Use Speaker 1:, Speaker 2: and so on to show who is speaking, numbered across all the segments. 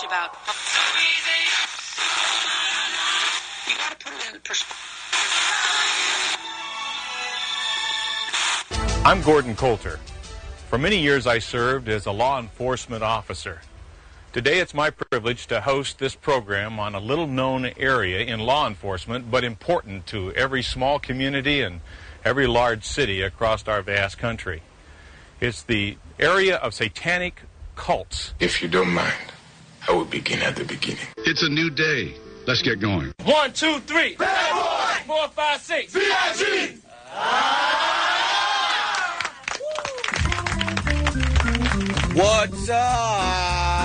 Speaker 1: about. So easy. You got to put it in perspective.
Speaker 2: I'm Gordon Coulter. For many years, I served as a law enforcement officer. Today, it's my privilege to host this program on a little-known area in law enforcement, but important to every small community and every large city across our vast country. It's the area of satanic cults.
Speaker 3: If you don't mind, I will begin at the beginning.
Speaker 4: It's a new day. Let's get going.
Speaker 5: 1, 2, 3. Bad boy. 4, 5, 6. VIG.
Speaker 6: What's up?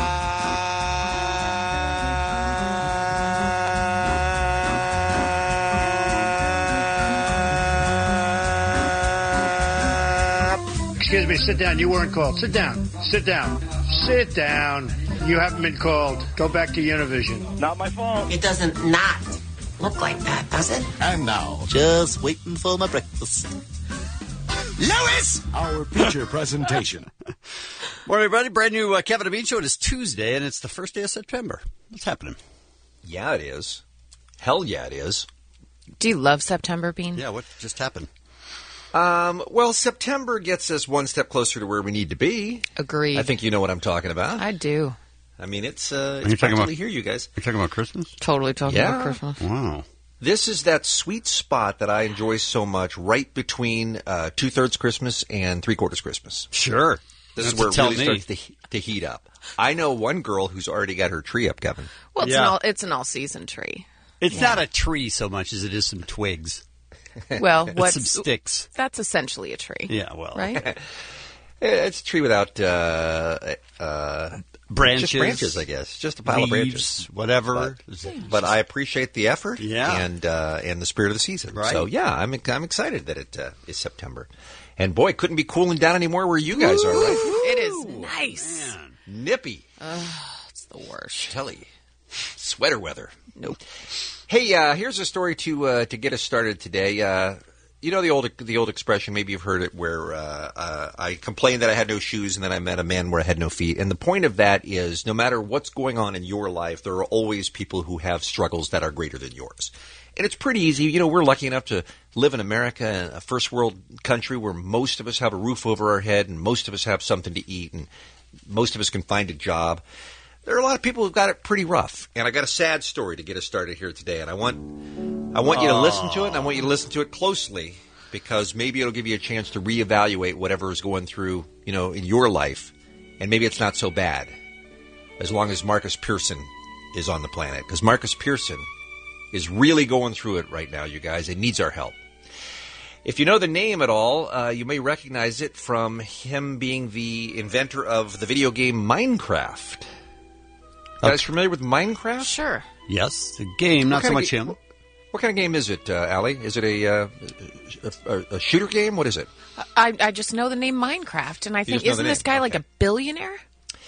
Speaker 7: Excuse me, sit down. You weren't called. Sit down. Sit down. Sit down. You haven't been called. Go back to Univision.
Speaker 5: Not my fault.
Speaker 1: It doesn't not look like that, does it?
Speaker 4: And now,
Speaker 8: Just waiting for my breakfast.
Speaker 6: Lewis!
Speaker 4: our feature presentation.
Speaker 6: Morning, everybody. Brand new Kevin and Bean Show. It is Tuesday, and it's the first day of September. What's happening?
Speaker 9: Yeah, it is. Hell yeah, it is.
Speaker 10: Do you love September, Bean?
Speaker 6: Yeah, what just happened?
Speaker 9: Well, September gets us one step closer to where we need to be.
Speaker 10: Agreed.
Speaker 9: I think you know what I'm talking about.
Speaker 10: I do.
Speaker 9: I mean, it's
Speaker 4: you talking
Speaker 9: practically
Speaker 4: about-
Speaker 9: here, you guys.
Speaker 4: You're talking about Christmas?
Speaker 10: Totally talking
Speaker 9: Yeah.
Speaker 10: about Christmas.
Speaker 4: Wow.
Speaker 9: This is that sweet spot that I enjoy so much, right between 2/3 Christmas and 3/4 Christmas.
Speaker 6: Sure.
Speaker 9: This is
Speaker 6: That's
Speaker 9: where
Speaker 6: to
Speaker 9: it
Speaker 6: tell
Speaker 9: really
Speaker 6: me.
Speaker 9: starts to heat up. I know one girl who's already got her tree up, Kevin.
Speaker 10: Well,
Speaker 6: Yeah.
Speaker 10: it's an all-season tree.
Speaker 6: It's not a tree so much as it is some twigs.
Speaker 10: Well,
Speaker 6: It's
Speaker 10: what's
Speaker 6: some sticks.
Speaker 10: That's essentially a tree.
Speaker 6: Yeah, well.
Speaker 10: Right?
Speaker 9: It's a tree without
Speaker 6: Branches.
Speaker 9: just branches, I guess. Just a pile of branches.
Speaker 6: Leaves, whatever.
Speaker 9: But I appreciate the effort
Speaker 6: Yeah.
Speaker 9: and the spirit of the season.
Speaker 6: Right.
Speaker 9: So, yeah, I'm excited that it is September. And, boy, it couldn't be cooling down anymore where you guys are, right?
Speaker 10: It is nice.
Speaker 6: Man.
Speaker 9: Nippy.
Speaker 10: It's the worst.
Speaker 9: Chilly. Sweater weather.
Speaker 10: Nope.
Speaker 9: Hey, here's a story to get us started today. You know the old expression, maybe you've heard it, where I complained that I had no shoes and then I met a man where I had no feet. And the point of that is no matter what's going on in your life, there are always people who have struggles that are greater than yours. And it's pretty easy. You know, we're lucky enough to live in America, a first world country where most of us have a roof over our head and most of us have something to eat and most of us can find a job. There are a lot of people who've got it pretty rough. And I got a sad story to get us started here today. And I want you to listen to it, and I want you to listen to it closely because maybe it'll give you a chance to reevaluate whatever is going through, you know, in your life. And maybe it's not so bad as long as Marcus Pearson is on the planet. Because Marcus Pearson is really going through it right now, you guys, and needs our help. If you know the name at all, you may recognize it from him being the inventor of the video game Minecraft. You guys familiar with Minecraft?
Speaker 10: Sure.
Speaker 6: Yes, the game, not so much him.
Speaker 9: What kind of game is it, Allie? Is it a shooter game? What is it?
Speaker 10: I just know the name Minecraft, and I think,
Speaker 9: just know
Speaker 10: isn't
Speaker 9: the
Speaker 10: this
Speaker 9: name.
Speaker 10: guy like a billionaire?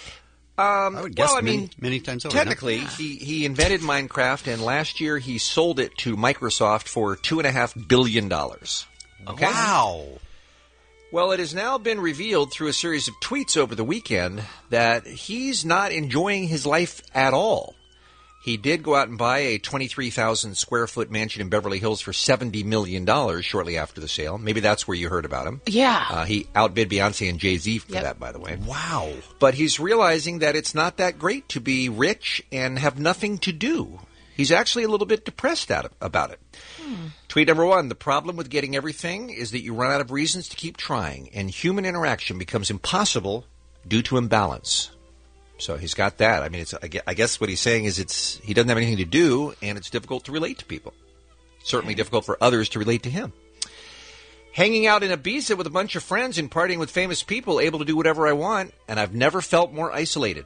Speaker 6: I would guess
Speaker 9: well, I mean,
Speaker 6: many times over.
Speaker 9: technically, he invented Minecraft, and last year he sold it to Microsoft for $2.5 billion. Okay?
Speaker 6: Wow.
Speaker 9: Well, it has now been revealed through a series of tweets over the weekend that he's not enjoying his life at all. He did go out and buy a 23,000 square foot mansion in Beverly Hills for $70 million shortly after the sale. Maybe that's where you heard about him.
Speaker 10: Yeah.
Speaker 9: He outbid Beyonce and Jay-Z for
Speaker 10: Yep.
Speaker 9: that, by the way.
Speaker 6: Wow.
Speaker 9: But he's realizing that it's not that great to be rich and have nothing to do. He's actually a little bit depressed about it. Tweet number 1, the problem with getting everything is that you run out of reasons to keep trying, and human interaction becomes impossible due to imbalance. So he's got that. I mean, I guess what he's saying is he doesn't have anything to do, and it's difficult to relate to people. Certainly difficult for others to relate to him. Hanging out in Ibiza with a bunch of friends and partying with famous people, able to do whatever I want, and I've never felt more isolated.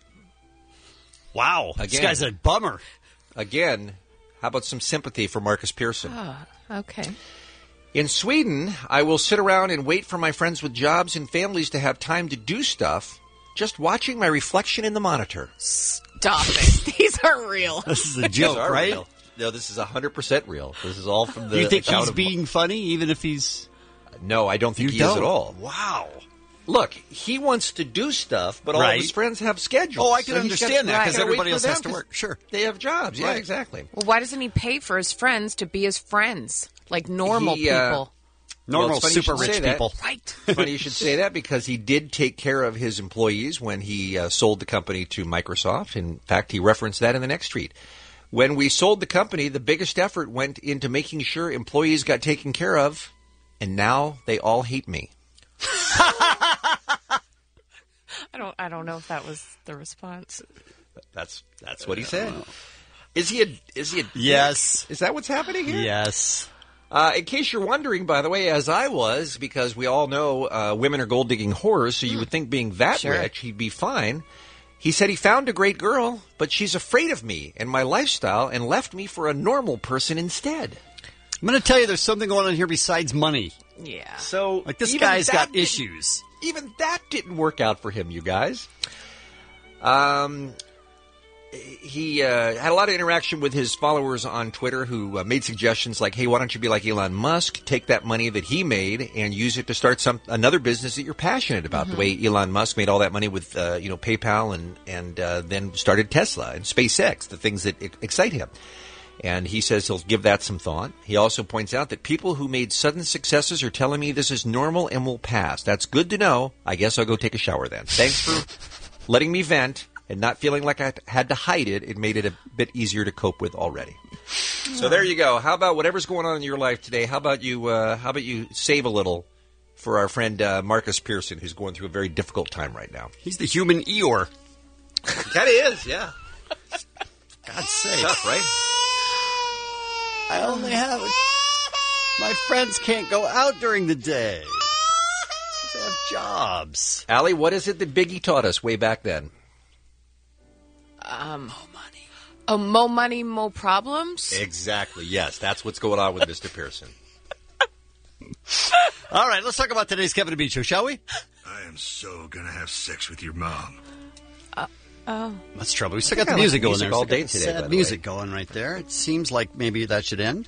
Speaker 6: Wow. This
Speaker 9: Again.
Speaker 6: guy's a bummer.
Speaker 9: Again, how about some sympathy for Marcus Pearson?
Speaker 10: Oh, okay.
Speaker 9: In Sweden, I will sit around and wait for my friends with jobs and families to have time to do stuff, just watching my reflection in the monitor.
Speaker 10: Stop it. These are real.
Speaker 6: This is a joke,
Speaker 9: These are
Speaker 6: right?
Speaker 9: real. No, this is 100% real. This is all from the
Speaker 6: You think
Speaker 9: account
Speaker 6: he's
Speaker 9: of-
Speaker 6: being funny, even if he's...
Speaker 9: No, I don't think
Speaker 6: You
Speaker 9: he is
Speaker 6: don't?
Speaker 9: at all.
Speaker 6: Wow.
Speaker 9: look, he wants to do stuff, but all of his friends have schedules.
Speaker 6: Oh, I can understand that because everybody else has to
Speaker 9: them
Speaker 6: work. Sure.
Speaker 9: They have jobs. Yeah,
Speaker 6: Right.
Speaker 9: exactly.
Speaker 10: Well, why doesn't he pay for his friends to be his friends? Like normal people.
Speaker 6: Normal,
Speaker 9: it's funny you
Speaker 6: super
Speaker 9: should
Speaker 6: rich
Speaker 9: say that.
Speaker 6: people.
Speaker 10: Right.
Speaker 9: Funny you should say that because he did take care of his employees when he sold the company to Microsoft. In fact, he referenced that in the next tweet. When we sold the company, the biggest effort went into making sure employees got taken care of, and now they all hate me.
Speaker 10: I don't know if that was the response.
Speaker 9: That's what he said. Is he a
Speaker 6: Yes.
Speaker 9: Is that what's happening here?
Speaker 6: Yes.
Speaker 9: In case you're wondering, by the way, as I was, because we all know women are gold-digging whores, so you would think being that rich, he'd be fine. He said he found a great girl, but she's afraid of me and my lifestyle and left me for a normal person instead.
Speaker 6: I'm going to tell you there's something going on here besides money.
Speaker 10: Yeah.
Speaker 9: So,
Speaker 6: Like, this
Speaker 9: even
Speaker 6: guy's
Speaker 9: that
Speaker 6: got
Speaker 9: didn't-
Speaker 6: issues.
Speaker 9: Even that didn't work out for him, you guys. He had a lot of interaction with his followers on Twitter who made suggestions like, hey, why don't you be like Elon Musk, take that money that he made and use it to start another business that you're passionate about, the way Elon Musk made all that money with PayPal and then started Tesla and SpaceX, the things that excite him. And he says he'll give that some thought. He also points out that people who made sudden successes are telling me this is normal and will pass. That's good to know. I guess I'll go take a shower then. Thanks for letting me vent and not feeling like I had to hide it. It made it a bit easier to cope with already. So there you go. How about whatever's going on in your life today? How about you save a little for our friend Marcus Pearson, who's going through a very difficult time right now.
Speaker 6: He's the human Eeyore.
Speaker 9: That is, yeah.
Speaker 6: God's sake.
Speaker 9: Tough, right?
Speaker 6: I only have my friends can't go out during the day. They have jobs.
Speaker 9: Allie, what is it that Biggie taught us way back then?
Speaker 10: Mo money, mo problems.
Speaker 9: Exactly. Yes, that's what's going on with Mr. Pearson.
Speaker 6: All right, let's talk about today's Kevin and Bean Show, shall we?
Speaker 4: I am so gonna have sex with your mom.
Speaker 6: That's trouble. We still got the music going there.
Speaker 9: all
Speaker 6: Still got
Speaker 9: day
Speaker 6: the
Speaker 9: today,
Speaker 6: sad
Speaker 9: by the
Speaker 6: music
Speaker 9: way.
Speaker 6: going right there. It seems like maybe that should end.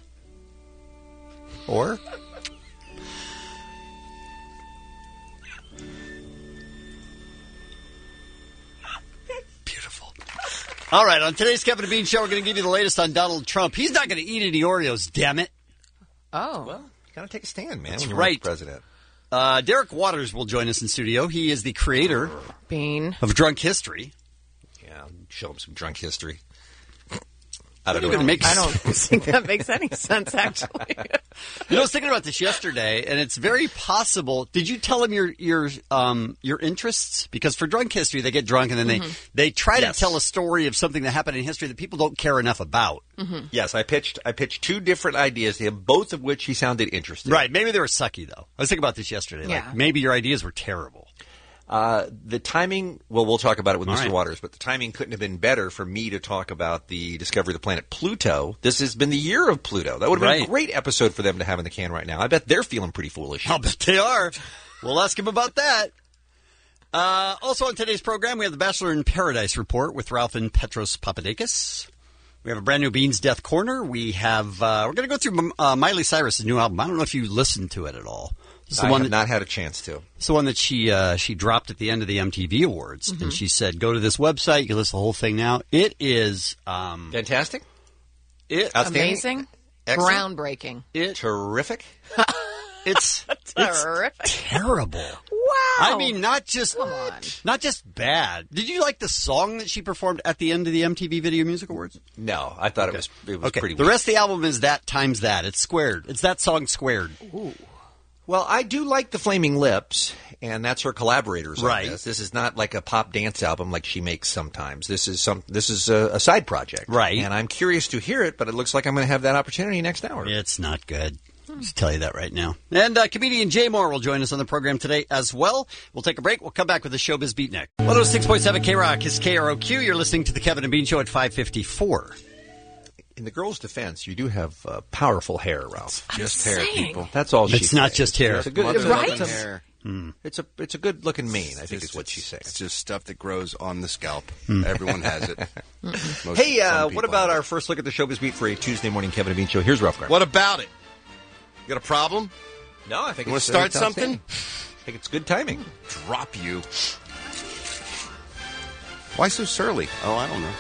Speaker 6: Or beautiful. All right, on today's Kevin and Bean Show, we're going to give you the latest on Donald Trump. He's not going to eat any Oreos, damn it.
Speaker 10: Oh.
Speaker 9: Well, you got to take a stand, man.
Speaker 6: That's
Speaker 9: when you're
Speaker 6: right.
Speaker 9: president.
Speaker 6: Derek Waters will join us in studio. He is the creator
Speaker 10: Bean.
Speaker 6: of Drunk History.
Speaker 9: Yeah, show him some drunk history. I don't
Speaker 6: Even
Speaker 9: know.
Speaker 6: makes-
Speaker 10: I don't think that makes any sense, actually.
Speaker 6: You know, I was thinking about this yesterday, and it's very possible. Did you tell him your interests? Because for Drunk History, they get drunk and then they try
Speaker 9: Yes.
Speaker 6: to tell a story of something that happened in history that people don't care enough about.
Speaker 9: Yes, I pitched two different ideas to him, both of which he sounded interested.
Speaker 6: Right? Maybe they were sucky though. I was thinking about this yesterday.
Speaker 10: Yeah.
Speaker 6: Like maybe your ideas were terrible.
Speaker 9: The timing, well, we'll talk about it with
Speaker 6: All
Speaker 9: Mr.
Speaker 6: right.
Speaker 9: Waters, but the timing couldn't have been better for me to talk about the discovery of the planet Pluto. This has been the year of Pluto. That would have been
Speaker 6: Right.
Speaker 9: a great episode for them to have in the can right now. I bet they're feeling pretty foolish.
Speaker 6: I'll bet they are. We'll ask him about that. Also on today's program, we have the Bachelor in Paradise report with Ralph and Petros Papadakis. We have a brand new Beans Death Corner. We have we're going to go through Miley Cyrus's new album. I don't know if you listened to it at all. It's the
Speaker 9: I
Speaker 6: one
Speaker 9: have
Speaker 6: that,
Speaker 9: not had a chance to.
Speaker 6: it's the one that she dropped at the end of the MTV Awards, and she said, "Go to this website. You can listen to the whole thing now." It is
Speaker 9: Fantastic?
Speaker 6: it
Speaker 9: Outstanding?
Speaker 10: Amazing.
Speaker 9: Excellent?
Speaker 10: Groundbreaking.
Speaker 9: Terrific?
Speaker 6: it's
Speaker 10: Terrific.
Speaker 6: terrible.
Speaker 10: Wow.
Speaker 6: I mean, not just bad. Did you like the song that she performed at the end of the MTV Video Music Awards?
Speaker 9: No, I thought it was
Speaker 6: Okay.
Speaker 9: pretty
Speaker 6: The
Speaker 9: weak.
Speaker 6: rest of the album is that times that. It's squared. It's that song squared.
Speaker 9: Well, I do like the Flaming Lips, and that's her collaborators on
Speaker 6: Right.
Speaker 9: this. This is not like a pop dance album like she makes sometimes. This is a side project.
Speaker 6: Right.
Speaker 9: And I'm curious to hear it, but it looks like I'm going to have that opportunity next hour.
Speaker 6: It's not good. I'll just tell you that right now. And comedian Jay Moore will join us on the program today as well. We'll take a break. We'll come back with the Showbiz Beat next. 106.7 K-Rock is KROQ. You're listening to the Kevin and Bean Show at 5:54.
Speaker 9: In the girl's defense, you do have powerful hair, Ralph.
Speaker 1: Just hair,
Speaker 10: saying.
Speaker 1: people.
Speaker 9: That's all she's
Speaker 6: It's not
Speaker 9: saying.
Speaker 6: just hair.
Speaker 9: It's a good,
Speaker 1: Mother
Speaker 10: Right?
Speaker 1: loving hair.
Speaker 9: it's a good looking mane, I think is what she's saying.
Speaker 4: It's just stuff that grows on the scalp. Everyone has it.
Speaker 9: Hey, what about our first look at the Showbiz Beat for a Tuesday morning Kevin and Bean Show? Here's Ralph Garman.
Speaker 11: What about it? You got a problem?
Speaker 9: No, I think
Speaker 11: You want to start something?
Speaker 9: think it's good timing.
Speaker 4: Drop you. Why so surly? Oh, I don't know.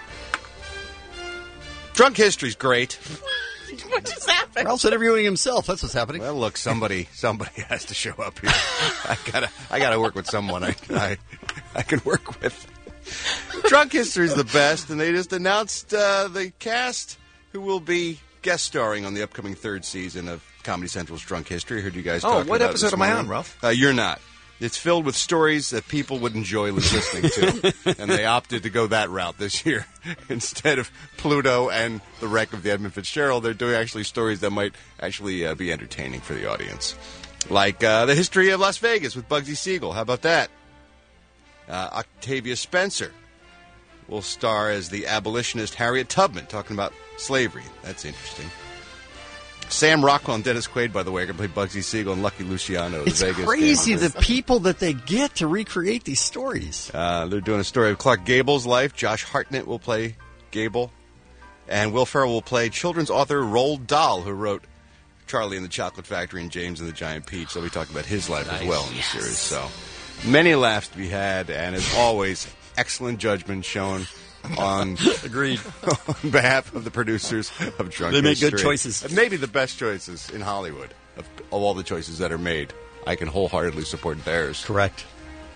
Speaker 4: Drunk history's great.
Speaker 10: What just happened?
Speaker 6: Ralph's interviewing himself. That's what's happening.
Speaker 4: Well, look, somebody has to show up here. I gotta work with someone I can work with. Drunk history's the best, and they just announced the cast who will be guest starring on the upcoming third season of Comedy Central's Drunk History. I heard you guys talking about it.
Speaker 9: What episode
Speaker 4: this
Speaker 9: am I
Speaker 4: morning.
Speaker 9: on, Ralph?
Speaker 4: You're not. It's filled with stories that people would enjoy listening to, and they opted to go that route this year. Instead of Pluto and the wreck of the Edmund Fitzgerald, they're doing actually stories that might actually be entertaining for the audience. Like the history of Las Vegas with Bugsy Siegel. How about that? Octavia Spencer will star as the abolitionist Harriet Tubman, talking about slavery. That's interesting. Sam Rockwell and Dennis Quaid, by the way, are going to play Bugsy Siegel and Lucky Luciano.
Speaker 6: It's
Speaker 4: Vegas
Speaker 6: crazy
Speaker 4: gangster.
Speaker 6: the people that they get to recreate these stories.
Speaker 4: They're doing a story of Clark Gable's life. Josh Hartnett will play Gable. And Will Ferrell will play children's author Roald Dahl, who wrote Charlie and the Chocolate Factory and James and the Giant Peach. They'll be talking about his life as well in the series. So many laughs to be had, and as always, excellent judgment shown on
Speaker 6: Agreed.
Speaker 4: on behalf of the producers of Drunk
Speaker 6: They make
Speaker 4: History.
Speaker 6: good choices.
Speaker 4: Maybe the best choices in Hollywood of all the choices that are made. I can wholeheartedly support theirs.
Speaker 6: Correct.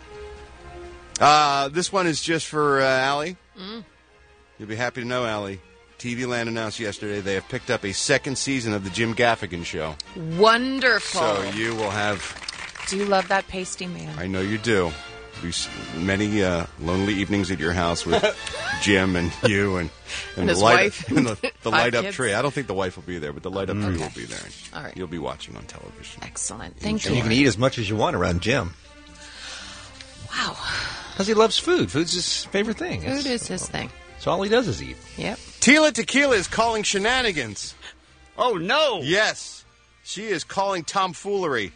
Speaker 4: This one is just for Allie. You'll be happy to know, Allie. TV Land announced yesterday they have picked up a second season of the Jim Gaffigan Show.
Speaker 10: Wonderful.
Speaker 4: So you will have...
Speaker 10: Do you love that pasty man?
Speaker 4: I know you do. Many lonely evenings at your house with Jim and you and
Speaker 10: And
Speaker 4: the
Speaker 10: his
Speaker 4: light,
Speaker 10: wife.
Speaker 4: and the light up
Speaker 10: kids.
Speaker 4: tree. I don't think the wife will be there, but the light up tree
Speaker 10: Okay.
Speaker 4: will be there.
Speaker 10: All right.
Speaker 4: You'll be watching on television.
Speaker 10: Excellent. Thank
Speaker 9: And
Speaker 10: you.
Speaker 9: you can eat as much as you want around Jim.
Speaker 10: Wow.
Speaker 9: Because he loves food. Food's his favorite thing.
Speaker 10: Food is his thing.
Speaker 9: So all he does is eat.
Speaker 10: Yep.
Speaker 4: Tila Tequila is calling shenanigans.
Speaker 6: Oh, no.
Speaker 4: Yes. She is calling tomfoolery.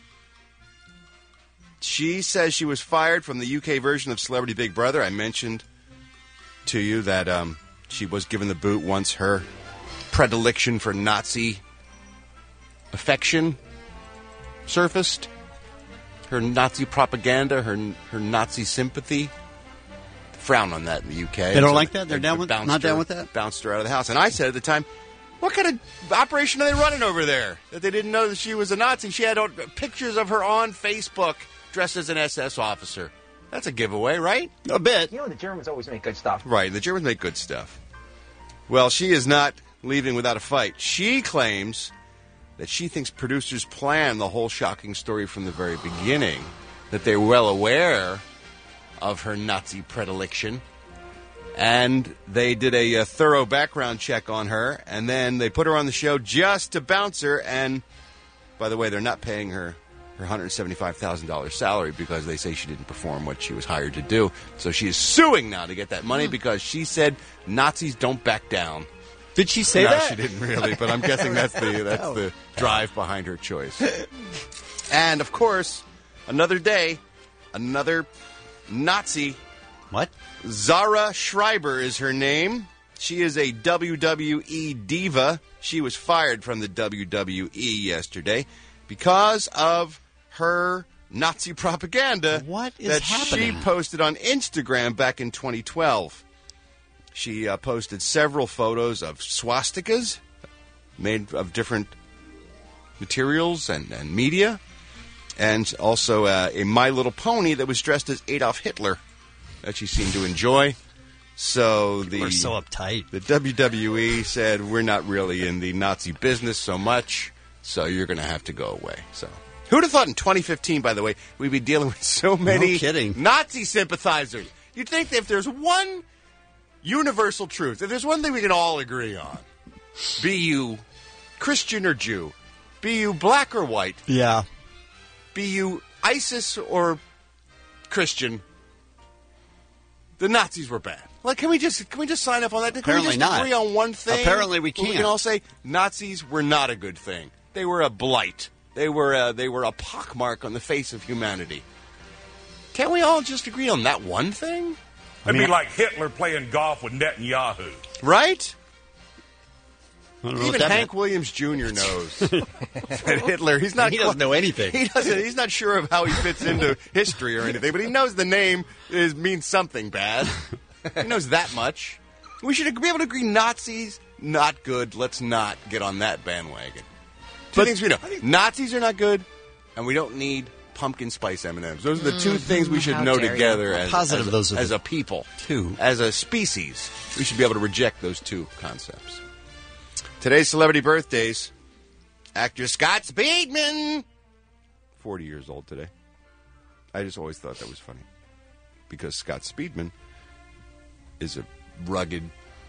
Speaker 4: She says she was fired from the UK version of Celebrity Big Brother. I mentioned to you that she was given the boot once her predilection for Nazi affection surfaced. Her Nazi propaganda, her Nazi sympathy. Frown on that in the UK.
Speaker 6: They don't like that? They're
Speaker 4: They
Speaker 6: down with-
Speaker 4: bounced
Speaker 6: not down
Speaker 4: her-
Speaker 6: with that?
Speaker 4: Bounced her out of the house. And I said at the time, what kind of operation are they running over there? That they didn't know that she was a Nazi. She had pictures of her on Facebook dressed as an SS officer. That's a giveaway, right?
Speaker 6: A bit.
Speaker 11: You know, the Germans always make good stuff.
Speaker 4: Right, the Germans make good stuff. Well, she is not leaving without a fight. She claims that she thinks producers planned the whole shocking story from the very beginning, that they're well aware of her Nazi predilection, and they did a thorough background check on her, and then they put her on the show just to bounce her, and by the way, they're not paying her $175,000 salary because they say she didn't perform what she was hired to do. So she is suing now to get that money because she said Nazis don't back down.
Speaker 6: Did she say
Speaker 4: no,
Speaker 6: that?
Speaker 4: she didn't really, but I'm guessing that's the drive behind her choice. And of course, another day, another Nazi.
Speaker 6: What?
Speaker 4: Zara Schreiber is her name. She is a WWE diva. She was fired from the WWE yesterday because of her Nazi propaganda
Speaker 6: What is
Speaker 4: that
Speaker 6: happening?
Speaker 4: she posted on Instagram back in 2012. She posted several photos of swastikas made of different materials and media, and also a My Little Pony that was dressed as Adolf Hitler that she seemed to enjoy. So
Speaker 6: We're so uptight.
Speaker 4: The WWE said, we're not really in the Nazi business so much, so you're going to have to go away. So, who'd have thought in 2015, by the way, we'd be dealing with so many Nazi sympathizers? You'd think that if there's one universal truth, if there's one thing we can all agree on, be you Christian or Jew, be you black or white,
Speaker 6: Yeah.
Speaker 4: be you ISIS or Christian, the Nazis were bad. Like, can we just sign up on that? Can
Speaker 6: Apparently
Speaker 4: we just
Speaker 6: not.
Speaker 4: agree on one thing?
Speaker 6: Apparently we
Speaker 4: Where
Speaker 6: can't.
Speaker 4: We can all say Nazis were not a good thing. They were a blight. They were a pockmark on the face of humanity. Can't we all just agree on that one thing?
Speaker 5: It'd be like Hitler playing golf with Netanyahu.
Speaker 4: Right? Even Hank Williams Jr. knows that Hitler. He doesn't
Speaker 9: know anything.
Speaker 4: He's not sure of how he fits into history or anything, but he knows the name means something bad. He knows that much. We should be able to agree Nazis, not good. Let's not get on that bandwagon. Two things we know. Nazis are not good, and we don't need pumpkin spice M&Ms. Those are the two things we should know together as a people. As a species, we should be able to reject those two concepts. Today's celebrity birthdays. Actor Scott Speedman, 40 years old today. I just always thought that was funny. Because Scott Speedman is a rugged,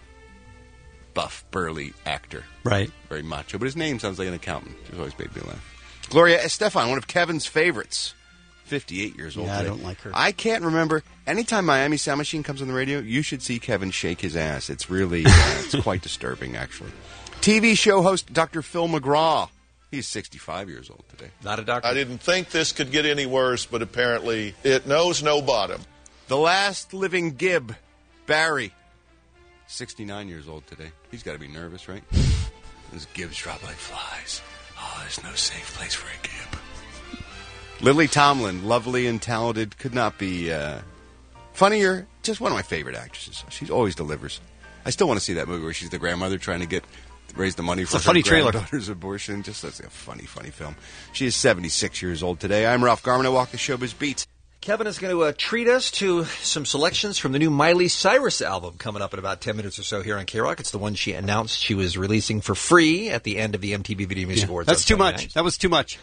Speaker 4: buff, burly actor.
Speaker 6: Right.
Speaker 4: Very macho. But his name sounds like an accountant. Just always made me laugh. Gloria Estefan, one of Kevin's favorites. 58 years old today.
Speaker 6: I don't like her.
Speaker 4: I can't remember. Anytime Miami Sound Machine comes on the radio, you should see Kevin shake his ass. It's really, it's quite disturbing, actually. TV show host Dr. Phil McGraw. He's 65 years old today.
Speaker 9: Not a doctor.
Speaker 11: I didn't think this could get any worse, but apparently it knows no bottom.
Speaker 4: The last living Gib, Barry. 69 years old today. He's got to be nervous, right? Those Gibbs drop like flies. Oh, there's no safe place for a Gib. Lily Tomlin, lovely and talented, could not be funnier. Just one of my favorite actresses. She always delivers. I still want to see that movie where she's the grandmother trying to raise the money for her granddaughter's abortion. Just that's a funny film. She is 76 years old today. I'm Ralph Garman. I walk the showbiz beat.
Speaker 9: Kevin is going to treat us to some selections from the new Miley Cyrus album coming up in about 10 minutes or so here on K-Rock. It's the one she announced she was releasing for free at the end of the MTV Video Music Awards.
Speaker 6: That's too much. That was too much.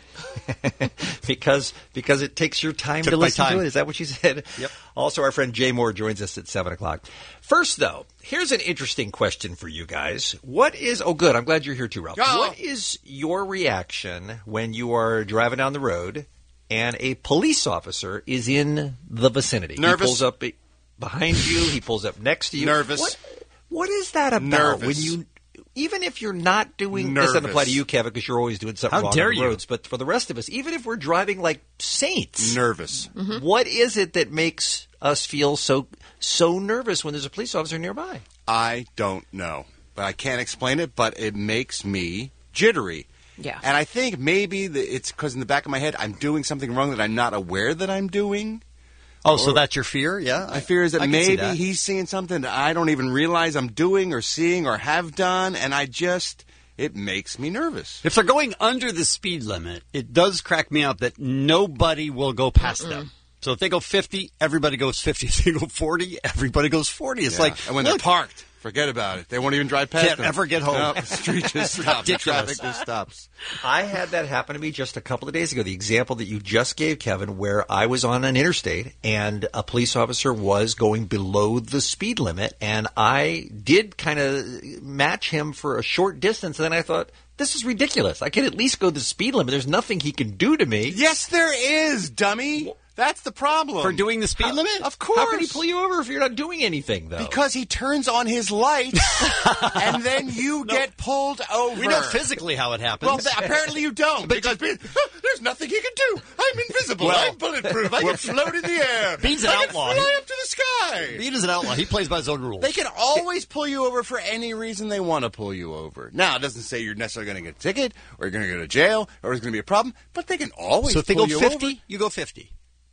Speaker 9: because it takes your time to listen to it. Is that what she said?
Speaker 6: Yep.
Speaker 9: Also, our friend Jay Moore joins us at 7 o'clock. First, though, here's an interesting question for you guys. Good. I'm glad you're here too, Ralph.
Speaker 4: Oh.
Speaker 9: What is your reaction when you are driving down the road and a police officer is in the vicinity?
Speaker 4: Nervous.
Speaker 9: He pulls up behind you. He pulls up next to you.
Speaker 4: Nervous.
Speaker 9: What is that about?
Speaker 4: Nervous.
Speaker 9: Even if you're not doing
Speaker 4: Nervous.
Speaker 9: this, doesn't apply to you, Kevin, because you're always doing something wrong on the roads. But for the rest of us, even if we're driving like saints,
Speaker 4: Nervous.
Speaker 10: Mm-hmm.
Speaker 9: what is it that makes us feel so nervous when there's a police officer nearby?
Speaker 4: I don't know, but I can't explain it. But it makes me jittery.
Speaker 10: Yeah.
Speaker 4: And I think maybe it's because in the back of my head I'm doing something wrong that I'm not aware that I'm doing.
Speaker 6: Oh, so that's your fear? Yeah.
Speaker 4: My fear is that maybe he's seeing something that I don't even realize I'm doing or seeing or have done, and it makes me nervous.
Speaker 6: If they're going under the speed limit, it does crack me up that nobody will go past them. So if they go 50, everybody goes 50. If they go 40, everybody goes 40. It's like,
Speaker 4: and when they're parked, forget about it. They won't even drive past them.
Speaker 6: Can't ever get home.
Speaker 4: No, the street just stops. The traffic just stops.
Speaker 9: I had that happen to me just a couple of days ago. The example that you just gave, Kevin, where I was on an interstate and a police officer was going below the speed limit, and I did kind of match him for a short distance, and then I thought, this is ridiculous. I can at least go the speed limit. There's nothing he can do to me.
Speaker 4: Yes, there is, dummy. That's the problem.
Speaker 6: For doing the speed limit?
Speaker 4: Of course.
Speaker 9: How can he pull you over if you're not doing anything, though?
Speaker 4: Because he turns on his lights, and then you get pulled over.
Speaker 6: We know physically how it happens.
Speaker 4: Well, apparently you don't, because there's nothing he can do. I'm invisible. I'm bulletproof. I can float in the air.
Speaker 6: Bean's an outlaw.
Speaker 4: I can fly up to the sky.
Speaker 6: Bean is an outlaw. He plays by his own rules.
Speaker 4: They can always pull you over for any reason they want to pull you over. Now, it doesn't say you're necessarily going to get a ticket, or you're going to go to jail, or there's going to be a problem, but they can always
Speaker 6: So if they
Speaker 4: pull
Speaker 6: go
Speaker 4: you
Speaker 6: 50,
Speaker 4: over.
Speaker 6: you go 50.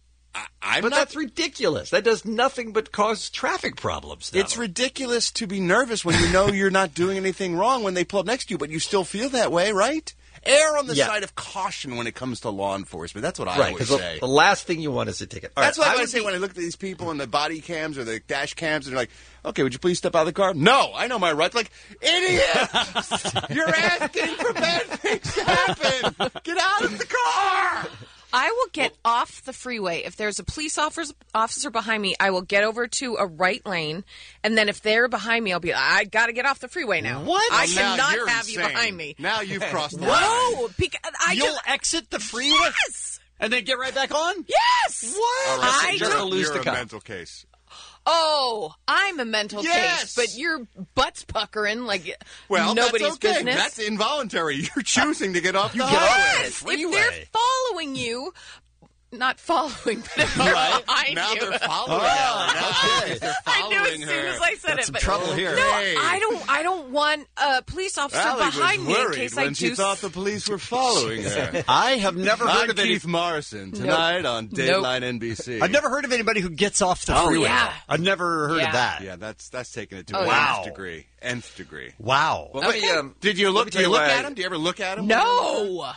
Speaker 9: But that's ridiculous. That does nothing but cause traffic problems now.
Speaker 4: It's ridiculous to be nervous when you know you're not doing anything wrong when they pull up next to you, but you still feel that way, right? Err on the side of caution when it comes to law enforcement. That's what I always say.
Speaker 9: The last thing you want is a ticket.
Speaker 4: That's what I say when I look at these people in the body cams or the dash cams, and they're like, okay, would you please step out of the car? No, I know my rights. Like, idiot! You're asking for bad things to happen. Get out of the car!
Speaker 10: I will get off the freeway. If there's a police officer behind me, I will get over to a right lane, and then if they're behind me, I'll be, I got to get off the freeway now.
Speaker 6: What?
Speaker 10: I
Speaker 4: Now
Speaker 10: cannot
Speaker 4: you're
Speaker 10: have you
Speaker 4: insane.
Speaker 10: behind me.
Speaker 4: Now you've crossed the line.
Speaker 10: No, because
Speaker 6: You'll exit the freeway?
Speaker 10: Yes!
Speaker 6: And then get right back on?
Speaker 10: Yes!
Speaker 6: What?
Speaker 4: All right,
Speaker 10: I
Speaker 4: so
Speaker 10: don't-
Speaker 9: lose
Speaker 4: you're
Speaker 9: the
Speaker 4: a
Speaker 9: cop.
Speaker 4: mental case.
Speaker 10: Oh, I'm a mental
Speaker 4: Yes!
Speaker 10: case, but your butt's puckering like
Speaker 4: Well,
Speaker 10: nobody's
Speaker 4: that's okay.
Speaker 10: business.
Speaker 4: That's involuntary. You're choosing to get off the
Speaker 10: yes!
Speaker 4: highway.
Speaker 10: If they're following you, not following, but if they're behind
Speaker 4: Now
Speaker 10: you.
Speaker 4: they're following her.
Speaker 6: Okay.
Speaker 4: They're
Speaker 10: I knew as
Speaker 4: following
Speaker 10: soon
Speaker 4: her.
Speaker 10: as I said
Speaker 6: Got
Speaker 10: it.
Speaker 6: some
Speaker 10: But
Speaker 6: trouble here.
Speaker 10: No,
Speaker 4: Hey.
Speaker 10: I don't want a police officer
Speaker 4: Allie
Speaker 10: behind
Speaker 4: was
Speaker 10: me in
Speaker 4: worried
Speaker 10: case
Speaker 4: when
Speaker 10: I
Speaker 4: she
Speaker 10: do.
Speaker 4: thought the police were following her.
Speaker 6: I have never heard
Speaker 4: I'm
Speaker 6: of any.
Speaker 4: Keith Morrison tonight on Dateline NBC.
Speaker 6: I've never heard of anybody who gets off the freeway.
Speaker 10: yeah.
Speaker 6: I've never heard of that.
Speaker 4: Yeah, that's taking it to
Speaker 10: Oh,
Speaker 4: an
Speaker 6: yeah.
Speaker 4: nth degree. Nth degree.
Speaker 6: Wow.
Speaker 9: Well, let me,
Speaker 4: Did you look?
Speaker 9: let
Speaker 4: Do
Speaker 9: me
Speaker 4: you
Speaker 9: tell
Speaker 4: look
Speaker 9: why-
Speaker 4: at him? Do you ever look at him?
Speaker 10: No.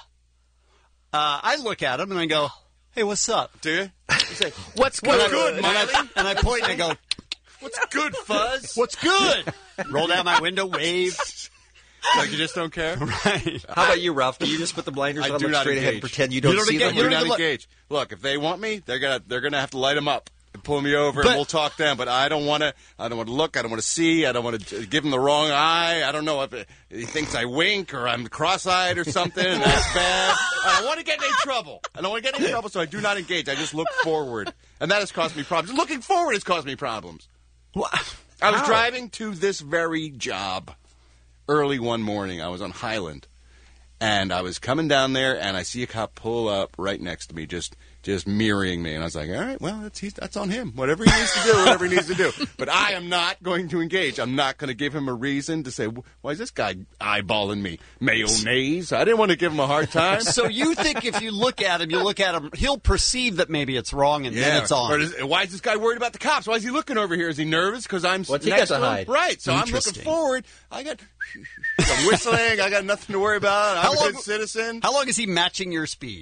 Speaker 6: I look at him and I go, "Hey, what's up?"
Speaker 4: Do you? You say,
Speaker 10: What's
Speaker 6: And I-
Speaker 10: good?
Speaker 6: and I point and I go,
Speaker 4: "What's good, Fuzz?"
Speaker 6: "What's good?" Roll down my window, wave.
Speaker 4: Like you just don't care.
Speaker 6: Right.
Speaker 9: How about you, Ralph? Do you just put the blinders
Speaker 4: I
Speaker 9: on,
Speaker 4: do
Speaker 9: look
Speaker 4: not
Speaker 9: straight ahead, and
Speaker 4: engage.
Speaker 9: pretend you don't see them?
Speaker 4: Do
Speaker 6: don't
Speaker 4: not
Speaker 6: even look.
Speaker 4: engage. Look, if they want me, they're gonna have to light them up and pull me over,
Speaker 6: But-
Speaker 4: and we'll talk then. But I don't want to. I don't want to look. I don't want to see. I don't want to give him the wrong eye. I don't know if he thinks I wink or I'm cross-eyed or something, and that's bad. I don't want to get in any trouble. So I do not engage. I just look forward, and that has caused me problems. Looking forward has caused me problems. I was driving to this very job early one morning. I was on Highland, and I was coming down there, and I see a cop pull up right next to me, just mirroring me. And I was like, all right, well, that's on him. Whatever he needs to do, But I am not going to engage. I'm not going to give him a reason to say, why is this guy eyeballing me? Mayonnaise? I didn't want to give him a hard time.
Speaker 6: So you think if you look at him, he'll perceive that maybe it's wrong, and then it's on.
Speaker 4: Or why is this guy worried about the cops? Why is he looking over here? Is he nervous because I'm
Speaker 9: What's he
Speaker 4: next
Speaker 9: got to
Speaker 4: him?
Speaker 9: hide?
Speaker 4: Right. So I'm looking
Speaker 6: Interesting.
Speaker 4: forward. I'm whistling. I got nothing to worry about. I'm a good citizen.
Speaker 6: How long is he matching your speed?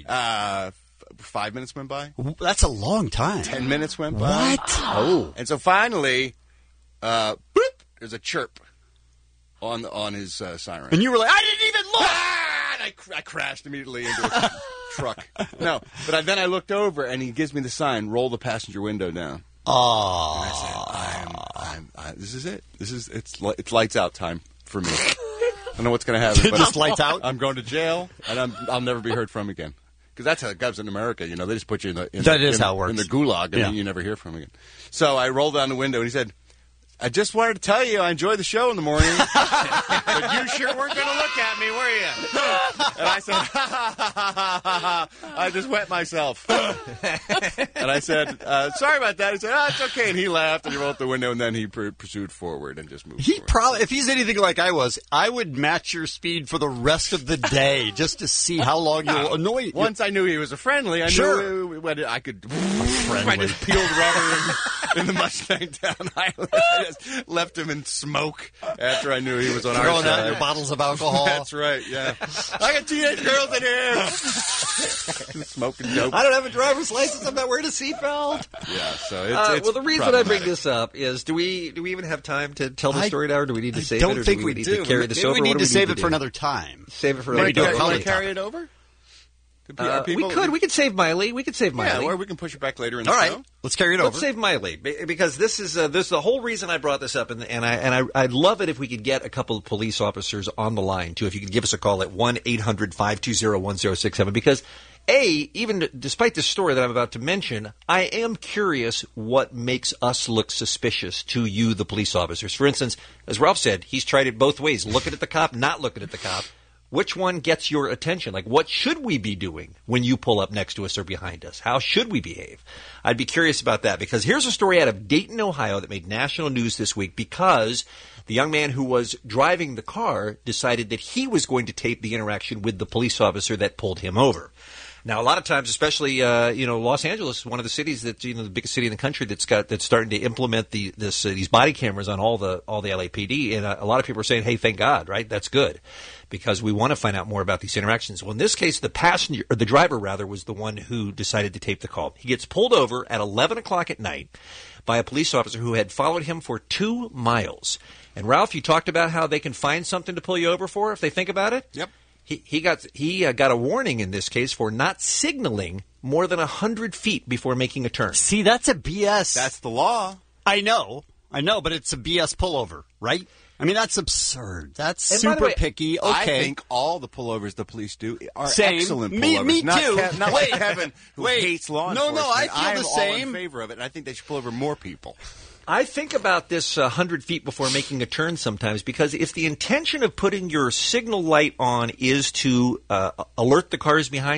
Speaker 4: 5 minutes went by.
Speaker 6: That's a long time.
Speaker 4: 10 minutes went by.
Speaker 6: What?
Speaker 4: Oh. And so finally, boop, there's a chirp on his siren.
Speaker 6: And you were like, I didn't even look!
Speaker 4: And I crashed immediately into a truck. No, but then I looked over, and he gives me the sign, roll the passenger window down.
Speaker 6: Oh.
Speaker 4: And I said, this is it. It's lights out time for me. I don't know what's going to happen. But
Speaker 6: Just lights out?
Speaker 4: I'm going to jail, and I'll never be heard from again. Because that's how it goes in America. You know, they just put you in the
Speaker 6: how it works.
Speaker 4: in the gulag, and then you never hear from him again. So I rolled down the window, and he said, I just wanted to tell you I enjoy the show in the morning, but you sure weren't going to look at me, were you? And I said, I just wet myself. And I said, sorry about that. He said, it's okay. And he laughed, and he rolled up the window, and then he pursued forward and just moved
Speaker 6: He
Speaker 4: forward.
Speaker 6: probably, if he's anything like I was, I would match your speed for the rest of the day just to see how long you'll annoy you.
Speaker 4: Once I knew he was a friendly, I knew when I could. I just peeled rubber in the Mustang down Highland. I just left him in smoke after I knew he was on our
Speaker 6: Throwing
Speaker 4: side.
Speaker 6: out your bottles of alcohol.
Speaker 4: That's right. Yeah, I got teenage girls in here smoking dope.
Speaker 9: I don't have a driver's license. I'm not wearing a seatbelt.
Speaker 4: Yeah, so it's
Speaker 9: well, the reason I bring this up is: do we even have time to tell the story now, or do we need to save it?
Speaker 6: Don't
Speaker 9: Or
Speaker 6: think
Speaker 9: do
Speaker 6: we
Speaker 9: need
Speaker 6: do.
Speaker 9: to carry this
Speaker 6: Maybe
Speaker 9: over?
Speaker 6: we
Speaker 9: What
Speaker 6: need
Speaker 9: do
Speaker 6: to save
Speaker 9: do
Speaker 6: it for another time.
Speaker 9: Save it for
Speaker 6: Maybe
Speaker 9: another
Speaker 6: do a
Speaker 9: time.
Speaker 6: collie
Speaker 4: carry
Speaker 6: top.
Speaker 4: it over?
Speaker 9: We could. We could save Miley. We could save Miley.
Speaker 4: Yeah, or we can push it back later in the
Speaker 6: All right,
Speaker 4: show.
Speaker 6: let's carry it
Speaker 9: Let's
Speaker 6: over.
Speaker 9: save Miley because this is the whole reason I brought this up, and I'd love it if we could get a couple of police officers on the line too. If you could give us a call at 1-800-520-1067, because even despite the story that I'm about to mention, I am curious what makes us look suspicious to you, the police officers. For instance, as Ralph said, he's tried it both ways: looking at the cop, not looking at the cop. Which one gets your attention? Like, what should we be doing when you pull up next to us or behind us? How should we behave? I'd be curious about that, because here's a story out of Dayton, Ohio that made national news this week because the young man who was driving the car decided that he was going to tape the interaction with the police officer that pulled him over. Now, a lot of times, especially Los Angeles is one of the cities that the biggest city in the country that's starting to implement these body cameras on all the LAPD, and a lot of people are saying, "Hey, thank God, right? That's good, because we want to find out more about these interactions." Well, in this case, the driver was the one who decided to tape the call. He gets pulled over at 11 o'clock at night by a police officer who had followed him for 2 miles. And Ralph, you talked about how they can find something to pull you over for if they think about it.
Speaker 4: Yep.
Speaker 9: He got a warning in this case for not signaling more than 100 feet before making a turn.
Speaker 6: See, that's a BS.
Speaker 4: That's the law.
Speaker 6: I know, but it's a BS pullover, right? I mean, that's absurd. That's
Speaker 9: And by the
Speaker 6: super
Speaker 9: way,
Speaker 6: picky. Okay.
Speaker 4: I think all the pullovers the police do are
Speaker 6: Same.
Speaker 4: excellent
Speaker 6: Me
Speaker 4: pullovers. Not
Speaker 6: too.
Speaker 4: not
Speaker 6: Wait.
Speaker 4: like Kevin, who
Speaker 6: Wait.
Speaker 4: hates law
Speaker 6: No,
Speaker 4: enforcement.
Speaker 6: I feel
Speaker 4: am
Speaker 6: the
Speaker 4: all
Speaker 6: same.
Speaker 4: in favor of it, and I think they should pull over more people.
Speaker 9: I think about this 100 feet before making a turn sometimes, because if the intention of putting your signal light on is to alert the cars behind you,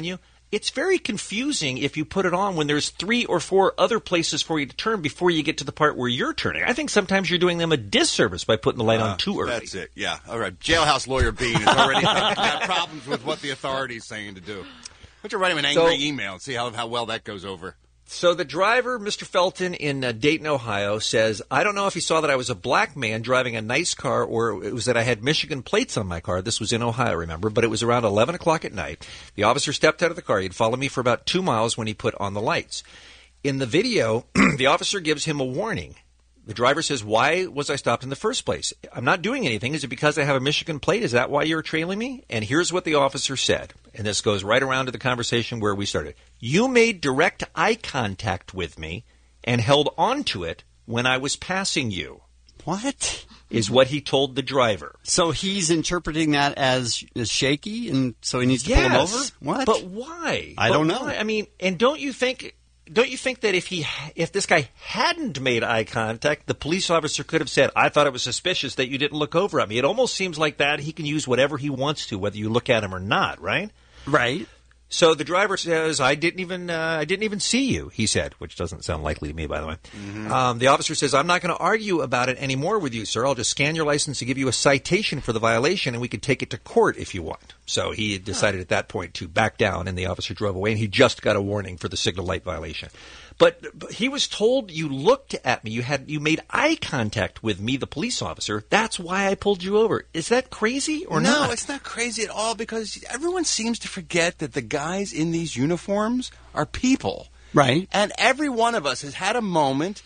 Speaker 9: it's very confusing if you put it on when there's 3 or 4 other places for you to turn before you get to the part where you're turning. I think sometimes you're doing them a disservice by putting the light on too early.
Speaker 4: That's it, yeah. All right, jailhouse lawyer Bean has already got problems with what the authority's saying to do. Why don't you write him an angry email and see how well that goes over?
Speaker 9: So the driver, Mr. Felton in Dayton, Ohio, says, I don't know if he saw that I was a black man driving a nice car or it was that I had Michigan plates on my car. This was in Ohio, remember, but it was around 11 o'clock at night. The officer stepped out of the car. He'd followed me for about 2 miles when he put on the lights. In the video, the officer gives him a warning. The driver says, why was I stopped in the first place? I'm not doing anything. Is it because I have a Michigan plate? Is that why you're trailing me? And here's what the officer said. And this goes right around to the conversation where we started. You made direct eye contact with me and held on to it when I was passing you.
Speaker 6: What?
Speaker 9: Is what he told the driver.
Speaker 6: So he's interpreting that as shaky, and so he needs to pull him over? What?
Speaker 9: But why?
Speaker 6: I don't know.
Speaker 9: Why? I mean, and don't you think that if this guy hadn't made eye contact, the police officer could have said, I thought it was suspicious that you didn't look over at me. It almost seems like that he can use whatever he wants to, whether you look at him or not, right?
Speaker 6: Right.
Speaker 9: So the driver says, I didn't even see you, he said, which doesn't sound likely to me, by the way. Mm-hmm. The officer says, I'm not going to argue about it anymore with you, sir. I'll just scan your license and give you a citation for the violation, and we could take it to court if you want. So he decided at that point to back down, and the officer drove away, and he just got a warning for the signal light violation. But he was told, you looked at me, you made eye contact with me, the police officer. That's why I pulled you over. Is that crazy or not?
Speaker 4: No, it's not crazy at all, because everyone seems to forget that the guys in these uniforms are people.
Speaker 6: Right.
Speaker 4: And every one of us has had a moment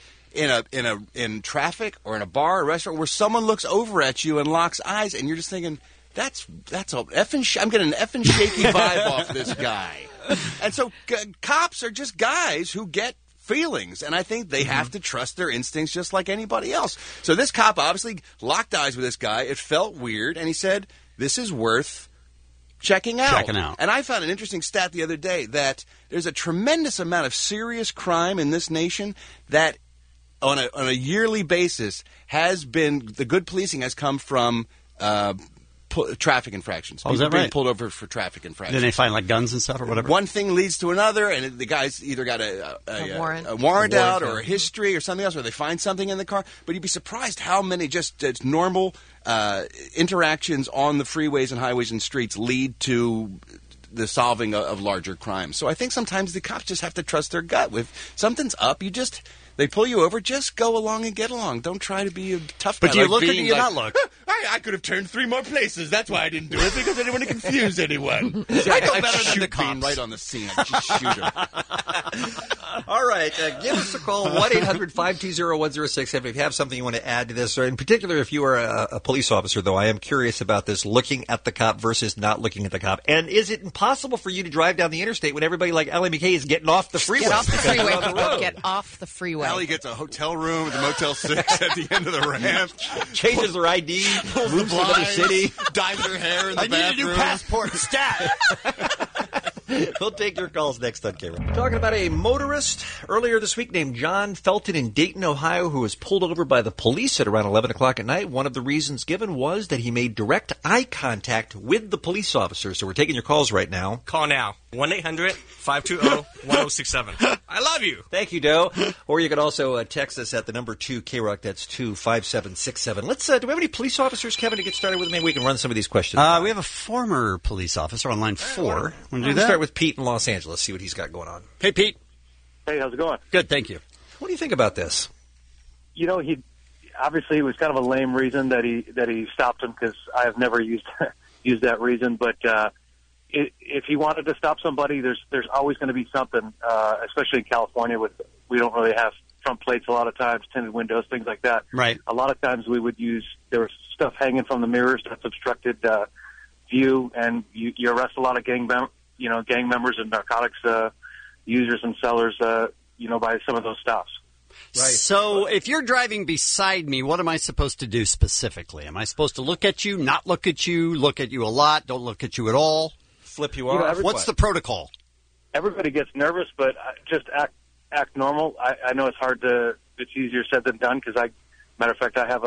Speaker 4: in traffic or in a bar or restaurant where someone looks over at you and locks eyes, and you're just thinking, that's all effing I'm getting an effing shaky vibe off this guy. And so cops are just guys who get feelings, and I think they have to trust their instincts just like anybody else. So this cop obviously locked eyes with this guy. It felt weird, and he said, this is worth checking out. And I found an interesting stat the other day that there's a tremendous amount of serious crime in this nation that on a yearly basis has been, the good policing has come from traffic infractions.
Speaker 6: Oh, is that
Speaker 4: being
Speaker 6: right?
Speaker 4: Pulled over for traffic infractions.
Speaker 6: Then they find like guns and stuff or whatever?
Speaker 4: One thing leads to another, and the guy's either got a warrant out or a history or something else, or they find something in the car. But you'd be surprised how many just normal interactions on the freeways and highways and streets lead to the solving of larger crimes. So I think sometimes the cops just have to trust their gut. If something's up, they pull you over, just go along and get along. Don't try to be a tough guy.
Speaker 6: But do you look or do you not look?
Speaker 4: I could have turned 3 more places. That's why I didn't do it, because I didn't want to confuse anyone.
Speaker 6: I know better than the cops.
Speaker 4: Bean right on the scene. I'd just shoot him.
Speaker 9: All right. Give us a call, 1-800-520-1067 if you have something you want to add to this. Or in particular, if you are a police officer, though, I am curious about this, looking at the cop versus not looking at the cop. And is it impossible for you to drive down the interstate when everybody like Ellie McKay is getting off the freeway?
Speaker 10: Get off the freeway, people. Get off the freeway.
Speaker 4: Ellie gets a hotel room at the Motel 6 at the end of the ramp.
Speaker 9: Changes her ID, moves to another city.
Speaker 4: Dyes her hair in the bathroom.
Speaker 6: I need a new passport. Stat!
Speaker 9: We'll take your calls next on K-Rock. Talking about a motorist earlier this week named John Felton in Dayton, Ohio, who was pulled over by the police at around 11 o'clock at night. One of the reasons given was that he made direct eye contact with the police officer. So we're taking your calls right now.
Speaker 12: Call now. 1-800-520-1067. I love you.
Speaker 9: Thank you, Doe. Or you can also text us at the number 2 K-Rock. That's 25767. Let's. Do we have any police officers, Kevin, to get started with? Maybe we can run some of these questions.
Speaker 6: We have a former police officer on line 4. Want to do
Speaker 9: We'll
Speaker 6: that?
Speaker 9: start with Pete in Los Angeles. See what he's got going on.
Speaker 6: Hey, Pete.
Speaker 13: Hey, how's it going?
Speaker 6: Good, thank you.
Speaker 9: What do you think about this?
Speaker 13: You know, he obviously it was kind of a lame reason that he stopped him, because I have never used that reason. But if he wanted to stop somebody, there's always going to be something, especially in California. We don't really have front plates a lot of times, tinted windows, things like that.
Speaker 6: Right.
Speaker 13: A lot of times there was stuff hanging from the mirrors that's obstructed view, and you arrest a lot of gang members and narcotics users and sellers, by some of those stops.
Speaker 6: Right. So if you're driving beside me, what am I supposed to do specifically? Am I supposed to look at you, not look at you a lot, don't look at you at all?
Speaker 9: Flip you off?
Speaker 6: What's the protocol?
Speaker 13: Everybody gets nervous, but just act normal. I know it's easier said than done, because matter of fact, I have a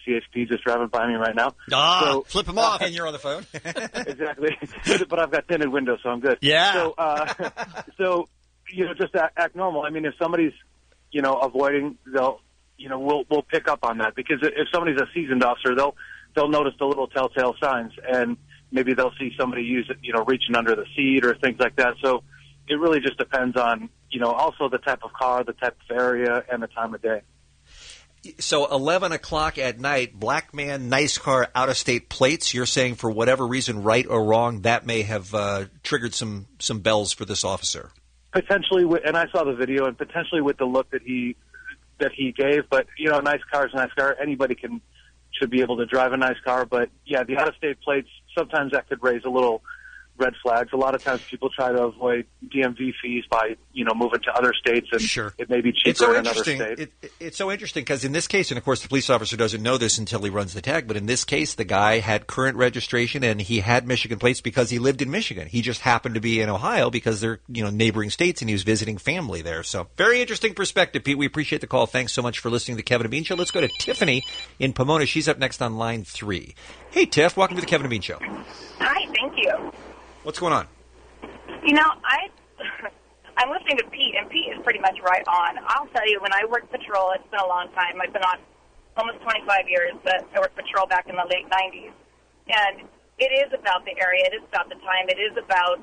Speaker 13: CHP just driving by me right now.
Speaker 6: Flip him off.
Speaker 9: And you're on the phone.
Speaker 13: Exactly. But I've got tinted windows, so I'm good.
Speaker 6: Yeah.
Speaker 13: So just act normal. I mean, if somebody's, avoiding, we'll pick up on that, because if somebody's a seasoned officer, they'll notice the little telltale signs, and maybe they'll see somebody use it, reaching under the seat or things like that. So it really just depends on, also the type of car, the type of area, and the time of day.
Speaker 9: So 11 o'clock at night, black man, nice car, out-of-state plates. You're saying for whatever reason, right or wrong, that may have triggered some bells for this officer.
Speaker 13: Potentially, and I saw the video, and potentially with the look that he gave. But nice car is a nice car. Anybody should be able to drive a nice car. But yeah, the out-of-state plates, sometimes that could raise a little red flags. A lot of times people try to avoid DMV fees by, moving to other states, and it may be cheaper in another state.
Speaker 9: It's so interesting because in this case, and of course the police officer doesn't know this until he runs the tag, but in this case, the guy had current registration and he had Michigan plates because he lived in Michigan. He just happened to be in Ohio because they're, neighboring states, and he was visiting family there. So very interesting perspective, Pete. We appreciate the call. Thanks so much for listening to the Kevin and Bean Show. Let's go to Tiffany in Pomona. She's up next on line 3. Hey, Tiff. Welcome to the Kevin and Bean Show.
Speaker 12: Hi, thank you.
Speaker 9: What's going on?
Speaker 12: I'm listening to Pete, and Pete is pretty much right on. I'll tell you, when I worked patrol, it's been a long time. I've been on almost 25 years, but I worked patrol back in the late 90s. And it is about the area. It is about the time. It is about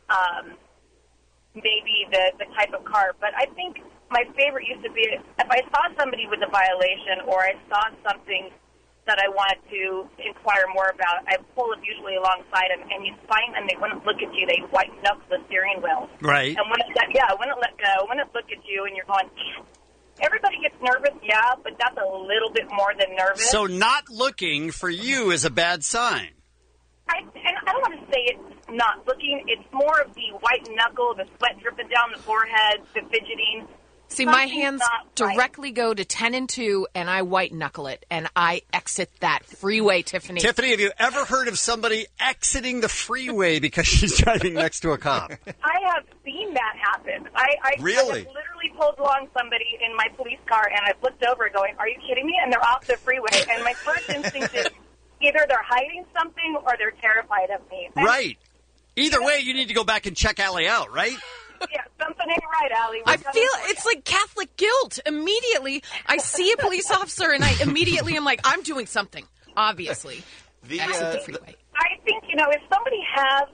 Speaker 12: maybe the type of car. But I think my favorite used to be if I saw somebody with a violation, or I saw something that I wanted to inquire more about, I pull up usually alongside them, and you find them, they wouldn't look at you, they whiten up the steering wheel.
Speaker 6: Right.
Speaker 12: And when it let go, when it look at you, and you're going, everybody gets nervous, yeah, but that's a little bit more than nervous.
Speaker 6: So not looking for you is a bad sign.
Speaker 12: And I don't want to say it's not looking, it's more of the white knuckle, the sweat dripping down the forehead, the fidgeting.
Speaker 10: See, my hands directly go to 10 and 2, and I white knuckle it, and I exit that freeway, Tiffany.
Speaker 6: Tiffany, have you ever heard of somebody exiting the freeway because she's driving next to a cop?
Speaker 12: I have seen that happen. I
Speaker 6: Really?
Speaker 12: have literally pulled along somebody in my police car, and I've looked over going, are you kidding me? And they're off the freeway, and my first instinct is either they're hiding something or they're terrified of me.
Speaker 6: Right. Either way, you need to go back and check Allie out, right?
Speaker 12: Yeah, something ain't right, Allie.
Speaker 10: I feel it's like Catholic guilt. Immediately, I see a police officer, and I immediately am like, I'm doing something, obviously. Exit the freeway.
Speaker 12: I think, if somebody has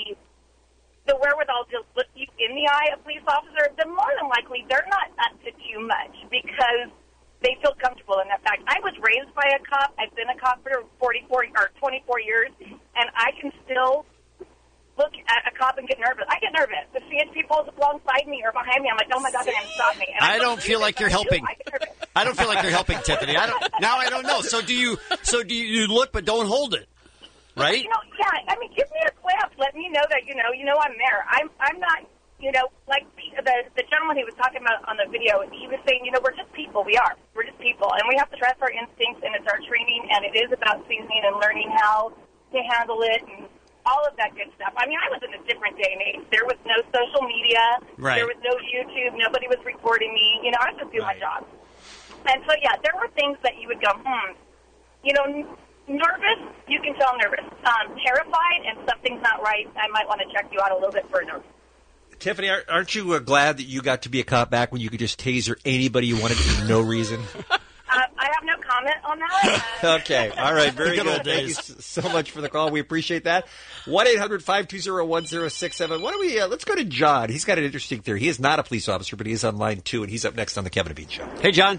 Speaker 12: the wherewithal to look you in the eye, a police officer, then more than likely they're not up to too much because they feel comfortable in that fact. I was raised by a cop. I've been a cop for 24 years, and I can still look at a cop and get nervous. I get nervous. If CHP pulls up alongside me or behind me, I'm like, oh my God, they're going to stop me. And
Speaker 6: I don't feel like you're helping. I don't feel like you're helping, Tiffany. I don't know. So do you look but don't hold it, right?
Speaker 12: Yeah. I mean, give me a glance. Let me know that I'm there. I'm not. Like the gentleman he was talking about on the video, he was saying, we're just people. We are. We're just people, and we have to trust our instincts, and it's our training, and it is about seasoning and learning how to handle it and all of that good stuff. I mean, I was in a different day and age. There was no social media.
Speaker 6: Right.
Speaker 12: There was no YouTube. Nobody was recording me. I was just doing my job. And so, yeah, there were things that you would go, nervous, you can tell nervous. Terrified, and something's not right, I might want to check you out a little bit further.
Speaker 9: Tiffany, aren't you glad that you got to be a cop back when you could just taser anybody you wanted for no reason?
Speaker 12: I have no comment on that.
Speaker 9: Okay. All right. Very good. Thank you so much for the call. We appreciate that. 1-800-520-1067. Why don't we, let's go to John. He's got an interesting theory. He is not a police officer, but he is on line 2, and he's up next on the Kevin and Bean Show.
Speaker 6: Hey, John.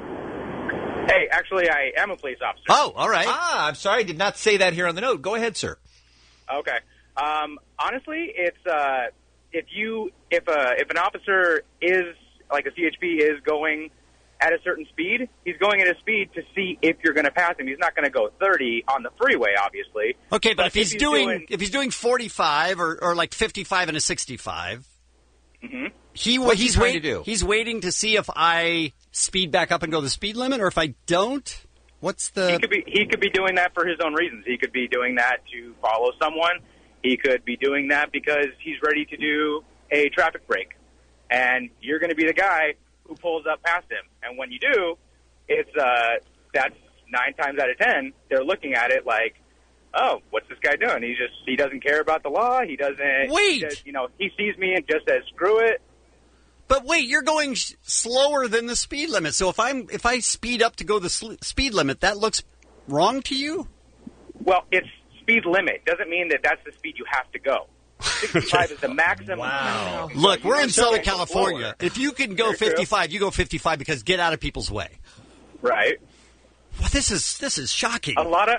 Speaker 14: Hey, actually, I am a police officer.
Speaker 6: Oh, all right.
Speaker 9: I'm sorry. I did not say that here on the note. Go ahead, sir.
Speaker 14: Okay. Honestly, it's, if an officer is, like a CHP is going at a certain speed, he's going at a speed to see if you're going to pass him. He's not going to go 30 on the freeway, obviously.
Speaker 6: Okay, but if he's doing 45 or like 55 and a 65, he's waiting to see if I speed back up and go the speed limit, or if I don't. What's the?
Speaker 14: He could be doing that for his own reasons. He could be doing that to follow someone. He could be doing that because he's ready to do a traffic break, and you're going to be the guy who pulls up past him. And when you do, it's that's 9 times out of 10, they're looking at it like, oh, what's this guy doing? He doesn't care about the law. He doesn't.
Speaker 6: Wait.
Speaker 14: He sees me and just says, screw it.
Speaker 6: But wait, you're going slower than the speed limit. So if I speed up to go the speed limit, that looks wrong to you?
Speaker 14: Well, it's speed limit. Doesn't mean that that's the speed you have to go. 65 is the maximum.
Speaker 6: Wow. Look, we're in Southern California. If you can go 55, you go 55 because get out of people's way.
Speaker 14: Right.
Speaker 6: Well, this is shocking.
Speaker 14: A lot of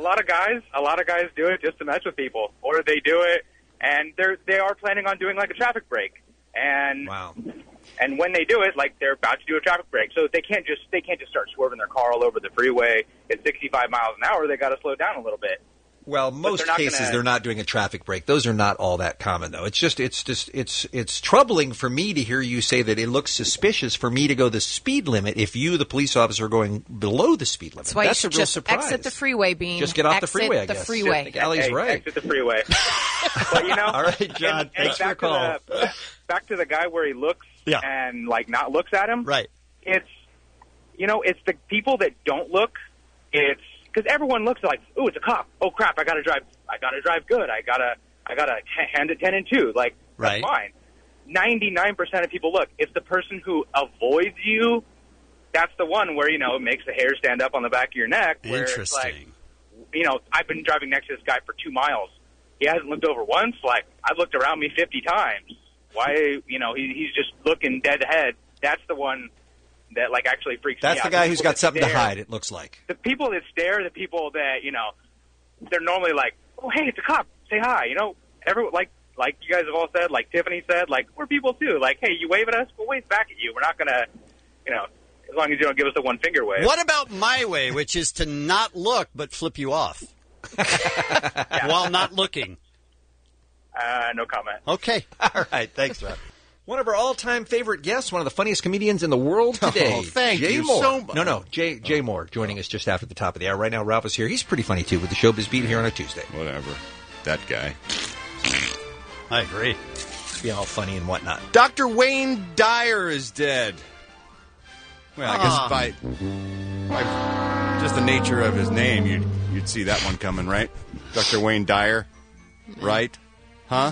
Speaker 14: guys do it just to mess with people, or they do it and they are planning on doing like a traffic break. And and when they do it, like they're about to do a traffic break, so they can't just start swerving their car all over the freeway at 65 miles an hour. They got to slow down a little bit.
Speaker 9: Well, most cases they're not doing a traffic break. Those are not all that common, though. It's troubling for me to hear you say that it looks suspicious for me to go the speed limit if you, the police officer, are going below the speed limit.
Speaker 10: That's why
Speaker 9: That's
Speaker 10: you
Speaker 9: a
Speaker 10: should
Speaker 9: real
Speaker 10: just
Speaker 9: surprise.
Speaker 10: exit the freeway, Bean.
Speaker 9: Just get off the
Speaker 10: Exit
Speaker 9: freeway, I
Speaker 10: the
Speaker 9: guess.
Speaker 10: freeway.
Speaker 9: I think Allie's right.
Speaker 14: Exit the freeway. But
Speaker 9: all right, John. Thanks for your call.
Speaker 14: Back to the guy where he looks and like not looks at him.
Speaker 6: Right.
Speaker 14: It's it's the people that don't look. It's because everyone looks like, oh, it's a cop. Oh crap, I gotta drive good. I gotta hand it 10 and 2. Like that's fine. 99% of people look. It's the person who avoids you. That's the one where it makes the hair stand up on the back of your neck. Where
Speaker 6: Interesting.
Speaker 14: It's like, I've been driving next to this guy for 2 miles. He hasn't looked over once. Like I've looked around me 50 times. Why? He's just looking dead ahead. That's the one that like actually freaks me out.
Speaker 9: That's the guy who's got something to hide, it looks like.
Speaker 14: The people that stare, the people that, they're normally like, oh, hey, it's a cop. Say hi. Everyone, like you guys have all said, like Tiffany said, like, we're people too. Like, hey, you wave at us, we'll wave back at you. We're not going to, as long as you don't give us a one finger wave.
Speaker 6: What about my way, which is to not look but flip you off while not looking?
Speaker 14: No comment.
Speaker 6: Okay. All right. Thanks, Rob.
Speaker 9: One of our all-time favorite guests, one of the funniest comedians in the world today.
Speaker 4: Oh, thank
Speaker 9: Jay
Speaker 4: you
Speaker 9: Moore.
Speaker 4: so much.
Speaker 9: No, Jay Moore joining us just after the top of the hour. Right now, Ralph is here. He's pretty funny, too, with the Showbiz Beat here on a Tuesday.
Speaker 4: Whatever. That guy.
Speaker 6: I agree.
Speaker 9: Being all funny and whatnot.
Speaker 4: Dr. Wayne Dyer is dead. Well, I guess by just the nature of his name, you'd see that one coming, right? Dr. Wayne Dyer, right? Huh?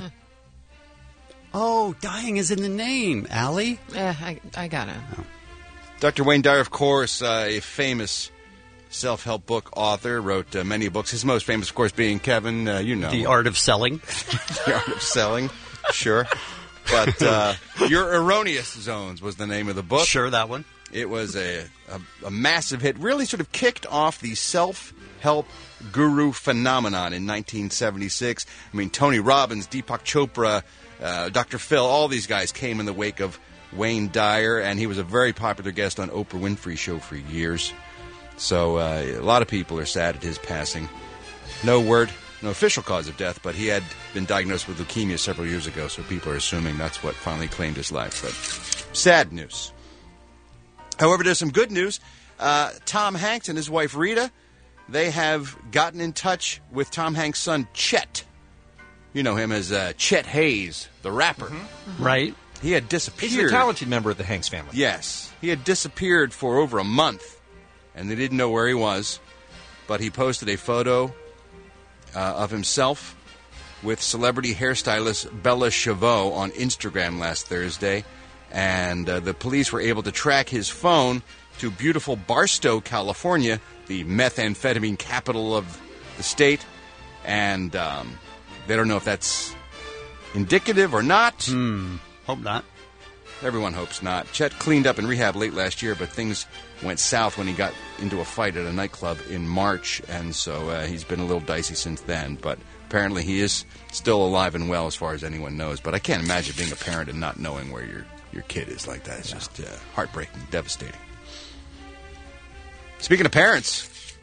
Speaker 6: Oh, dying is in the name, Allie.
Speaker 10: I got it.
Speaker 4: Dr. Wayne Dyer, of course, a famous self-help book author, wrote many books. His most famous, of course, being Kevin,
Speaker 6: The Art of Selling.
Speaker 4: The Art of Selling, sure. But Your Erroneous Zones was the name of the book.
Speaker 6: Sure, that one.
Speaker 4: It was a massive hit, really sort of kicked off the self-help guru phenomenon in 1976. I mean, Tony Robbins, Deepak Chopra, Dr. Phil, all these guys came in the wake of Wayne Dyer, and he was a very popular guest on Oprah Winfrey's show for years. So a lot of people are sad at his passing. No official cause of death, but he had been diagnosed with leukemia several years ago, so people are assuming that's what finally claimed his life. But sad news. However, there's some good news. Tom Hanks and his wife Rita, they have gotten in touch with Tom Hanks' son Chet. You know him as Chet Hayes, the rapper.
Speaker 6: Mm-hmm. Right.
Speaker 4: He had disappeared.
Speaker 9: He's a talented member of the Hanks family.
Speaker 4: Yes. He had disappeared for over a month, and they didn't know where he was. But he posted a photo of himself with celebrity hairstylist Bella Chavot on Instagram last Thursday. And the police were able to track his phone to beautiful Barstow, California, the methamphetamine capital of the state. And they don't know if that's indicative or not.
Speaker 6: Hope not.
Speaker 4: Everyone hopes not. Chet cleaned up in rehab late last year, but things went south when he got into a fight at a nightclub in March, and so he's been a little dicey since then. But apparently he is still alive and well as far as anyone knows. But I can't imagine being a parent and not knowing where your kid is like that. It's just heartbreaking, devastating. Speaking of parents,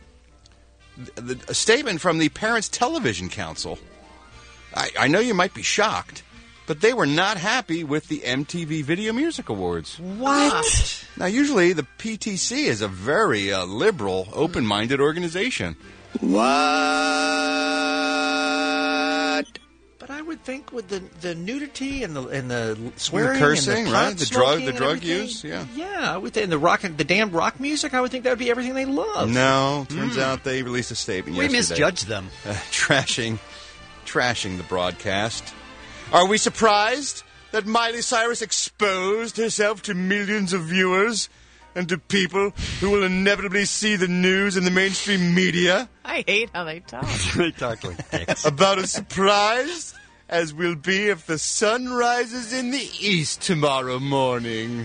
Speaker 4: a statement from the Parents Television Council. I know you might be shocked, but they were not happy with the MTV Video Music Awards.
Speaker 6: What?
Speaker 4: Now, usually the PTC is a very liberal, open-minded organization. What?
Speaker 9: But I would think with the nudity and the swearing,
Speaker 4: the cursing,
Speaker 9: and the
Speaker 4: right?
Speaker 9: pot
Speaker 4: The
Speaker 9: smoking
Speaker 4: drug
Speaker 9: and everything,
Speaker 4: use, yeah.
Speaker 9: Yeah, I would think, and the damned rock music, I would think that would be everything they love.
Speaker 4: No, turns out they released a statement
Speaker 6: We
Speaker 4: yesterday.
Speaker 6: misjudged them.
Speaker 4: Trashing the broadcast. Are we surprised that Miley Cyrus exposed herself to millions of viewers and to people who will inevitably see the news in the mainstream media?
Speaker 10: I hate how they talk.
Speaker 6: They talk like dicks.
Speaker 4: About as surprised as we'll be if the sun rises in the east tomorrow morning.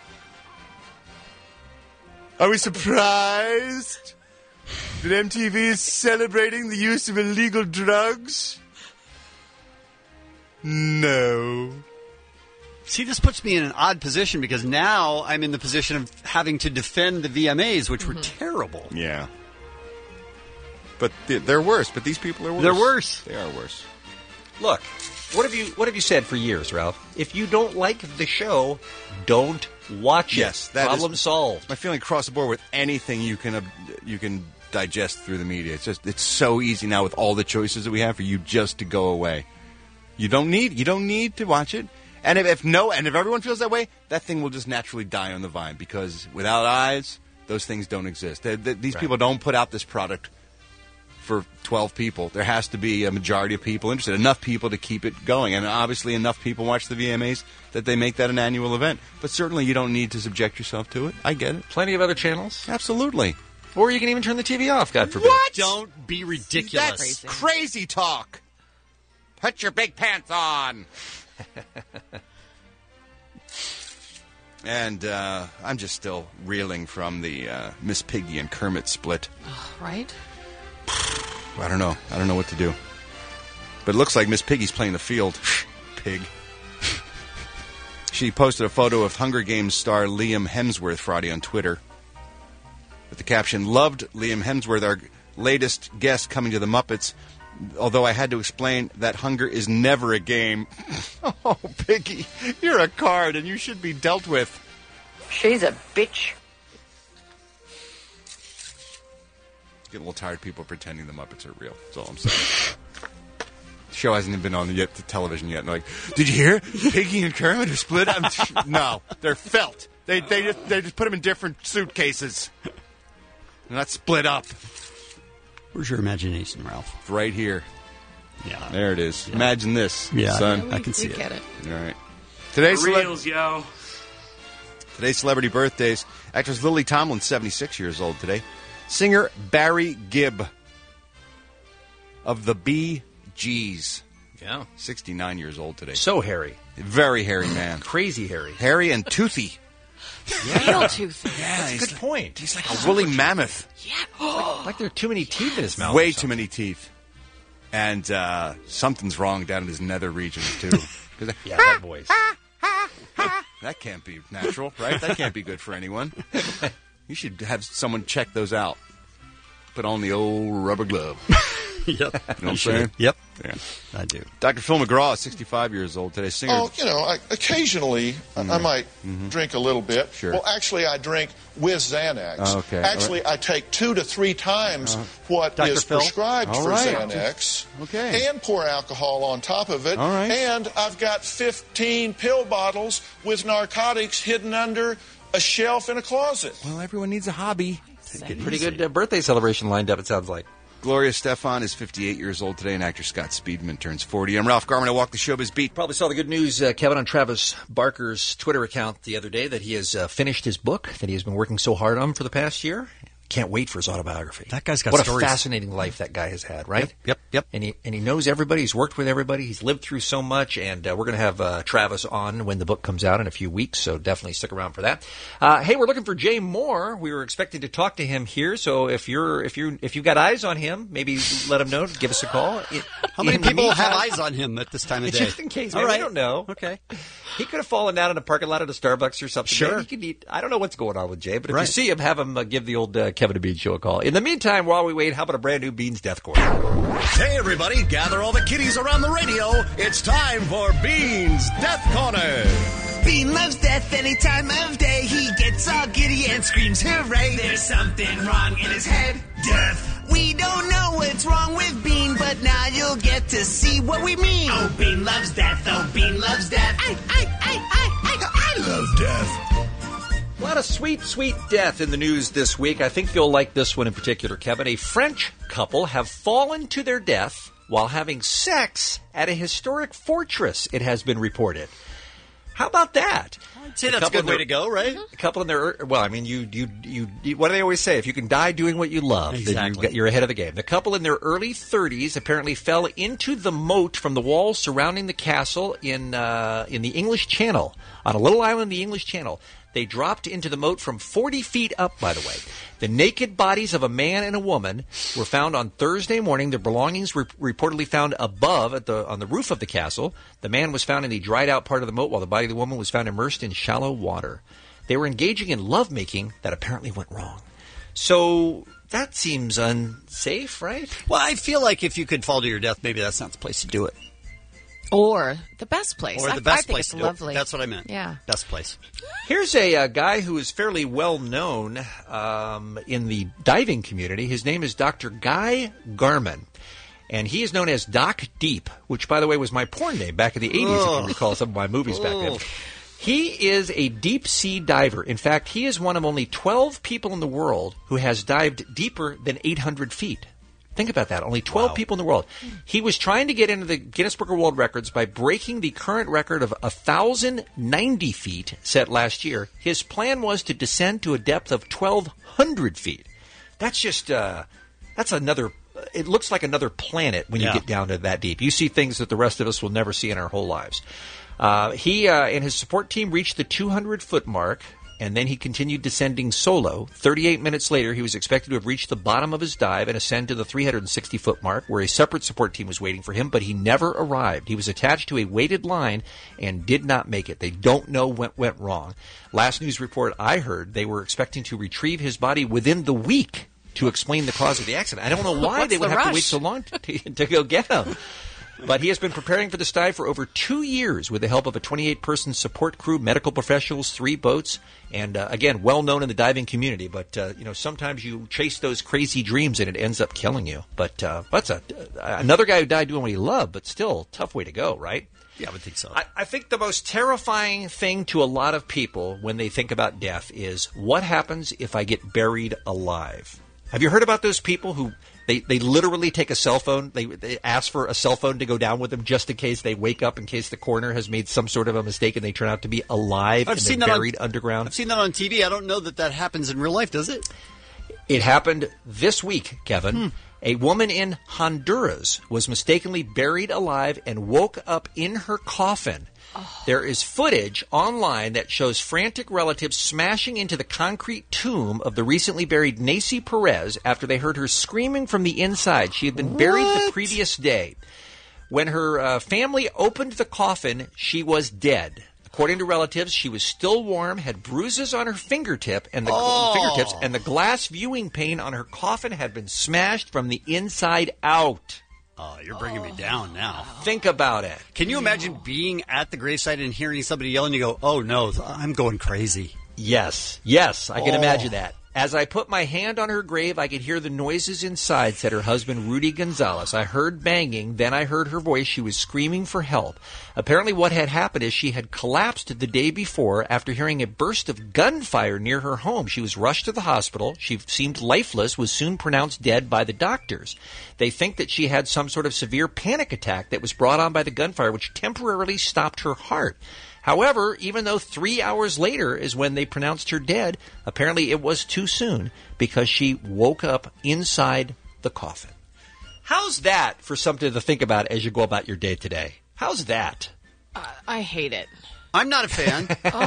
Speaker 4: Are we surprised that MTV is celebrating the use of illegal drugs? No.
Speaker 6: See, this puts me in an odd position because now I'm in the position of having to defend the VMAs, which were terrible.
Speaker 4: Yeah. But they're worse. But these people are worse.
Speaker 6: They're worse.
Speaker 4: They are worse.
Speaker 9: Look, what have you said for years, Ralph? If you don't like the show, don't watch it.
Speaker 4: Yes, that
Speaker 9: Problem
Speaker 4: is
Speaker 9: solved.
Speaker 4: my feeling across the board with anything you can digest through the media. It's so easy now with all the choices that we have for you just to go away. You don't need to watch it. And if everyone feels that way, that thing will just naturally die on the vine because without eyes, those things don't exist. These people don't put out this product for 12 people. There has to be a majority of people interested, enough people to keep it going. And obviously enough people watch the VMAs that they make that an annual event. But certainly you don't need to subject yourself to it. I get it.
Speaker 9: Plenty of other channels.
Speaker 4: Absolutely.
Speaker 9: Or you can even turn the TV off, God forbid.
Speaker 4: What?
Speaker 6: Don't be ridiculous.
Speaker 4: That's crazy talk. Put your big pants on. And I'm just still reeling from the Miss Piggy and Kermit split.
Speaker 10: Right?
Speaker 4: I don't know. I don't know what to do. But it looks like Miss Piggy's playing the field. Pig. She posted a photo of Hunger Games star Liam Hemsworth Friday on Twitter with the caption, "Loved Liam Hemsworth, our latest guest coming to the Muppets, although I had to explain that hunger is never a game." Oh, Piggy, you're a card and you should be dealt with.
Speaker 15: She's a bitch.
Speaker 4: Getting a little tired of people pretending the Muppets are real. That's all I'm saying. The show hasn't even been on the television yet. And they're like, did you hear? Piggy and Kermit are split? No, they're felt. They just put them in different suitcases. They're not split up.
Speaker 6: Where's your imagination, Ralph?
Speaker 4: It's right here.
Speaker 6: Yeah.
Speaker 4: There it is.
Speaker 6: Yeah.
Speaker 4: Imagine this,
Speaker 6: Yeah,
Speaker 4: son.
Speaker 6: I can see it.
Speaker 10: Get it.
Speaker 4: All right. Today's
Speaker 5: Reels, yo.
Speaker 4: Today's celebrity birthdays. Actress Lily Tomlin, 76 years old today. Singer Barry Gibb of the Bee Gees.
Speaker 9: Yeah.
Speaker 4: 69 years old today.
Speaker 9: So hairy.
Speaker 4: Very hairy man.
Speaker 9: Crazy hairy.
Speaker 4: Hairy and toothy.
Speaker 10: Real toothy.
Speaker 4: Yeah,
Speaker 9: That's a good point.
Speaker 4: He's like a woolly mammoth.
Speaker 9: like there are too many teeth in his mouth.
Speaker 4: Way too many teeth. And something's wrong down in his nether regions, too.
Speaker 9: Yeah, that voice.
Speaker 4: That can't be natural, right? That can't be good for anyone. You should have someone check those out. Put on the old rubber glove.
Speaker 6: Yep.
Speaker 4: You know what I'm saying?
Speaker 6: Yep.
Speaker 4: Yeah.
Speaker 6: I do.
Speaker 4: Dr. Phil McGraw is 65 years old today. Singer.
Speaker 11: Oh, occasionally I might drink a little bit.
Speaker 4: Sure.
Speaker 11: Well, actually, I drink with Xanax.
Speaker 4: Oh, okay.
Speaker 11: Actually, I take 2 to 3 times what
Speaker 6: Dr.
Speaker 11: is
Speaker 6: Phil?
Speaker 11: prescribed
Speaker 4: All
Speaker 11: for
Speaker 4: right.
Speaker 11: Xanax.
Speaker 4: Okay.
Speaker 11: And pour alcohol on top of it.
Speaker 4: All right.
Speaker 11: And I've got 15 pill bottles with narcotics hidden under a shelf in a closet.
Speaker 4: Well, everyone needs a hobby.
Speaker 9: Pretty good birthday celebration lined up, it sounds like.
Speaker 4: Gloria Stefan is 58 years old today, and actor Scott Speedman turns 40. I'm Ralph Garman. I walk the showbiz beat.
Speaker 9: Probably saw the good news, Kevin, on Travis Barker's Twitter account the other day that he has finished his book that he has been working so hard on for the past year. Can't wait for his autobiography.
Speaker 6: That guy's got
Speaker 9: what
Speaker 6: stories.
Speaker 9: a fascinating life that guy has had, right?
Speaker 6: Yep.
Speaker 9: And he knows everybody. He's worked with everybody. He's lived through so much. And we're going to have Travis on when the book comes out in a few weeks. So definitely stick around for that. Hey, we're looking for Jay Moore. We were expecting to talk to him here. So if you've got eyes on him, maybe let him know. Give us a call.
Speaker 6: How many people have eyes on him at this time of day?
Speaker 9: Just in case, man.
Speaker 6: All right.
Speaker 9: We don't know.
Speaker 6: Okay.
Speaker 9: He could have fallen down in a parking lot at a Starbucks or something.
Speaker 6: Sure.
Speaker 9: Maybe he could eat. I don't know what's going on with Jay, but if you
Speaker 6: Right.
Speaker 9: see him, have him give the old Kevin and Bean Show a call. In the meantime, while we wait, how about a brand new Beans Death Corner?
Speaker 16: Hey, everybody, gather all the kiddies around the radio. It's time for Beans Death Corner.
Speaker 17: Bean loves death any time of day. He gets all giddy and screams hooray. There's something wrong in his head. Death. We don't know what's wrong with Bean, but now you'll get to see what we mean. Oh, Bean loves death. Oh, Bean loves death. I love death.
Speaker 9: A lot of sweet, sweet death in the news this week. I think you'll like this one in particular, Kevin. A French couple have fallen to their death while having sex at a historic fortress, it has been reported. How about that?
Speaker 6: I'd say that's a good way to go, right?
Speaker 9: A couple in their, well, I mean, you what do they always say? If you can die doing what you love,
Speaker 6: Exactly.
Speaker 9: then you're ahead of the game. The couple in their early 30s apparently fell into the moat from the walls surrounding the castle in the English Channel, on a little island in the English Channel. They dropped into the moat from 40 feet up, by the way. The naked bodies of a man and a woman were found on Thursday morning. Their belongings were reportedly found above on the roof of the castle. The man was found in the dried-out part of the moat, while the body of the woman was found immersed in shallow water. They were engaging in lovemaking that apparently went wrong. So that seems unsafe, right?
Speaker 6: Well, I feel like if you could fall to your death, maybe that's not the place to do it.
Speaker 10: Or the best place.
Speaker 6: Or the best
Speaker 10: I think
Speaker 6: place
Speaker 10: it's
Speaker 6: to do it.
Speaker 10: lovely.
Speaker 6: That's what I meant.
Speaker 10: Yeah.
Speaker 6: Best place.
Speaker 9: Here's a guy who is fairly well known in the diving community. His name is Dr. Guy Garman. And he is known as Doc Deep, which, by the way, was my porn name back in the 80s, if you recall some of my movies back then. He is a deep-sea diver. In fact, he is one of only 12 people in the world who has dived deeper than 800 feet. Think about that. Only 12 people in the world. He was trying to get into the Guinness Book of World Records by breaking the current record of 1,090 feet set last year. His plan was to descend to a depth of 1,200 feet. That's just, that's another, it looks like another planet when you get down to that deep. You see things that the rest of us will never see in our whole lives. He and his support team reached the 200-foot mark, and then he continued descending solo. 38 minutes later, he was expected to have reached the bottom of his dive and ascend to the 360-foot mark, where a separate support team was waiting for him, but he never arrived. He was attached to a weighted line and did not make it. They don't know what went wrong. Last news report I heard, they were expecting to retrieve his body within the week to explain the cause of the accident. I don't know why they would have to wait so long to go get him. But he has been preparing for this dive for over 2 years with the help of a 28-person support crew, medical professionals, 3 boats, and, again, well-known in the diving community. But, sometimes you chase those crazy dreams and it ends up killing you. But that's another guy who died doing what he loved, but still, tough way to go, right?
Speaker 6: Yeah, I would think so.
Speaker 9: I think the most terrifying thing to a lot of people when they think about death is, what happens if I get buried alive? Have you heard about those people who... They literally take a cell phone. They ask for a cell phone to go down with them just in case they wake up, in case the coroner has made some sort of a mistake and they turn out to be alive and they're buried underground.
Speaker 6: I've seen that on TV. I don't know that happens in real life, does it?
Speaker 9: It happened this week, Kevin. A woman in Honduras was mistakenly buried alive and woke up in her coffin. There is footage online that shows frantic relatives smashing into the concrete tomb of the recently buried Nacy Perez after they heard her screaming from the inside. She had been buried the previous day. When her family opened the coffin, she was dead. According to relatives, she was still warm, had bruises on her fingertips, and the glass viewing pane on her coffin had been smashed from the inside out.
Speaker 6: Oh, you're bringing me down now.
Speaker 9: Think about it.
Speaker 6: Can you imagine being at the gravesite and hearing somebody yell and you go, oh, no, I'm going crazy?
Speaker 9: Yes, I can imagine that. As I put my hand on her grave, I could hear the noises inside, said her husband, Rudy Gonzalez. I heard banging, then I heard her voice. She was screaming for help. Apparently what had happened is she had collapsed the day before after hearing a burst of gunfire near her home. She was rushed to the hospital. She seemed lifeless, was soon pronounced dead by the doctors. They think that she had some sort of severe panic attack that was brought on by the gunfire, which temporarily stopped her heart. However, even though 3 hours later is when they pronounced her dead, apparently it was too soon because she woke up inside the coffin. How's that for something to think about as you go about your day today? How's that?
Speaker 10: I hate it.
Speaker 6: I'm not a fan.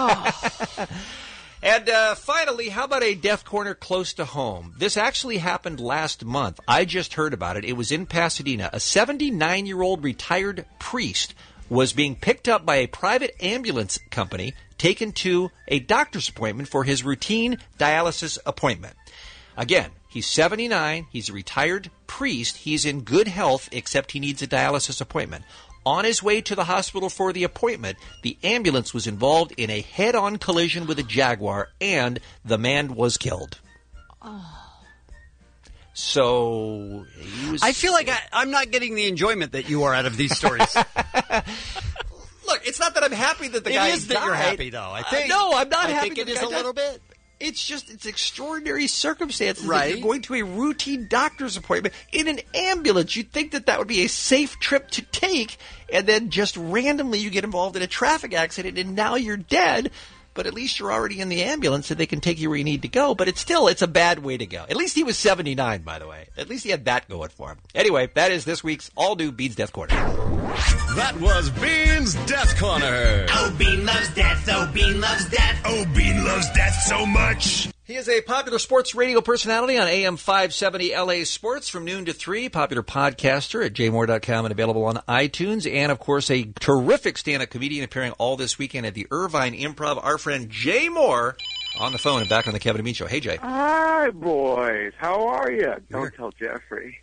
Speaker 9: And finally, how about a death corner close to home? This actually happened last month. I just heard about it. It was in Pasadena. A 79-year-old retired priest was being picked up by a private ambulance company, taken to a doctor's appointment for his routine dialysis appointment. Again, he's 79, he's a retired priest, he's in good health, except he needs a dialysis appointment. On his way to the hospital for the appointment, the ambulance was involved in a head-on collision with a Jaguar, and the man was killed. So he was.
Speaker 6: I feel like I'm not getting the enjoyment that you are out of these stories.
Speaker 9: Look, it's not that I'm happy that the guy
Speaker 6: It is that
Speaker 9: died.
Speaker 6: you're happy, though. I think.
Speaker 9: No, I'm not happy.
Speaker 6: I think
Speaker 9: that
Speaker 6: it
Speaker 9: the
Speaker 6: is
Speaker 9: guy
Speaker 6: a
Speaker 9: died.
Speaker 6: little bit.
Speaker 9: It's extraordinary circumstances. that
Speaker 6: Right.
Speaker 9: You're going to a routine doctor's appointment in an ambulance. You'd think that would be a safe trip to take, and then just randomly you get involved in a traffic accident, and now you're dead. But at least you're already in the ambulance, so they can take you where you need to go. But it's a bad way to go. At least he was 79, by the way. At least he had that going for him. Anyway, that is this week's all-new Beans Death Corner.
Speaker 16: That was Bean's Death Corner.
Speaker 17: Oh, Bean loves death. Oh, Bean loves death.
Speaker 16: Oh, Bean loves death so much.
Speaker 9: He is a popular sports radio personality on AM 570 LA Sports from noon to 3, popular podcaster at jmore.com and available on iTunes, and, of course, a terrific stand-up comedian appearing all this weekend at the Irvine Improv. Our friend Jay Moore on the phone and back on the Kevin and Bean Show. Hey, Jay.
Speaker 18: Hi, boys. How are you? Don't tell Jeffrey.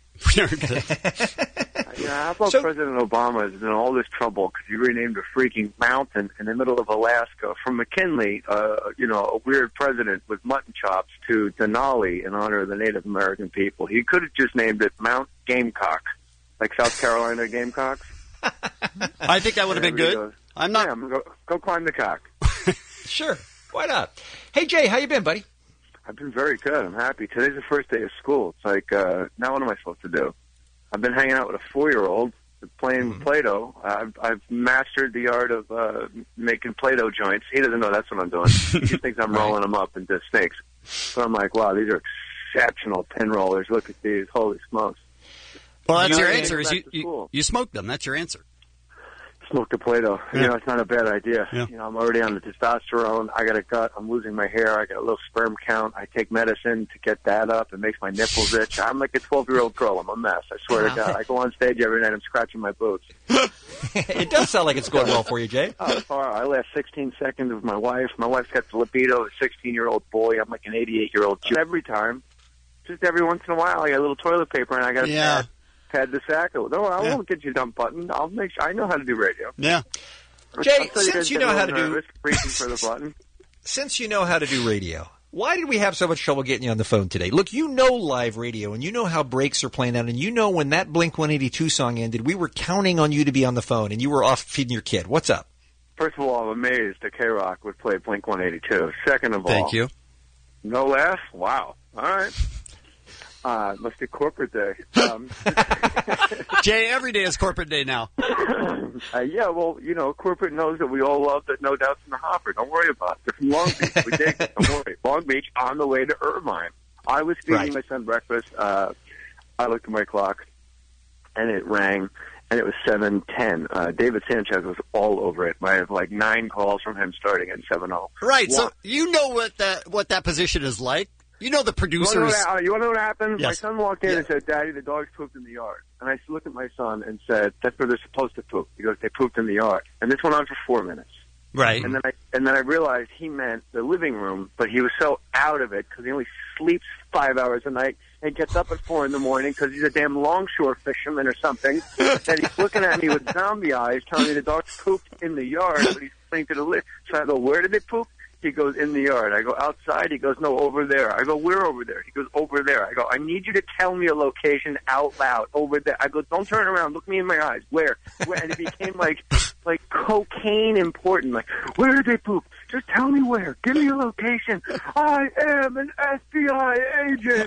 Speaker 18: How about President Obama is in all this trouble because he renamed a freaking mountain in the middle of Alaska from McKinley, a weird president with mutton chops, to Denali in honor of the Native American people. He could have just named it Mount Gamecock, like South Carolina Gamecocks.
Speaker 6: I think that would have been good.
Speaker 18: Goes,
Speaker 6: I'm not.
Speaker 18: Yeah, go climb the cock.
Speaker 9: Sure. Why not? Hey, Jay, how you been, buddy?
Speaker 18: I've been very good. I'm happy. Today's the first day of school. It's like, now what am I supposed to do? I've been hanging out with a 4-year-old playing Play-Doh. I've mastered the art of making Play-Doh joints. He doesn't know that's what I'm doing. He just thinks I'm rolling them up into snakes. So I'm like, wow, these are exceptional pin rollers. Look at these. Holy smokes.
Speaker 6: Well, that's your
Speaker 18: Yeah,
Speaker 6: answer. Is
Speaker 18: back to school.
Speaker 6: you smoke them. That's your answer.
Speaker 18: Smoke the Play-Doh.
Speaker 6: Yeah.
Speaker 18: It's not a bad idea.
Speaker 6: Yeah.
Speaker 18: I'm already on the testosterone. I got a gut. I'm losing my hair. I got a little sperm count. I take medicine to get that up. It makes my nipples itch. I'm like a 12-year-old girl. I'm a mess. I swear to God. I go on stage every night. I'm scratching my boots.
Speaker 9: It does sound like it's going well for you, Jay.
Speaker 18: I last 16 seconds with my wife. My wife's got the libido of a 16-year-old boy. I'm like an 88-year-old. Every time, just every once in a while, I got a little toilet paper and I got to pad the sack. No, I won't get you a dumb button. I'll make sure. I know how to do radio.
Speaker 6: Yeah.
Speaker 9: Jay, since you know how to do
Speaker 18: reaching for the button.
Speaker 9: Since you know how to do radio, why did we have so much trouble getting you on the phone today? Look, you know live radio, and you know how breaks are playing out, and you know when that Blink-182 song ended, we were counting on you to be on the phone, and you were off feeding your kid. What's up?
Speaker 18: First of all, I'm amazed that K-Rock would play Blink-182. Second of all,
Speaker 6: Thank you.
Speaker 18: No laugh? Wow. All right. Must be corporate day.
Speaker 6: Jay, every day is corporate day now.
Speaker 18: Yeah, well, corporate knows that we all love that No Doubt's in the hopper. Don't worry about it. They're from Long Beach. We dig it. Don't worry. Long Beach on the way to Irvine. I was feeding my son breakfast. I looked at my clock, and it rang, and it was 7:10. David Sanchez was all over it. I have like 9 calls from him starting at 7:00.
Speaker 6: Right. So you know what that position is like. You know the producers.
Speaker 18: You want to know what happened?
Speaker 6: Yes.
Speaker 18: My son walked in and said, "Daddy, the dogs pooped in the yard." And I looked at my son and said, "That's where they're supposed to poop." He goes, "They pooped in the yard." And this went on for 4 minutes.
Speaker 6: Right.
Speaker 18: And then I realized he meant the living room, but he was so out of it because he only sleeps 5 hours a night and gets up at 4 in the morning because he's a damn longshore fisherman or something. And he's looking at me with zombie eyes, telling me the dogs pooped in the yard, but he's pointing to the list. So I go, "Where did they poop?" He goes, "In the yard." I go, "Outside?" He goes, "No, over there." I go, "Where over there?" He goes, "Over there." I go, "I need you to tell me a location out loud. Over there." I go, "Don't turn around. Look me in my eyes. Where?" And it became like cocaine important. Like, "Where did they poop? Just tell me where. Give me a location. I am an FBI agent."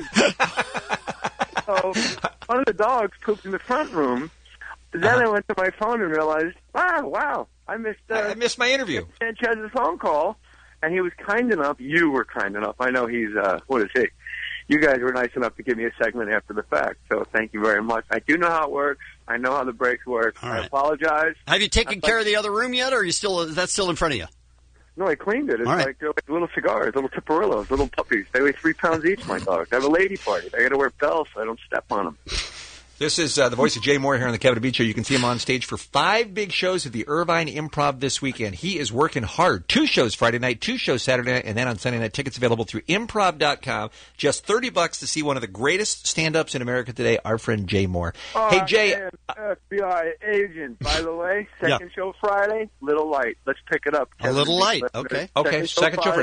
Speaker 18: So one of the dogs pooped in the front room. Then I went to my phone and realized, wow, I missed
Speaker 9: my interview.
Speaker 18: Sanchez's phone call. And he was kind enough, you were kind enough, I know he's, what is he? You guys were nice enough to give me a segment after the fact, so thank you very much. I do know how it works. I know how the breaks work.
Speaker 6: All right.
Speaker 18: I apologize.
Speaker 6: Have you taken care of the other room yet, or is that still in front of you?
Speaker 18: No, I cleaned it. It's
Speaker 6: All right.
Speaker 18: like little cigars, little Tupperillos, little puppies. They weigh 3 pounds each, my dogs. I have a lady party. I got to wear bells so I don't step on them.
Speaker 9: This is the voice of Jay Moore here on the Kevin and Bean Show. You can see him on stage for 5 big shows at the Irvine Improv this weekend. He is working hard. 2 shows Friday night, 2 shows Saturday night, and then on Sunday night. Tickets available through improv.com. Just $30 to see one of the greatest stand-ups in America today, our friend Jay Moore. Hey, Jay.
Speaker 18: I am FBI agent, by the way. Second show Friday, Little Light. Let's pick it up.
Speaker 6: A Little Light. Okay.
Speaker 9: Okay, second show Friday.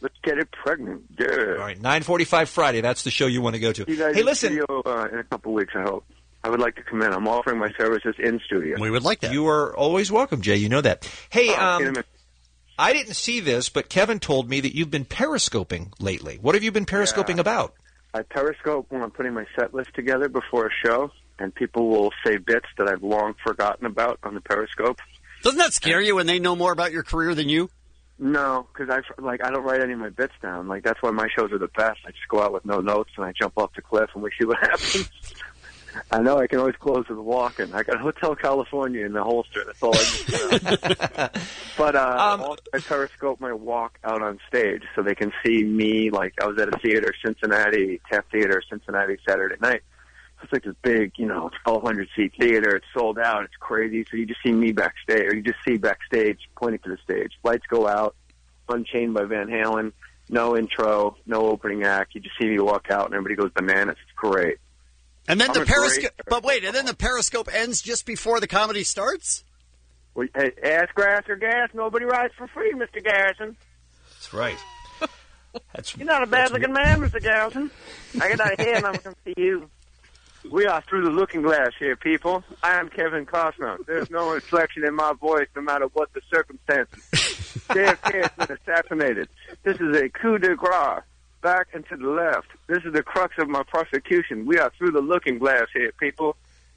Speaker 18: Let's get it pregnant. Yeah.
Speaker 9: All right, 9:45 Friday. That's the show you want to go to.
Speaker 18: You guys
Speaker 9: Hey, listen.
Speaker 18: in a couple weeks, I hope. I would like to come in. I'm offering my services in studio.
Speaker 6: We would like that.
Speaker 9: You are always welcome, Jay. You know that. Hey,
Speaker 18: in a
Speaker 9: I didn't see this, but Kevin told me that you've been periscoping lately. What have you been periscoping about?
Speaker 18: I periscope when I'm putting my set list together before a show, and people will say bits that I've long forgotten about on the periscope.
Speaker 6: Doesn't that scare you when they know more about your career than you?
Speaker 18: No, because I don't write any of my bits down. Like, that's why my shows are the best. I just go out with no notes and I jump off the cliff and we see what happens. I know I can always close with walking. I got Hotel California in the holster. That's all I do. But I periscope my walk out on stage so they can see me. Like, I was at a theater, Cincinnati, Taft Theater, Cincinnati, Saturday night. It's like this big, 1,200-seat theater. It's sold out. It's crazy. So you just see me backstage, or you just see backstage pointing to the stage. Lights go out, Unchained by Van Halen. No intro, no opening act. You just see me walk out, and everybody goes bananas. It's great.
Speaker 6: And then the periscope. But wait, and then the periscope ends just before the comedy starts.
Speaker 18: Well, hey, ass, grass, or gas. Nobody rides for free, Mr. Garrison.
Speaker 9: That's right.
Speaker 18: You're not a bad-looking man, Mr. Garrison. I get out of here, and I'm going to see you. We are through the looking glass here, people. I am Kevin Costner. There's no inflection in my voice, no matter what the circumstances. JFK has been assassinated. This is a coup de grace. Back and to the left. This is the crux of my prosecution. We are through the looking glass here, people.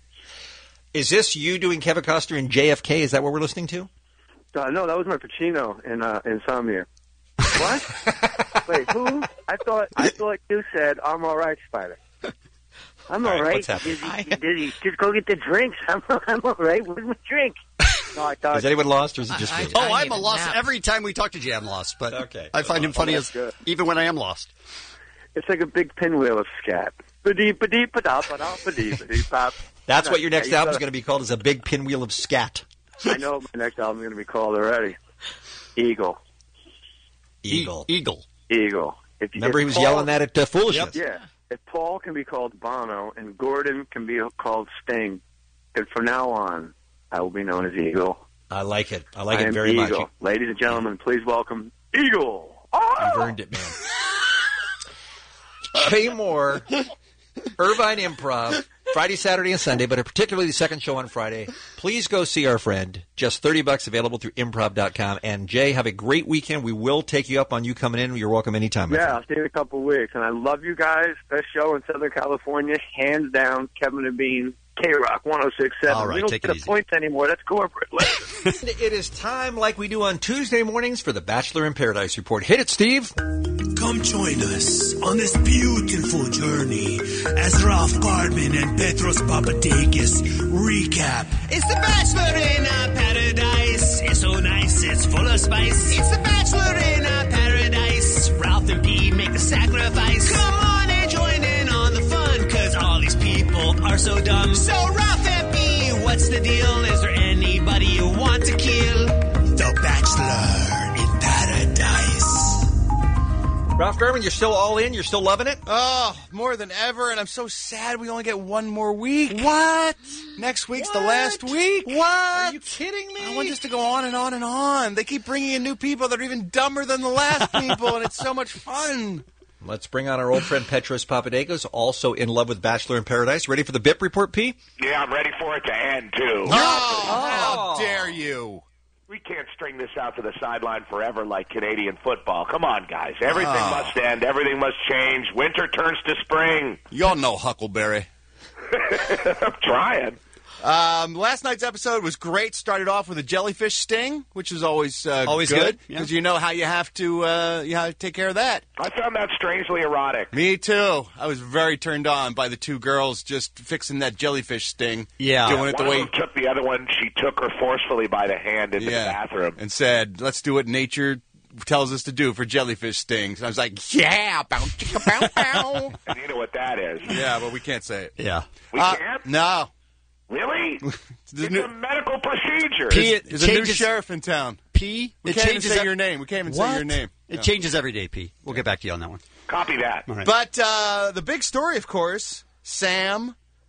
Speaker 9: Is this you doing Kevin Costner in JFK? Is that what we're listening to?
Speaker 18: No, that was my Pacino in Insomnia. What? Wait, who? I thought you said, I'm all right, Spider. I'm all right.
Speaker 9: What's happening?
Speaker 18: Dizzy. Just go get the drinks. I'm all right. Where's my drink? No, I thought.
Speaker 9: Is anyone lost, or is it just me?
Speaker 6: I'm a lost. Every time we talk to Jay, I'm lost. But
Speaker 9: okay.
Speaker 6: I find him funny
Speaker 18: good.
Speaker 6: even when I am lost.
Speaker 18: It's like a big pinwheel of scat.
Speaker 9: That's what your next album is going to be called, is a big pinwheel of scat.
Speaker 18: I know what my next album is going to be called already. Eagle.
Speaker 6: Eagle.
Speaker 9: Remember he was yelling that at Foolishness.
Speaker 18: Yeah. If Paul can be called Bono and Gordon can be called Sting, and from now on, I will be known as Eagle.
Speaker 9: I like it. I like it very much.
Speaker 18: Ladies and gentlemen, please welcome Eagle.
Speaker 9: You've earned it, man. Jay Moore, Irvine Improv, Friday, Saturday, and Sunday, but particularly the second show on Friday. Please go see our friend. Just $30 available through improv.com. And Jay, have a great weekend. We will take you up on you coming in. You're welcome anytime.
Speaker 18: Yeah, I'll see you in a couple of weeks. And I love you guys. Best show in Southern California. Hands down, Kevin and Bean, K-Rock 106.7.
Speaker 6: All right,
Speaker 18: we don't
Speaker 6: take
Speaker 18: get
Speaker 6: it
Speaker 18: the
Speaker 6: easy.
Speaker 18: points anymore. That's corporate. Listen.
Speaker 9: It is time, like we do on Tuesday mornings, for the Bachelor in Paradise Report. Hit it, Steve.
Speaker 17: Come join us on this beautiful journey as Ralph Gardman and Petros Papadakis recap.
Speaker 5: It's the Bachelor in Paradise. It's so nice, it's full of spice. It's the Bachelor in Paradise. Ralph and Pete make the sacrifice. Come on and join in on the fun, cause all these people are so dumb. So Ralph and Pete, what's the deal? Is there anybody you want to kill?
Speaker 17: The Bachelor in Paradise.
Speaker 9: Ralph Garman, you're still all in? You're still loving it?
Speaker 4: Oh, more than ever, and I'm so sad we only get one more week. What? Next week's the last week.
Speaker 6: What?
Speaker 4: Are you kidding me? I want this to go on and on and on. They keep bringing in new people that are even dumber than the last people, and it's so much fun.
Speaker 9: Let's bring on our old friend Petros Papadakis, also in love with Bachelor in Paradise. Ready for the BIP report, P?
Speaker 19: Yeah, I'm ready for it to end, too.
Speaker 4: How dare you?
Speaker 19: We can't string this out to the sideline forever like Canadian football. Come on, guys. Everything must end. Everything must change. Winter turns to spring.
Speaker 4: Y'all know Huckleberry.
Speaker 19: I'm trying.
Speaker 4: Last night's episode was great. Started off with a jellyfish sting, which is always good because you know how you have to take care of that.
Speaker 19: I found that strangely erotic.
Speaker 4: Me too. I was very turned on by the two girls just fixing that jellyfish sting.
Speaker 6: Yeah,
Speaker 4: doing it the way.
Speaker 19: One of them took the other one. She took her forcefully by the hand into the bathroom
Speaker 4: and said, "Let's do what nature tells us to do for jellyfish stings." And I was like, "Yeah, bow, chicka, bow, bow."
Speaker 19: And you know what that is?
Speaker 4: Yeah, but we can't say it.
Speaker 6: Yeah,
Speaker 19: we can't.
Speaker 4: No.
Speaker 19: Really? It's a medical procedure.
Speaker 4: There's a new sheriff in town.
Speaker 6: P.
Speaker 4: We can't even say your name. We can't even say your name.
Speaker 6: It changes every day, P. We'll get back to you on that one.
Speaker 19: Copy that.
Speaker 6: Right.
Speaker 4: But the big story, of course, Sam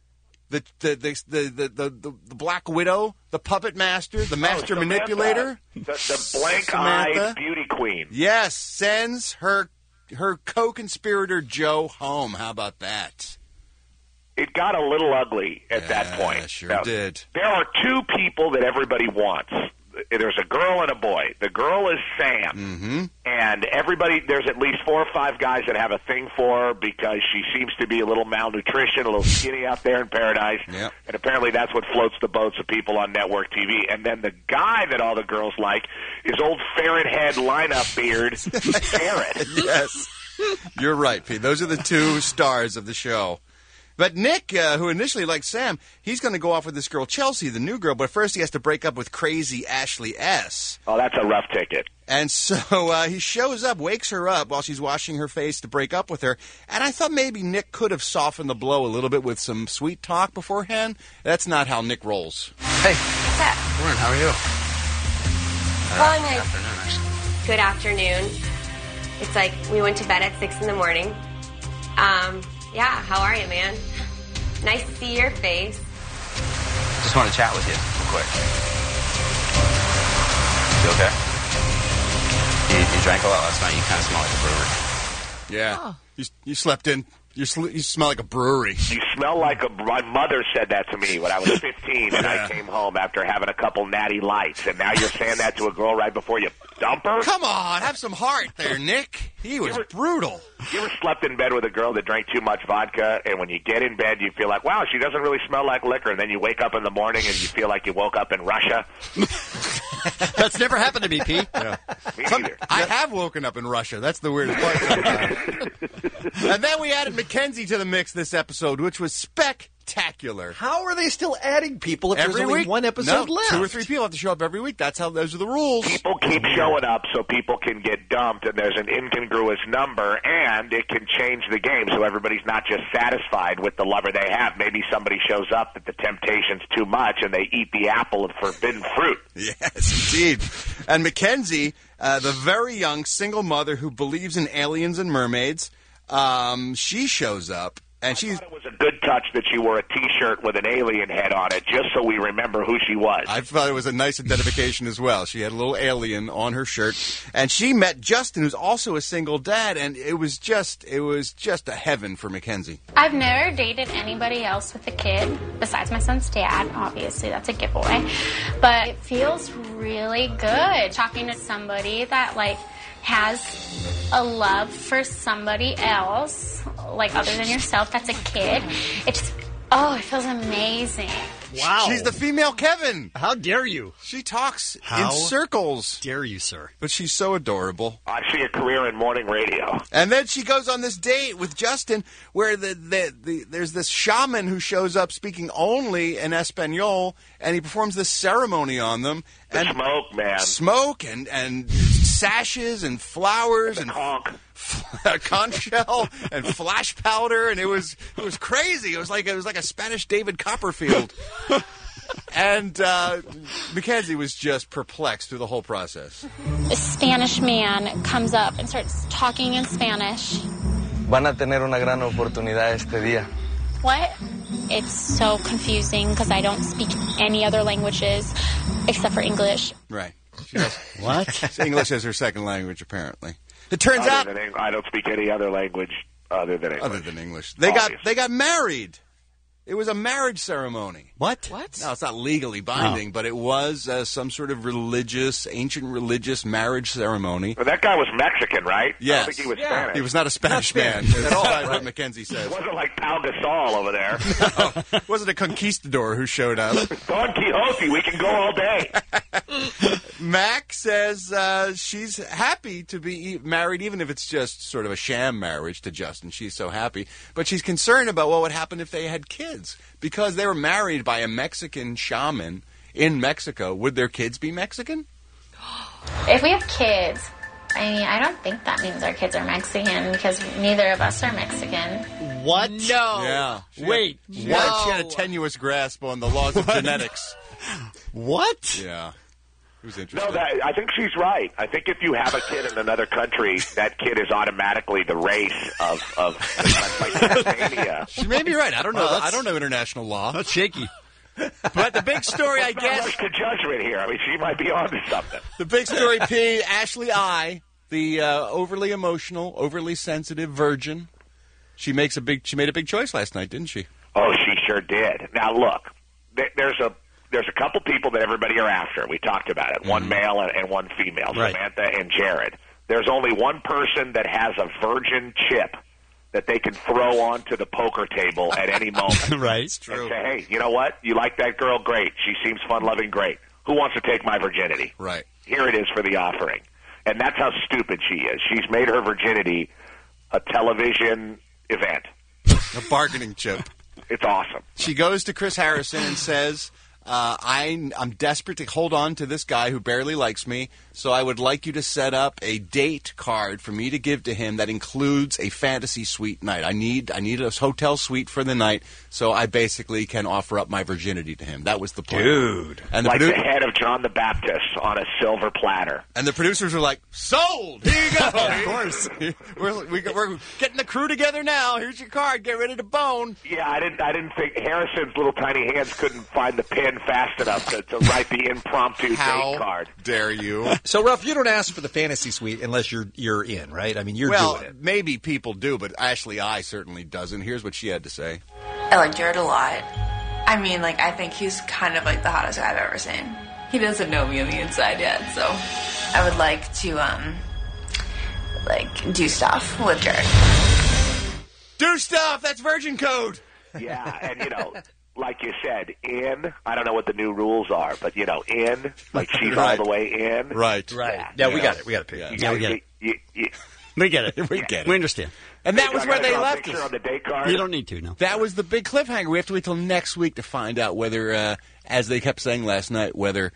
Speaker 4: the Black Widow, the puppet master, the master manipulator,
Speaker 19: the blank-eyed beauty queen.
Speaker 4: Yes, sends her co-conspirator Joe home. How about that?
Speaker 19: It got a little ugly at that point.
Speaker 4: Sure did.
Speaker 19: There are two people that everybody wants. There's a girl and a boy. The girl is Sam, and there's at least 4 or 5 guys that have a thing for her because she seems to be a little malnutrition, a little skinny out there in paradise, and apparently that's what floats the boats of people on network TV. And then the guy that all the girls like is old ferret head lineup beard, Ferret.
Speaker 4: Yes, you're right, Pete. Those are the 2 stars of the show. But Nick, who initially liked Sam, he's going to go off with this girl, Chelsea, the new girl, but first he has to break up with crazy Ashley S.
Speaker 19: Oh, that's a rough ticket.
Speaker 4: And so he shows up, wakes her up while she's washing her face to break up with her. And I thought maybe Nick could have softened the blow a little bit with some sweet talk beforehand. That's not how Nick rolls.
Speaker 20: Hey. What's up? Lauren, how are you?
Speaker 21: Good afternoon, actually. Good afternoon. It's like we went to bed at 6 in the morning. Yeah, how are you, man? Nice to see your face.
Speaker 20: Just want to chat with you real quick. You okay? You drank a lot last night. You kind of smell like a brewer.
Speaker 4: Yeah.
Speaker 10: Oh.
Speaker 4: You slept in. You smell like a brewery.
Speaker 19: You smell like my mother said that to me when I was 15 and I came home after having a couple natty lights. And now you're saying that to a girl right before you dump her?
Speaker 4: Come on, have some heart there, Nick. He was brutal.
Speaker 19: You ever slept in bed with a girl that drank too much vodka, and when you get in bed, you feel like, wow, she doesn't really smell like liquor, and then you wake up in the morning and you feel like you woke up in Russia?
Speaker 6: That's never happened to me, Pete.
Speaker 4: Yeah.
Speaker 19: Me neither.
Speaker 4: I have woken up in Russia. That's the weirdest part sometimes. And then we added Mackenzie to the mix this episode, which was spectacular.
Speaker 9: How are they still adding people if there's only one episode left?
Speaker 4: 2 or 3 people have to show up every week. Those are the rules.
Speaker 19: People keep showing up so people can get dumped, and there's an incongruous number, and it can change the game so everybody's not just satisfied with the lover they have. Maybe somebody shows up that the temptation's too much, and they eat the apple of forbidden fruit.
Speaker 4: Yes, indeed. And Mackenzie, the very young single mother who believes in aliens and mermaids, she shows up. And
Speaker 19: I thought it was a good touch that she wore a T-shirt with an alien head on it, just so we remember who she was.
Speaker 4: I thought it was a nice identification as well. She had a little alien on her shirt, and she met Justin, who's also a single dad, and it was just a heaven for Mackenzie.
Speaker 22: I've never dated anybody else with a kid besides my son's dad. Obviously, that's a giveaway, but it feels really good talking to somebody that has a love for somebody else, other than yourself, that's a kid. It feels amazing.
Speaker 6: Wow.
Speaker 4: She's the female Kevin.
Speaker 6: How dare you?
Speaker 4: She talks in circles.
Speaker 6: Dare you, sir?
Speaker 4: But she's so adorable.
Speaker 19: I see a career in morning radio.
Speaker 4: And then she goes on this date with Justin where there's this shaman who shows up speaking only in Espanol, and he performs this ceremony on them.
Speaker 19: And smoke, man.
Speaker 4: Smoke and sashes and flowers and conch shell and flash powder, and it was crazy. It was like a Spanish David Copperfield. And Mackenzie was just perplexed through the whole process.
Speaker 22: A Spanish man comes up and starts talking in Spanish.
Speaker 20: Van a tener una gran oportunidad este día.
Speaker 22: What? It's so confusing because I don't speak any other languages except for English.
Speaker 4: Right.
Speaker 6: What?
Speaker 4: English is her second language, apparently. It turns out
Speaker 19: I don't speak any other language other than English.
Speaker 4: They got married. It was a marriage ceremony.
Speaker 6: What?
Speaker 4: No, it's not legally binding, but it was some sort of ancient religious marriage ceremony.
Speaker 19: But that guy was Mexican, right?
Speaker 4: Yes.
Speaker 19: I don't think he was Spanish.
Speaker 4: He was not a Spanish man.
Speaker 19: at all.
Speaker 4: That's what Mackenzie says.
Speaker 19: It wasn't like Pau Gasol over there.
Speaker 4: No, it wasn't a conquistador who showed up.
Speaker 19: Don Quixote, we can go all day.
Speaker 4: Mac says she's happy to be married, even if it's just sort of a sham marriage to Justin. She's so happy. But she's concerned about what would happen if they had kids. Because they were married by a Mexican shaman in Mexico. Would their kids be Mexican?
Speaker 22: If we have kids, I don't think that means our kids are Mexican because neither of us are Mexican.
Speaker 6: What?
Speaker 10: No.
Speaker 4: Yeah.
Speaker 6: Wait.
Speaker 4: She had a tenuous grasp on the laws of genetics.
Speaker 6: What?
Speaker 4: Yeah. was interesting.
Speaker 19: No, I think she's right. I think if you have a kid in another country, that kid is automatically the race of like Tasmania.
Speaker 4: She may be right. I don't know. I don't know international law.
Speaker 6: That's shaky.
Speaker 4: But the big story, I
Speaker 19: Not
Speaker 4: guess.
Speaker 19: much to judgment here. I mean, she might be onto something.
Speaker 4: The big story, P. Ashley I, the overly emotional, overly sensitive virgin. She made a big choice last night, didn't she?
Speaker 19: Oh, she sure did. Now, look, there's a couple people that everybody are after. We talked about it. One male and one female,
Speaker 6: Right.
Speaker 19: Samantha and Jared. There's only one person that has a virgin chip that they can throw onto the poker table at any moment.
Speaker 6: Right.
Speaker 19: It's true. And say, hey, you know what? You like that girl? Great. She seems fun-loving. Great. Who wants to take my virginity?
Speaker 4: Right.
Speaker 19: Here it is for the offering. And that's how stupid she is. She's made her virginity a television event.
Speaker 4: A bargaining chip.
Speaker 19: It's awesome.
Speaker 4: She goes to Chris Harrison and says, I'm desperate to hold on to this guy who barely likes me, so I would like you to set up a date card for me to give to him that includes a fantasy suite night. I need a hotel suite for the night, so I basically can offer up my virginity to him. That was the plan.
Speaker 19: Dude.
Speaker 4: And
Speaker 19: Like the head of John the Baptist on a silver platter.
Speaker 4: And the producers were like, sold! Here you go! Of course. We're getting the crew together now. Here's your card. Get ready to bone.
Speaker 19: Yeah, I didn't think Harrison's little tiny hands couldn't find the pen fast enough to write the impromptu date card.
Speaker 4: Dare you?
Speaker 9: So, Ralph, you don't ask for the fantasy suite unless you're in, right? I mean, you're
Speaker 4: well,
Speaker 9: doing it.
Speaker 4: maybe people do, but Ashley I certainly doesn't. Here's what she had to say.
Speaker 2: I like Jared a lot. I mean, like, I think he's kind of like the hottest guy I've ever seen. He doesn't know me on the inside yet, so I would like to, do stuff with Jared.
Speaker 4: Do stuff! That's virgin code!
Speaker 19: Yeah, and, like you said, I don't know what the new rules are, but, like she's all the way in.
Speaker 4: Right.
Speaker 9: Yeah, we got it. We got it, Pete.
Speaker 6: Yeah, we get it. We get it.
Speaker 4: We get it.
Speaker 6: We understand.
Speaker 4: And that was where they left
Speaker 19: us.
Speaker 4: us.
Speaker 19: On the date card?
Speaker 6: You don't need to, no.
Speaker 4: That was the big cliffhanger. We have to wait till next week to find out whether, as they kept saying last night, whether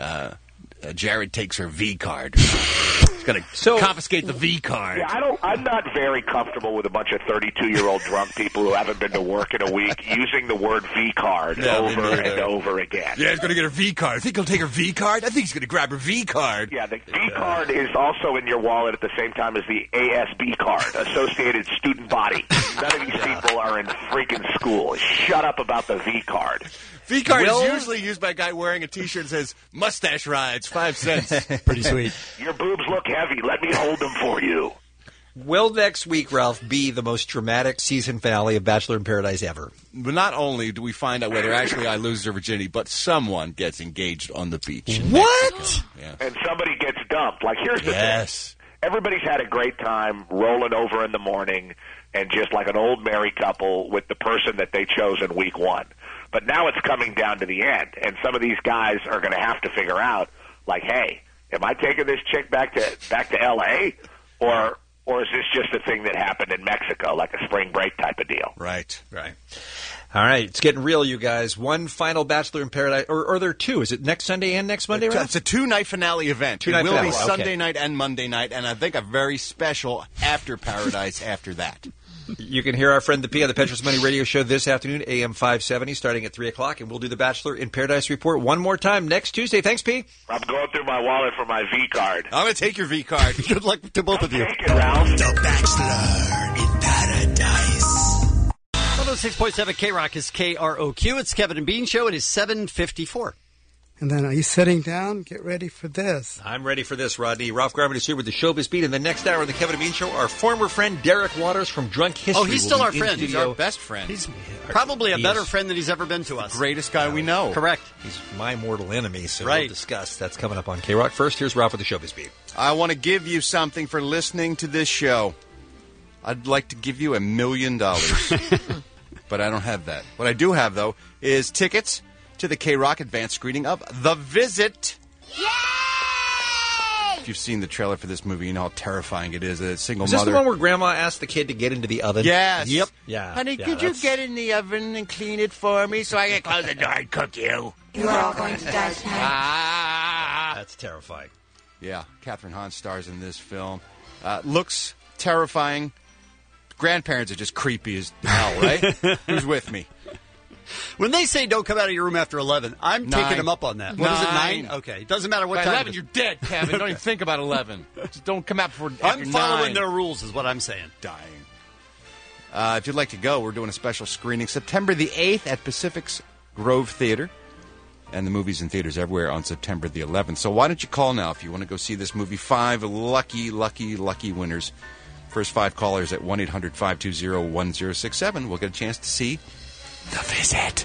Speaker 4: Jared takes her V card. He's going to confiscate the V card.
Speaker 19: Yeah, I'm not very comfortable with a bunch of 32-year-old drunk people who haven't been to work in a week using the word V card over and over again.
Speaker 4: Yeah, he's going to get her V card. I think he'll take her V card. I think he's going to grab her V card.
Speaker 19: Yeah, the V card is also in your wallet at the same time as the ASB card, Associated Student Body. None of these people are in freaking school. Shut up about the V card.
Speaker 4: V card is usually used by a guy wearing a T-shirt that says "Mustache Rides, 5 cents."
Speaker 6: Pretty sweet.
Speaker 19: Your boobs look heavy. Let me hold them for you.
Speaker 9: Will next week, Ralph, be the most dramatic season finale of Bachelor in Paradise ever?
Speaker 4: But not only do we find out whether Ashley I loses her virginity, but someone gets engaged on the beach.
Speaker 6: What?
Speaker 4: Yeah.
Speaker 19: And somebody gets dumped. Like, here's the thing. Everybody's had a great time rolling over in the morning and just like an old married couple with the person that they chose in week one. But now it's coming down to the end, and some of these guys are going to have to figure out, like, hey, am I taking this chick back to L.A., or is this just a thing that happened in Mexico, like a spring break type of deal?
Speaker 4: Right.
Speaker 9: All right, it's getting real, you guys. One final Bachelor in Paradise, or are there two? Is it next Sunday and next Monday, Ralph?
Speaker 4: It's a 2-night finale event.
Speaker 9: Two-night
Speaker 4: it will
Speaker 9: finale,
Speaker 4: be
Speaker 9: okay.
Speaker 4: Sunday night and Monday night, and I think a very special After Paradise after that.
Speaker 9: You can hear our friend the P on the Petros Money Radio Show this afternoon, AM 570, starting at 3 o'clock, and we'll do the Bachelor in Paradise report one more time next Tuesday. Thanks, P.
Speaker 19: I'm going through my wallet for my V card.
Speaker 4: I'm going to take your V card.
Speaker 6: Good luck to both of you.
Speaker 19: Take it, Ralph.
Speaker 17: The Bachelor in Paradise.
Speaker 6: 106.7 K-Rock is KROQ. It's Kevin and Bean Show. It is 7:54.
Speaker 3: And then, are you sitting down? Get ready for this.
Speaker 9: I'm ready for this, Rodney. Ralph Garman is here with the Showbiz Beat. And the next hour of the Kevin and Bean Show, our former friend Derek Waters from Drunk History.
Speaker 6: Oh, he's still
Speaker 9: will
Speaker 6: our
Speaker 9: be in
Speaker 6: friend. He's
Speaker 9: studio.
Speaker 6: our
Speaker 4: best friend.
Speaker 6: He's probably a
Speaker 9: He
Speaker 6: better
Speaker 9: is.
Speaker 6: friend than he's ever been to us.
Speaker 4: Greatest guy we know.
Speaker 6: Correct.
Speaker 9: He's my mortal enemy, so
Speaker 6: Right.
Speaker 9: we'll discuss. That's coming up on K-Rock. First, here's Ralph with the Showbiz Beat.
Speaker 4: I want to give you something for listening to this show. I'd like to give you $1 million. But I don't have that. What I do have, though, is tickets to the K-Rock advanced screening of The Visit. Yay! If you've seen the trailer for this movie, you know how terrifying it is. A single
Speaker 9: Is this
Speaker 4: mother.
Speaker 9: the one where Grandma asked the kid to get into the oven?
Speaker 4: Yes.
Speaker 9: Yep. Yeah.
Speaker 4: Honey,
Speaker 9: yeah,
Speaker 4: could you
Speaker 9: that's-
Speaker 4: get in the oven and clean it for me so I can close the door and cook you?
Speaker 2: You are all going to die tonight.
Speaker 4: Ah!
Speaker 9: That's terrifying.
Speaker 4: Yeah, Catherine Hahn stars in this film. Looks terrifying. Grandparents are just creepy as hell, right? Who's with me?
Speaker 6: When they say don't come out of your room after 11, I'm
Speaker 4: 9.
Speaker 6: taking them up on that. What is it, 9? Okay. It doesn't matter what
Speaker 7: By
Speaker 6: time
Speaker 7: 11,
Speaker 6: it is.
Speaker 7: you're dead, Kevin. Don't even think about 11. Just don't come out before after
Speaker 6: I'm following
Speaker 7: 9.
Speaker 6: their rules is what I'm saying.
Speaker 4: Dying. If you'd like to go, we're doing a special screening September the 8th at Pacific's Grove Theater. And the movie's in theaters everywhere on September the 11th. So why don't you call now if you want to go see this movie? 5 lucky winners. First 5 callers at 1-800-520-1067 will get a chance to see The Visit.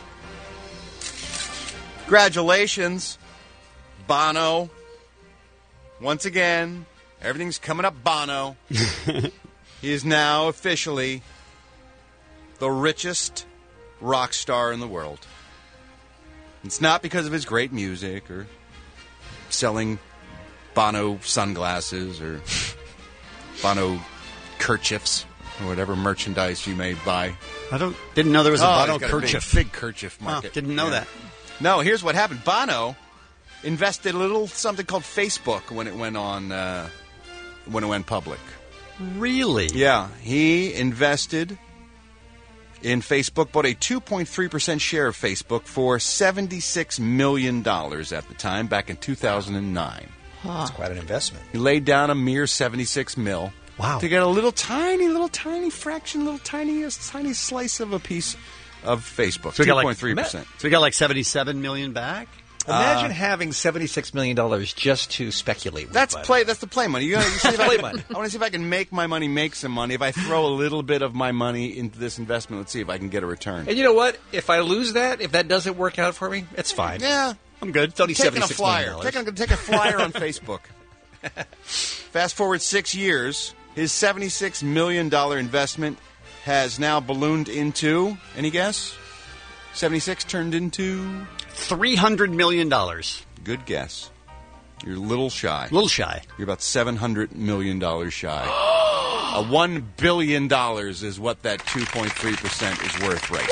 Speaker 4: Congratulations, Bono. Once again, everything's coming up Bono. He is now officially the richest rock star in the world. It's not because of his great music or selling Bono sunglasses or Bono kerchiefs or whatever merchandise you may buy.
Speaker 6: Didn't know there was a Bono
Speaker 4: he's got
Speaker 6: kerchief.
Speaker 4: Big kerchief market.
Speaker 6: Didn't know that.
Speaker 4: No, here's what happened. Bono invested a little something called Facebook when it went on when it went public.
Speaker 6: Really?
Speaker 4: Yeah, he invested in Facebook, bought a 2.3% share of Facebook for $76 million at the time, back in 2009.
Speaker 9: That's quite an investment.
Speaker 4: He laid down a mere $76 million.
Speaker 6: Wow.
Speaker 4: To get a little tiny fraction, tiny slice of a piece of Facebook.
Speaker 6: So we got
Speaker 4: 2.3%.
Speaker 6: So we got like $77 million back?
Speaker 9: Imagine having $76 million just to speculate with.
Speaker 4: That's the play money. You see if
Speaker 9: Play money.
Speaker 4: I want to see if I can make my money make some money. If I throw a little bit of my money into this investment, let's see if I can get a return.
Speaker 9: And you know what? If I lose that, if that doesn't work out for me, it's fine.
Speaker 4: Yeah,
Speaker 9: I'm good. It's only
Speaker 4: taking a
Speaker 9: $76
Speaker 4: flyer.
Speaker 9: million.
Speaker 4: I'm going to take a flyer on Facebook. Fast forward 6 years, his $76 million investment has now ballooned into, any guess? 76 turned into
Speaker 6: $300 million.
Speaker 4: Good guess. You're a little shy.
Speaker 6: You're
Speaker 4: about $700 million shy. $1 billion is what that 2.3% is worth right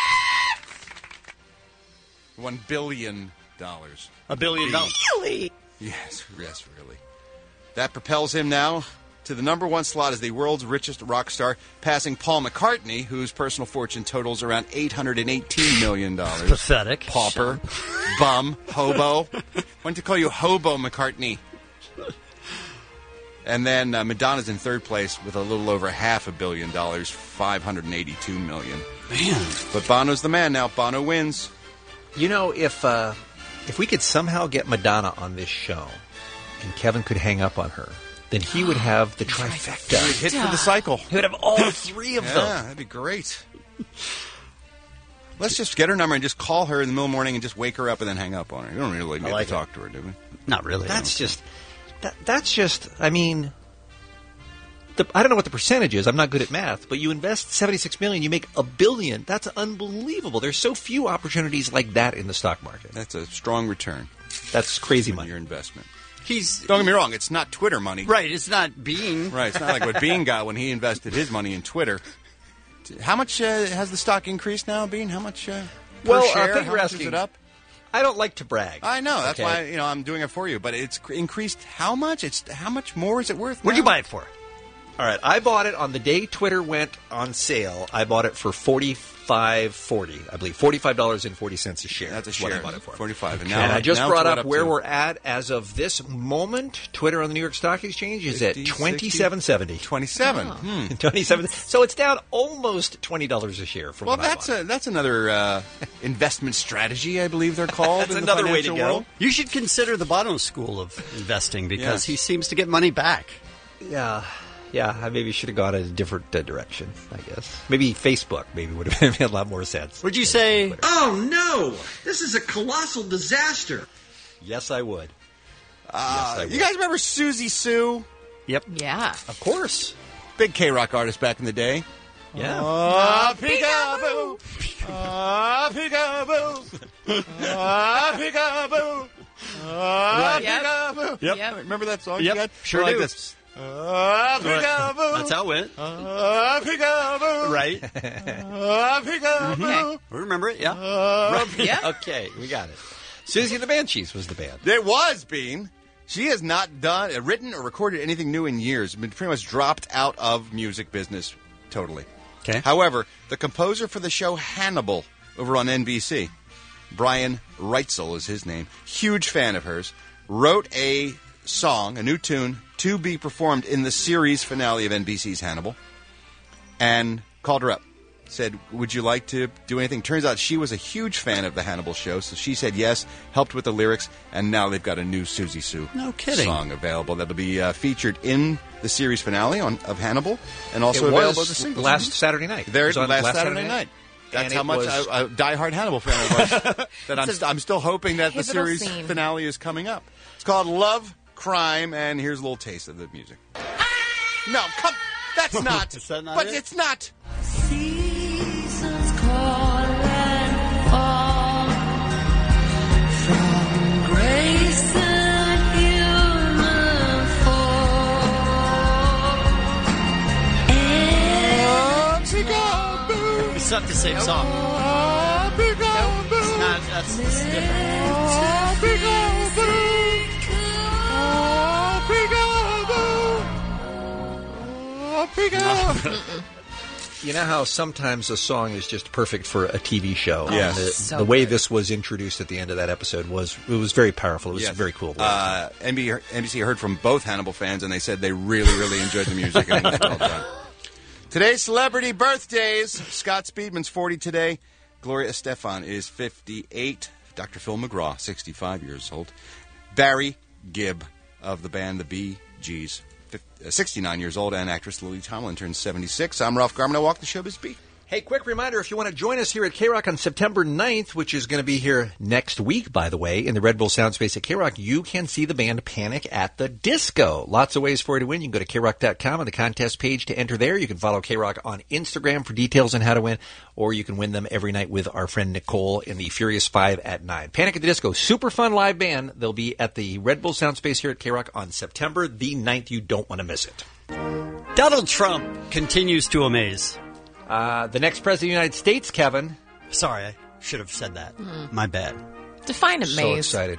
Speaker 4: now. $1 billion.
Speaker 6: $1 billion.
Speaker 4: Really? Yes, really. That propels him now to the number one slot as the world's richest rock star, passing Paul McCartney, whose personal fortune totals around $818 million.
Speaker 6: Pathetic.
Speaker 4: Pauper. Bum. Hobo. Wanted to call you Hobo McCartney. And then Madonna's in third place with a little over $500 million, $582 million.
Speaker 6: Man.
Speaker 4: But Bono's the man now. Bono wins.
Speaker 9: You know, if we could somehow get Madonna on this show and Kevin could hang up on her, then he would have the trifecta.
Speaker 4: He would hit for the cycle.
Speaker 9: He would have all three of them.
Speaker 4: Yeah, that'd be great. Let's just get her number and just call her in the middle of the morning and just wake her up and then hang up on her. You don't really need to talk to her, do we?
Speaker 6: Not really.
Speaker 9: That's just, I mean, I don't know what the percentage is. I'm not good at math. But you invest $76 million, you make $1 billion. That's unbelievable. There's so few opportunities like that in the stock market.
Speaker 4: That's a strong return.
Speaker 9: That's crazy money.
Speaker 4: Your investment.
Speaker 6: Don't
Speaker 4: get me wrong, it's not Twitter money.
Speaker 6: Right, it's not Bean.
Speaker 4: Right, it's not like what Bean got when he invested his money in Twitter. How much has the stock increased now, Bean? How much per share?
Speaker 9: I think
Speaker 4: How
Speaker 9: you're
Speaker 4: much
Speaker 9: asking.
Speaker 4: is it up?
Speaker 9: I don't like to brag.
Speaker 4: I know, that's
Speaker 9: okay?
Speaker 4: why I'm doing it for you. But it's increased how much? How much more is it worth now?
Speaker 6: What'd you buy it for?
Speaker 9: All right, I bought it on the day Twitter went on sale. I bought it for $45.40, I believe, $45.40 a share.
Speaker 4: That's a
Speaker 9: what
Speaker 4: share.
Speaker 9: I bought it for.
Speaker 4: 45.
Speaker 9: And I just brought
Speaker 4: what
Speaker 9: up where we're at as of this moment. Twitter on the New York Stock Exchange is at $27.70.
Speaker 4: 27.
Speaker 9: 27. So it's down almost $20 a share from
Speaker 4: Well,
Speaker 9: when I bought it.
Speaker 4: that's another investment strategy, I believe they're called.
Speaker 9: That's
Speaker 4: in
Speaker 9: another
Speaker 4: the
Speaker 9: way to
Speaker 4: financial
Speaker 9: go.
Speaker 4: world.
Speaker 6: You should consider the Bono school of investing because he seems to get money back.
Speaker 9: Yeah, I maybe should have gone in a different direction, I guess. Maybe Facebook would have made a lot more sense.
Speaker 6: Would you say...
Speaker 8: Oh, no! This is a colossal disaster.
Speaker 9: Yes, I would.
Speaker 4: You guys remember Susie Sue?
Speaker 6: Yep.
Speaker 10: Yeah.
Speaker 9: Of course.
Speaker 4: Big K-Rock artist back in the day.
Speaker 9: Yeah.
Speaker 4: Peekaboo! Peekaboo! Peekaboo!
Speaker 6: Right.
Speaker 4: Peekaboo!
Speaker 6: Yep.
Speaker 4: Remember that song?
Speaker 6: Yep.
Speaker 4: You got?
Speaker 6: Sure
Speaker 4: like
Speaker 6: do.
Speaker 4: this. Peekaboo!
Speaker 6: That's how it went.
Speaker 4: Peekaboo!
Speaker 6: Right.
Speaker 4: Peekaboo!
Speaker 6: Remember it, yeah.
Speaker 9: Okay, we got it. Susie and the Banshees was the band.
Speaker 4: It was, Bean. She has not written or recorded anything new in years. Been pretty much dropped out of music business totally.
Speaker 6: Okay.
Speaker 4: However, the composer for the show Hannibal over on NBC. Brian Reitzel is his name. Huge fan of hers. Wrote a song, a new tune, to be performed in the series finale of NBC's Hannibal, and called her up. Said, would you like to do anything? Turns out she was a huge fan of the Hannibal show, so she said yes, helped with the lyrics, and now they've got a new Susie Sue song available that'll be featured in the series finale of Hannibal, and also available as a single.
Speaker 9: Last Saturday night.
Speaker 4: There, last Saturday night. That's how much a diehard Hannibal fan I was. That I'm still hoping that the series finale is coming up. It's called Love, Crime, and here's a little taste of the music. No, come. That's not.
Speaker 6: Is that not
Speaker 4: but
Speaker 6: it?
Speaker 4: It's not.
Speaker 5: Seasons call and fall from grace and human fall.
Speaker 6: It's not the same song. It's not. That's different.
Speaker 9: You know how sometimes a song is just perfect for a TV show?
Speaker 4: Yes.
Speaker 9: The way this was introduced at the end of that episode was very powerful. It was very cool.
Speaker 4: NBC heard from both Hannibal fans, and they said they really, really enjoyed the music. And it was well done. Today's celebrity birthdays. Scott Speedman's 40 today. Gloria Estefan is 58. Dr. Phil McGraw, 65 years old. Barry Gibb of the band The Bee Gees, 69 years old, and actress Lily Tomlin turns 76. I'm Ralph Garman. I walk the showbiz beat.
Speaker 9: Hey, quick reminder, if you want to join us here at K-Rock on September 9th, which is going to be here next week, by the way, in the Red Bull Soundspace at K-Rock, you can see the band Panic at the Disco. Lots of ways for you to win. You can go to KRock.com on the contest page to enter there. You can follow K-Rock on Instagram for details on how to win, or you can win them every night with our friend Nicole in the Furious 5 at 9. Panic at the Disco, super fun live band. They'll be at the Red Bull Soundspace here at K-Rock on September the 9th. You don't want to miss it.
Speaker 6: Donald Trump continues to amaze.
Speaker 9: The next president of the United States, Kevin.
Speaker 6: Sorry, I should have said that. My bad.
Speaker 10: Define amaze.
Speaker 9: So excited.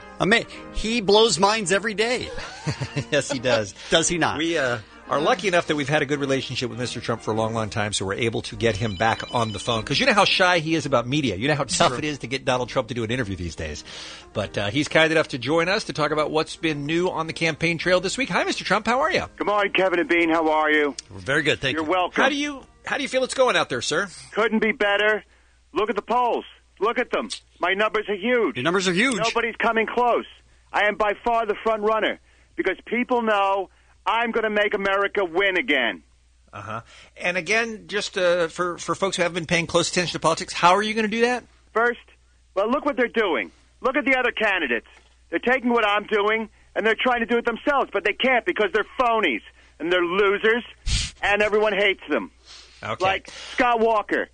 Speaker 6: He blows minds every day.
Speaker 9: Yes, he does.
Speaker 6: Does he not?
Speaker 9: We are lucky enough that we've had a good relationship with Mr. Trump for a long, long time, so we're able to get him back on the phone. Because you know how shy he is about media. You know how tough it is to get Donald Trump to do an interview these days. But he's kind enough to join us to talk about what's been new on the campaign trail this week. Hi, Mr. Trump. How are you?
Speaker 1: Good morning, Kevin and Bean. How are you?
Speaker 6: We're very good, thank you.
Speaker 1: You're welcome.
Speaker 9: How do you feel it's going out there, sir?
Speaker 1: Couldn't be better. Look at the polls. Look at them. My numbers are huge.
Speaker 6: Your numbers are huge.
Speaker 1: Nobody's coming close. I am by far the front runner because people know I'm going to make America win again.
Speaker 9: Uh-huh. And again, just for folks who haven't been paying close attention to politics, how are you going to do that?
Speaker 1: First, well, look what they're doing. Look at the other candidates. They're taking what I'm doing, and they're trying to do it themselves, but they can't because they're phonies, and they're losers, and everyone hates them.
Speaker 9: Okay.
Speaker 1: Like Scott Walker.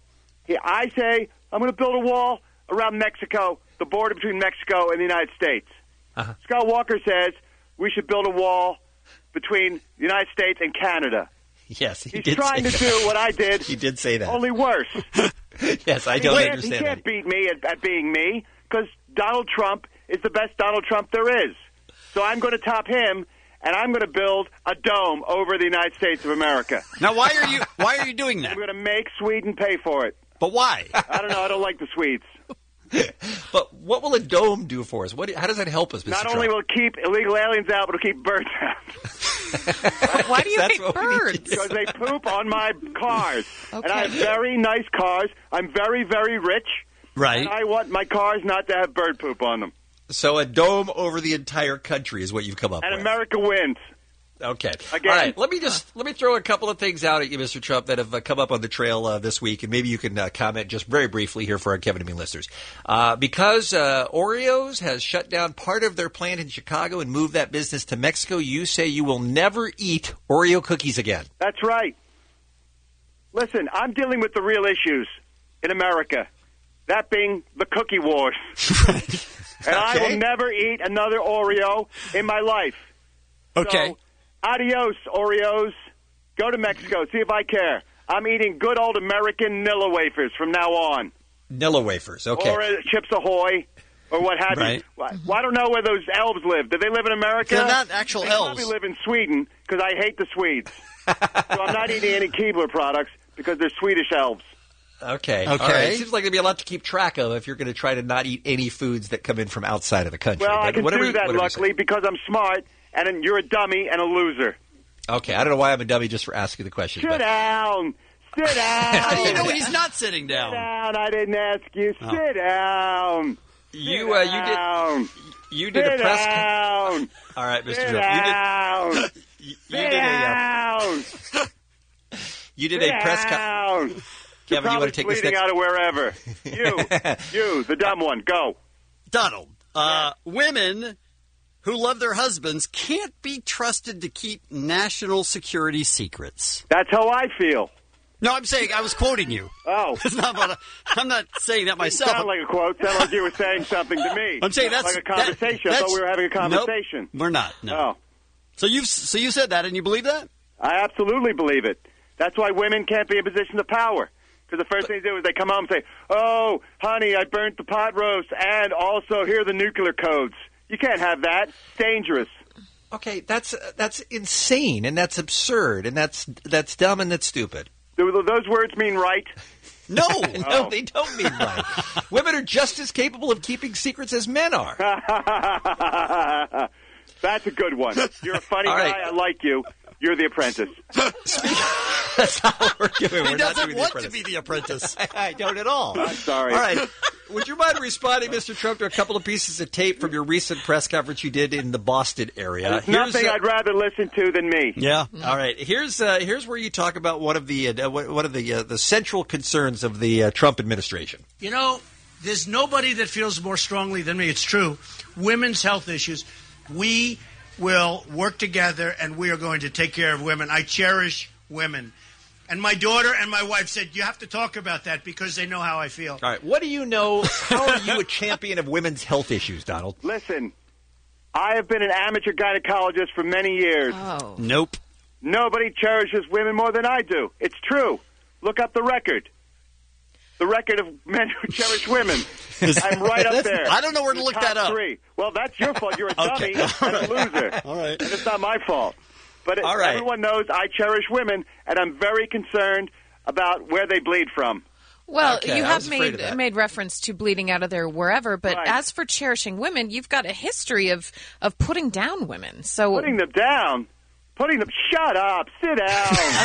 Speaker 1: I say I'm going to build a wall around Mexico, the border between Mexico and the United States.
Speaker 9: Uh-huh.
Speaker 1: Scott Walker says we should build a wall between the United States and Canada.
Speaker 9: Yes,
Speaker 1: He's trying to do what I did.
Speaker 9: He did say that.
Speaker 1: Only worse.
Speaker 9: Yes, I don't understand
Speaker 1: He can't beat me at being me because Donald Trump is the best Donald Trump there is. So I'm going to top him, and I'm going to build a dome over the United States of America.
Speaker 6: Now, why are you doing that?
Speaker 1: I'm going to make Sweden pay for it.
Speaker 6: But why?
Speaker 1: I don't know. I don't like the Swedes.
Speaker 9: But what will a dome do for us? How does that help us, Mr.
Speaker 1: Not
Speaker 9: Trump?
Speaker 1: only will it keep illegal aliens out, but it'll keep birds out.
Speaker 10: Why do you hate birds?
Speaker 1: Because they poop on my cars.
Speaker 10: Okay.
Speaker 1: And I have very nice cars. I'm very, very rich.
Speaker 6: Right.
Speaker 1: And I want my cars not to have bird poop on them.
Speaker 9: So a dome over the entire country is what you've come up
Speaker 1: And
Speaker 9: with.
Speaker 1: America wins.
Speaker 9: Okay.
Speaker 1: Again.
Speaker 9: All right. Let me throw a couple of things out at you, Mr. Trump, that have come up on the trail this week, and maybe you can comment just very briefly here for our Kevin and Me listeners. Because Oreos has shut down part of their plant in Chicago and moved that business to Mexico, you say you will never eat Oreo cookies again.
Speaker 1: That's right. Listen, I'm dealing with the real issues in America, that being the cookie wars. And I will never eat another Oreo in my life.
Speaker 6: Okay.
Speaker 1: So, adios, Oreos. Go to Mexico. See if I care. I'm eating good old American Nilla wafers from now on.
Speaker 9: Nilla wafers, okay.
Speaker 1: Or Chips Ahoy, or what have you. Well, I don't know where those elves live. Did they live in America?
Speaker 6: They're not actual
Speaker 1: they
Speaker 6: elves.
Speaker 1: They probably live in Sweden, because I hate the Swedes. So I'm not eating any Keebler products, because they're Swedish elves.
Speaker 9: Okay.
Speaker 6: Okay.
Speaker 9: All right. It seems like there'd be a lot to keep track of if you're going to try to not eat any foods that come in from outside of the country.
Speaker 1: Well,
Speaker 9: But
Speaker 1: I can
Speaker 9: whatever
Speaker 1: do
Speaker 9: you-
Speaker 1: that,
Speaker 9: whatever you
Speaker 1: luckily, because I'm smart, and then you're a dummy and a loser.
Speaker 9: say. Okay. I don't know why I'm a dummy just for asking the question.
Speaker 1: Sit
Speaker 9: but-
Speaker 1: down. Sit down.
Speaker 6: How do you know he's not sitting down?
Speaker 1: Sit down. I didn't ask you.
Speaker 6: Oh.
Speaker 1: Sit down.
Speaker 9: You did
Speaker 1: Sit
Speaker 9: a press.
Speaker 1: down.
Speaker 9: All right, Mr.
Speaker 1: Sit
Speaker 9: Trump.
Speaker 1: down.
Speaker 9: You
Speaker 1: Sit
Speaker 9: did
Speaker 1: down.
Speaker 9: You did
Speaker 1: Sit
Speaker 9: a press.
Speaker 1: down.
Speaker 9: Kevin,
Speaker 1: You're
Speaker 9: you want
Speaker 1: probably
Speaker 9: to take this
Speaker 1: bleeding
Speaker 9: next?
Speaker 1: out of wherever. You, the dumb one. Go.
Speaker 6: Donald, women who love their husbands can't be trusted to keep national security secrets.
Speaker 1: That's how I feel.
Speaker 6: No, I'm saying I was quoting you.
Speaker 1: Oh.
Speaker 6: It's not about I'm not saying that myself.
Speaker 1: It sounded like a quote. Sounded like you were saying something to me.
Speaker 6: I'm saying that's
Speaker 1: like a conversation. I thought we were having a conversation.
Speaker 6: Nope, we're not. No.
Speaker 1: Oh.
Speaker 6: So you said that, and you believe that?
Speaker 1: I absolutely believe it. That's why women can't be in positions of power. Because the first thing they do is they come home and say, "Oh, honey, I burnt the pot roast, and also here are the nuclear codes." You can't have that. It's dangerous.
Speaker 9: Okay, that's insane, and that's absurd, and that's dumb, and that's stupid.
Speaker 1: Do those words mean right?
Speaker 6: No,
Speaker 9: no, they don't mean right. Women are just as capable of keeping secrets as men are.
Speaker 1: That's a good one. You're a funny
Speaker 9: All
Speaker 1: guy.
Speaker 9: right.
Speaker 1: I like you. You're the apprentice.
Speaker 9: That's not what we're doing.
Speaker 6: He
Speaker 9: We're not
Speaker 6: doesn't
Speaker 9: doing
Speaker 6: want
Speaker 9: the
Speaker 6: to be the apprentice.
Speaker 9: I don't at all.
Speaker 1: I'm sorry.
Speaker 9: All right. Would you mind responding, Mr. Trump, to a couple of pieces of tape from your recent press conference you did in the Boston area?
Speaker 1: There's nothing I'd rather listen to than me.
Speaker 6: Yeah.
Speaker 9: All right. Here's where you talk about one of the central concerns of the Trump administration.
Speaker 12: You know, there's nobody that feels more strongly than me. It's true. Women's health issues. We will work together, and we are going to take care of women. I cherish women. And my daughter and my wife said, you have to talk about that because they know how I feel.
Speaker 9: All right. What do you know? How are you a champion of women's health issues, Donald?
Speaker 1: Listen, I have been an amateur gynecologist for many years.
Speaker 10: Oh.
Speaker 6: Nope.
Speaker 1: Nobody cherishes women more than I do. It's true. Look up the record. The record of men who cherish women. I'm right up there.
Speaker 6: I don't know where to look that up.
Speaker 1: Three. Well, that's your fault. You're a
Speaker 6: Okay.
Speaker 1: dummy and a loser.
Speaker 6: All right.
Speaker 1: And it's not my fault. But
Speaker 9: All right.
Speaker 1: everyone knows I cherish women, and I'm very concerned about where they bleed from.
Speaker 10: Well,
Speaker 9: Okay,
Speaker 10: you
Speaker 9: I
Speaker 10: have
Speaker 9: was afraid of that.
Speaker 10: made reference to bleeding out of there wherever, but
Speaker 1: Right.
Speaker 10: as for cherishing women, you've got a history of putting down women. So
Speaker 1: Putting them down? Putting them... Shut up. Sit down.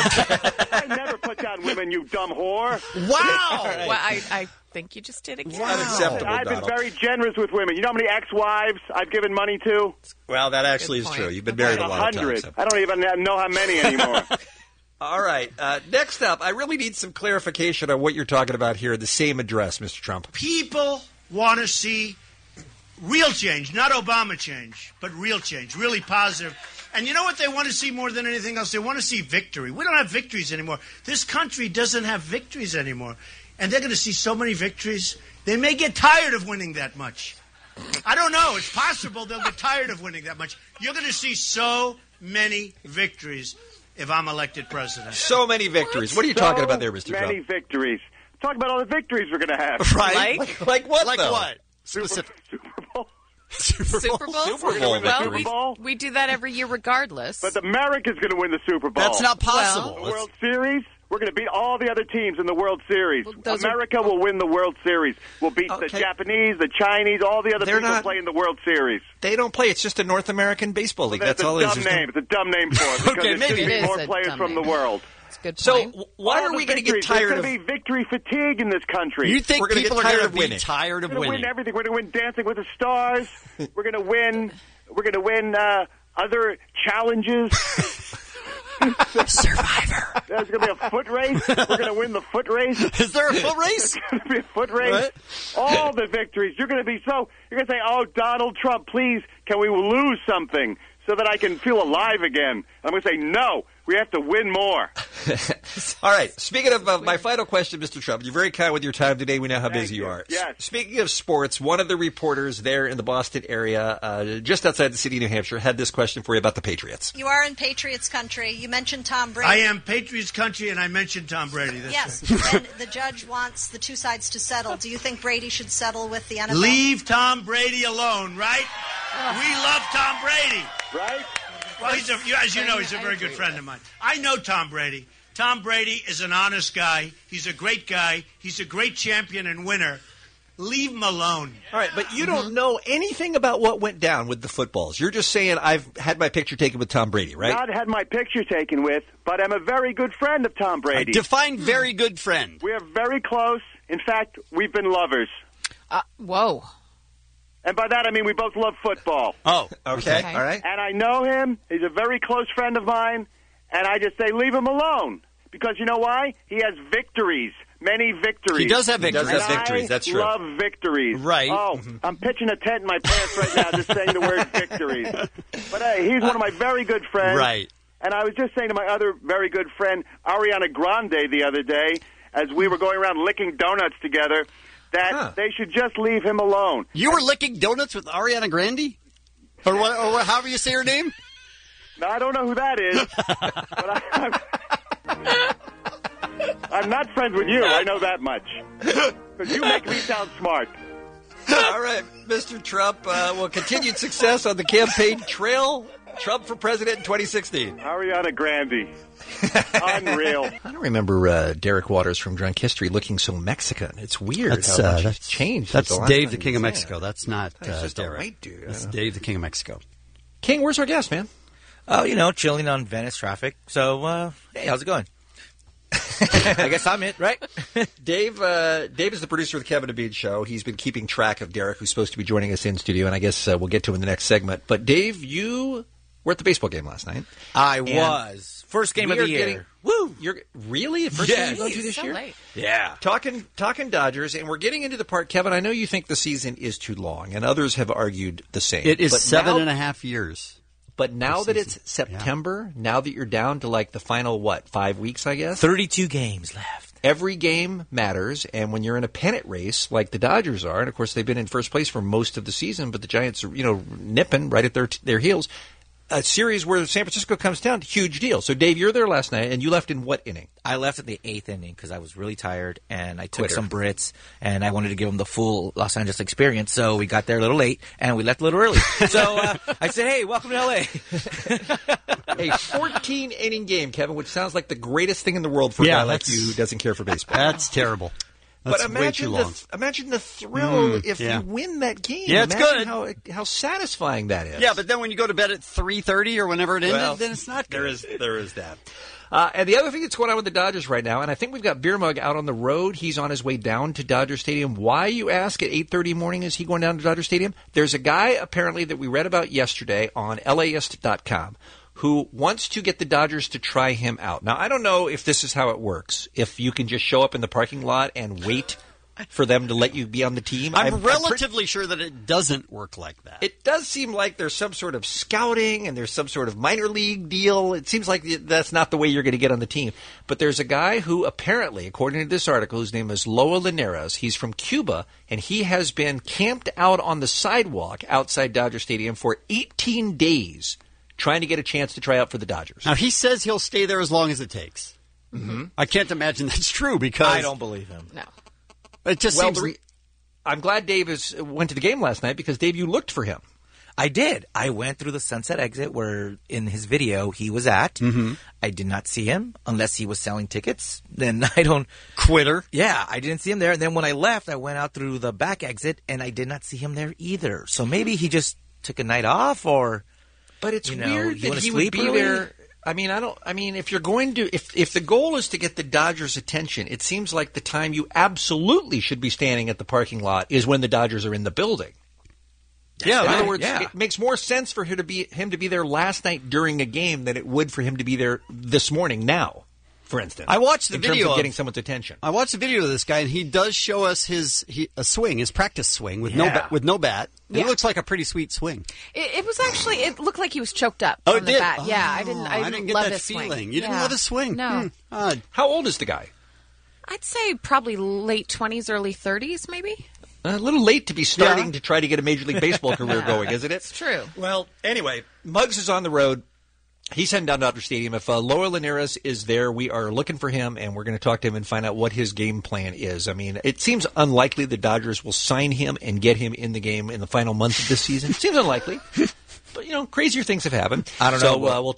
Speaker 1: I never put down women, you dumb whore.
Speaker 6: Wow.
Speaker 10: well, I think you just did again.
Speaker 9: Unacceptable,
Speaker 1: I've been
Speaker 9: Donald.
Speaker 1: very generous with women. You know how many ex-wives I've given money to?
Speaker 9: Well, that actually
Speaker 10: Good
Speaker 9: is
Speaker 10: point.
Speaker 9: true. You've been married a lot of
Speaker 1: 100.
Speaker 9: times. so.
Speaker 1: I don't even know how many anymore.
Speaker 9: All right. Next up, I really need some clarification on what you're talking about here in the same address, Mr. Trump.
Speaker 12: People want to see real change, not Obama change, but real change, really positive. And you know what they want to see more than anything else? They want to see victory. We don't have victories anymore. This country doesn't have victories anymore. And they're going to see so many victories, they may get tired of winning that much. I don't know. It's possible they'll get tired of winning that much. You're going to see so many victories if I'm elected president.
Speaker 9: So many victories. What are you talking about there, Mr.
Speaker 1: Many
Speaker 9: Trump?
Speaker 1: victories. Talk about all the victories we're going to have.
Speaker 6: Right?
Speaker 9: Like what,
Speaker 6: Like
Speaker 9: though?
Speaker 6: what?
Speaker 1: Super Bowl.
Speaker 10: Super Bowl?
Speaker 9: Super Bowl
Speaker 10: Well,
Speaker 9: victories.
Speaker 10: we do that every year regardless.
Speaker 1: But America's going to win the Super Bowl.
Speaker 6: That's not possible.
Speaker 1: The World Series, we're going to beat all the other teams in the World Series.
Speaker 10: those are-
Speaker 1: America will win the World Series. We'll beat the
Speaker 9: Okay.
Speaker 1: Japanese, the Chinese, all the other
Speaker 9: They're
Speaker 1: people
Speaker 9: not-
Speaker 1: playing the World Series.
Speaker 9: They don't play. It's just a North American baseball league. That's
Speaker 1: a
Speaker 9: all it is.
Speaker 1: dumb
Speaker 9: There's no-
Speaker 1: name. It's a dumb name for it. Because
Speaker 6: Okay,
Speaker 1: there
Speaker 6: maybe
Speaker 1: should
Speaker 10: it
Speaker 1: be
Speaker 10: is
Speaker 1: more
Speaker 10: a
Speaker 1: players
Speaker 10: dumb
Speaker 1: from
Speaker 10: name.
Speaker 1: the world.
Speaker 10: That's a good
Speaker 9: So
Speaker 10: point.
Speaker 9: why
Speaker 1: All
Speaker 9: are
Speaker 1: the
Speaker 9: we going to get
Speaker 1: victories.
Speaker 9: tired
Speaker 1: There's
Speaker 9: of...
Speaker 1: going to be victory fatigue in this country.
Speaker 6: You think
Speaker 9: We're gonna
Speaker 6: people
Speaker 9: get
Speaker 6: are
Speaker 9: tired
Speaker 6: going
Speaker 9: of
Speaker 6: to be
Speaker 9: winning.
Speaker 6: tired of
Speaker 1: We're going to
Speaker 6: winning?
Speaker 1: win everything. We're going to win Dancing with the Stars. We're going to win. We're going to win other challenges.
Speaker 10: Survivor.
Speaker 1: There's going to be a foot race. We're going to win the foot race.
Speaker 6: Is there a foot race?
Speaker 1: There's going to be a foot race.
Speaker 6: What?
Speaker 1: All the victories. You're going to be so. You're going to say, "Oh, Donald Trump, please, can we lose something so that I can feel alive again?" I'm going to say, "No, we have to win more."
Speaker 9: All right. Speaking of my final question, Mr. Trump, you're very kind with your time today. We know how busy you are.
Speaker 1: Yes.
Speaker 9: Speaking of sports, one of the reporters there in the Boston area, just outside the city of New Hampshire, had this question for you about the Patriots.
Speaker 13: You are in Patriots country. You mentioned Tom Brady.
Speaker 12: I am Patriots country, and I mentioned Tom Brady. That's
Speaker 13: Yes,
Speaker 12: right.
Speaker 13: and the judge wants the two sides to settle. Do you think Brady should settle with the NFL?
Speaker 12: Leave Tom Brady alone, right? We love Tom Brady.
Speaker 1: Right?
Speaker 12: Well, as you know, he's a very good friend of mine. I know Tom Brady. Tom Brady is an honest guy. He's a great guy. He's a great champion and winner. Leave him alone.
Speaker 9: All right, but you don't know anything about what went down with the footballs. You're just saying, I've had my picture taken with Tom Brady, right?
Speaker 1: Not had my picture taken with, but I'm a very good friend of Tom Brady.
Speaker 6: Define very good friend.
Speaker 1: We are very close. In fact, we've been lovers.
Speaker 10: Whoa.
Speaker 1: And by that, I mean we both love football.
Speaker 6: Oh, okay.
Speaker 9: All right.
Speaker 1: And I know him. He's a very close friend of mine. And I just say, leave him alone. Because you know why? He has victories. Many victories.
Speaker 6: He does have victories.
Speaker 9: That's true.
Speaker 1: I love victories.
Speaker 6: Right.
Speaker 1: Oh, I'm pitching a tent in my pants right now just saying the word victories. But hey, he's one of my very good friends.
Speaker 6: Right.
Speaker 1: And I was just saying to my other very good friend, Ariana Grande, the other day, as we were going around licking donuts together, that they should just leave him alone.
Speaker 6: You were licking donuts with Ariana Grande? Or however you say her name?
Speaker 1: No, I don't know who that is. But I'm not friends with you. I know that much. Because you make me sound smart.
Speaker 9: All right, Mr. Trump. Well, continued success on the campaign trail. Trump for president in 2016.
Speaker 1: Ariana Grande. Unreal.
Speaker 9: I don't remember Derek Waters from Drunk History looking so Mexican. It's weird how much it's changed.
Speaker 6: That's
Speaker 9: since the
Speaker 6: Dave,
Speaker 9: last
Speaker 6: the
Speaker 9: time
Speaker 6: King of
Speaker 9: he was
Speaker 6: Mexico. That's not
Speaker 9: just a
Speaker 6: Derek.
Speaker 9: white dude.
Speaker 6: That's Dave, the King of Mexico.
Speaker 9: King, where's our guest, man?
Speaker 14: Oh, chilling on Venice traffic. So, hey, how's it going? I guess I'm it, right?
Speaker 9: Dave is the producer of the Kevin and Bean Show. He's been keeping track of Derek, who's supposed to be joining us in studio, and I guess we'll get to him in the next segment. But Dave, you were at the baseball game last night.
Speaker 14: I was. First game of the year.
Speaker 9: Woo! You're really the first game you go to this year?
Speaker 10: Late.
Speaker 14: Yeah.
Speaker 9: Talking Dodgers, and we're getting into the part, Kevin, I know you think the season is too long, and others have argued the same.
Speaker 6: It is
Speaker 9: but
Speaker 6: 7.5 years.
Speaker 9: But now that it's September, now that you're down to like the final, 5 weeks, I guess?
Speaker 14: 32 games left.
Speaker 9: Every game matters, and when you're in a pennant race like the Dodgers are, and of course they've been in first place for most of the season, but the Giants are, nipping right at their heels. A series where San Francisco comes down, huge deal. So, Dave, you're there last night, and you left in what inning?
Speaker 14: I left at the 8th inning because I was really tired, and I took some Brits, and I wanted to give them the full Los Angeles experience. So we got there a little late, and we left a little early. So I said, hey, welcome to L.A.
Speaker 9: A 14-inning game, Kevin, which sounds like the greatest thing in the world for a guy like you who doesn't care for baseball.
Speaker 6: That's terrible. That's
Speaker 9: but
Speaker 6: way too long.
Speaker 9: Imagine the thrill if you win that game.
Speaker 6: Yeah, it's
Speaker 9: good. How satisfying that is.
Speaker 6: Yeah, but then when you go to bed at 3:30 or whenever it ended, then it's not good.
Speaker 9: There is that. And the other thing that's going on with the Dodgers right now, and I think we've got Beer Mug out on the road. He's on his way down to Dodger Stadium. Why, you ask, at 8:30 morning is he going down to Dodger Stadium? There's a guy apparently that we read about yesterday on LAist.com who wants to get the Dodgers to try him out. Now, I don't know if this is how it works, if you can just show up in the parking lot and wait for them to let you be on the team.
Speaker 6: I'm relatively sure that it doesn't work like that.
Speaker 9: It does seem like there's some sort of scouting and there's some sort of minor league deal. It seems like that's not the way you're going to get on the team. But there's a guy who apparently, according to this article, whose name is Loa Linares, he's from Cuba, and he has been camped out on the sidewalk outside Dodger Stadium for 18 days trying to get a chance to try out for the Dodgers.
Speaker 6: Now, he says he'll stay there as long as it takes.
Speaker 9: Mm-hmm.
Speaker 6: I can't imagine that's true because...
Speaker 14: I don't believe him.
Speaker 10: No.
Speaker 6: It just seems...
Speaker 9: I'm glad Dave went to the game last night because, Dave, you looked for him.
Speaker 14: I did. I went through the Sunset exit where, in his video, he was at.
Speaker 6: Mm-hmm.
Speaker 14: I did not see him unless he was selling tickets. Then I don't...
Speaker 6: Quitter.
Speaker 14: Yeah, I didn't see him there. And then when I left, I went out through the back exit, and I did not see him there either. So maybe he just took a night off, or...
Speaker 9: But it's weird that he
Speaker 14: would
Speaker 9: be there. I mean, if you're going to, if the goal is to get the Dodgers' attention, it seems like the time you absolutely should be standing at the parking lot is when the Dodgers are in the building.
Speaker 6: Yeah,
Speaker 9: in other words, it makes more sense for him to be there last night during a game than it would for him to be there this morning now. For instance,
Speaker 6: I watched the
Speaker 9: in
Speaker 6: video
Speaker 9: terms of getting someone's attention.
Speaker 6: I watched the video of this guy, and he does show us his swing, his practice swing with no bat.
Speaker 10: Yeah.
Speaker 6: It looks like a pretty sweet swing.
Speaker 10: It was actually. It looked like he was choked up.
Speaker 6: Oh,
Speaker 10: on
Speaker 6: it
Speaker 10: the
Speaker 6: did.
Speaker 10: bat. Yeah, I
Speaker 6: I didn't get
Speaker 10: love
Speaker 6: that
Speaker 10: his
Speaker 6: feeling.
Speaker 10: Swing.
Speaker 6: You didn't love his swing.
Speaker 10: No.
Speaker 6: Odd.
Speaker 9: How old is the guy?
Speaker 10: I'd say probably late 20s, early 30s, maybe.
Speaker 9: A little late to be starting to try to get a Major League Baseball career going, isn't it?
Speaker 10: It's true.
Speaker 9: Well, anyway, Muggs is on the road. He's heading down to Dodger Stadium. If Loa Linares is there, we are looking for him, and we're going to talk to him and find out what his game plan is. I mean, it seems unlikely the Dodgers will sign him and get him in the game in the final month of this season. Seems unlikely. But, crazier things have happened.
Speaker 14: I don't know.
Speaker 9: So we'll check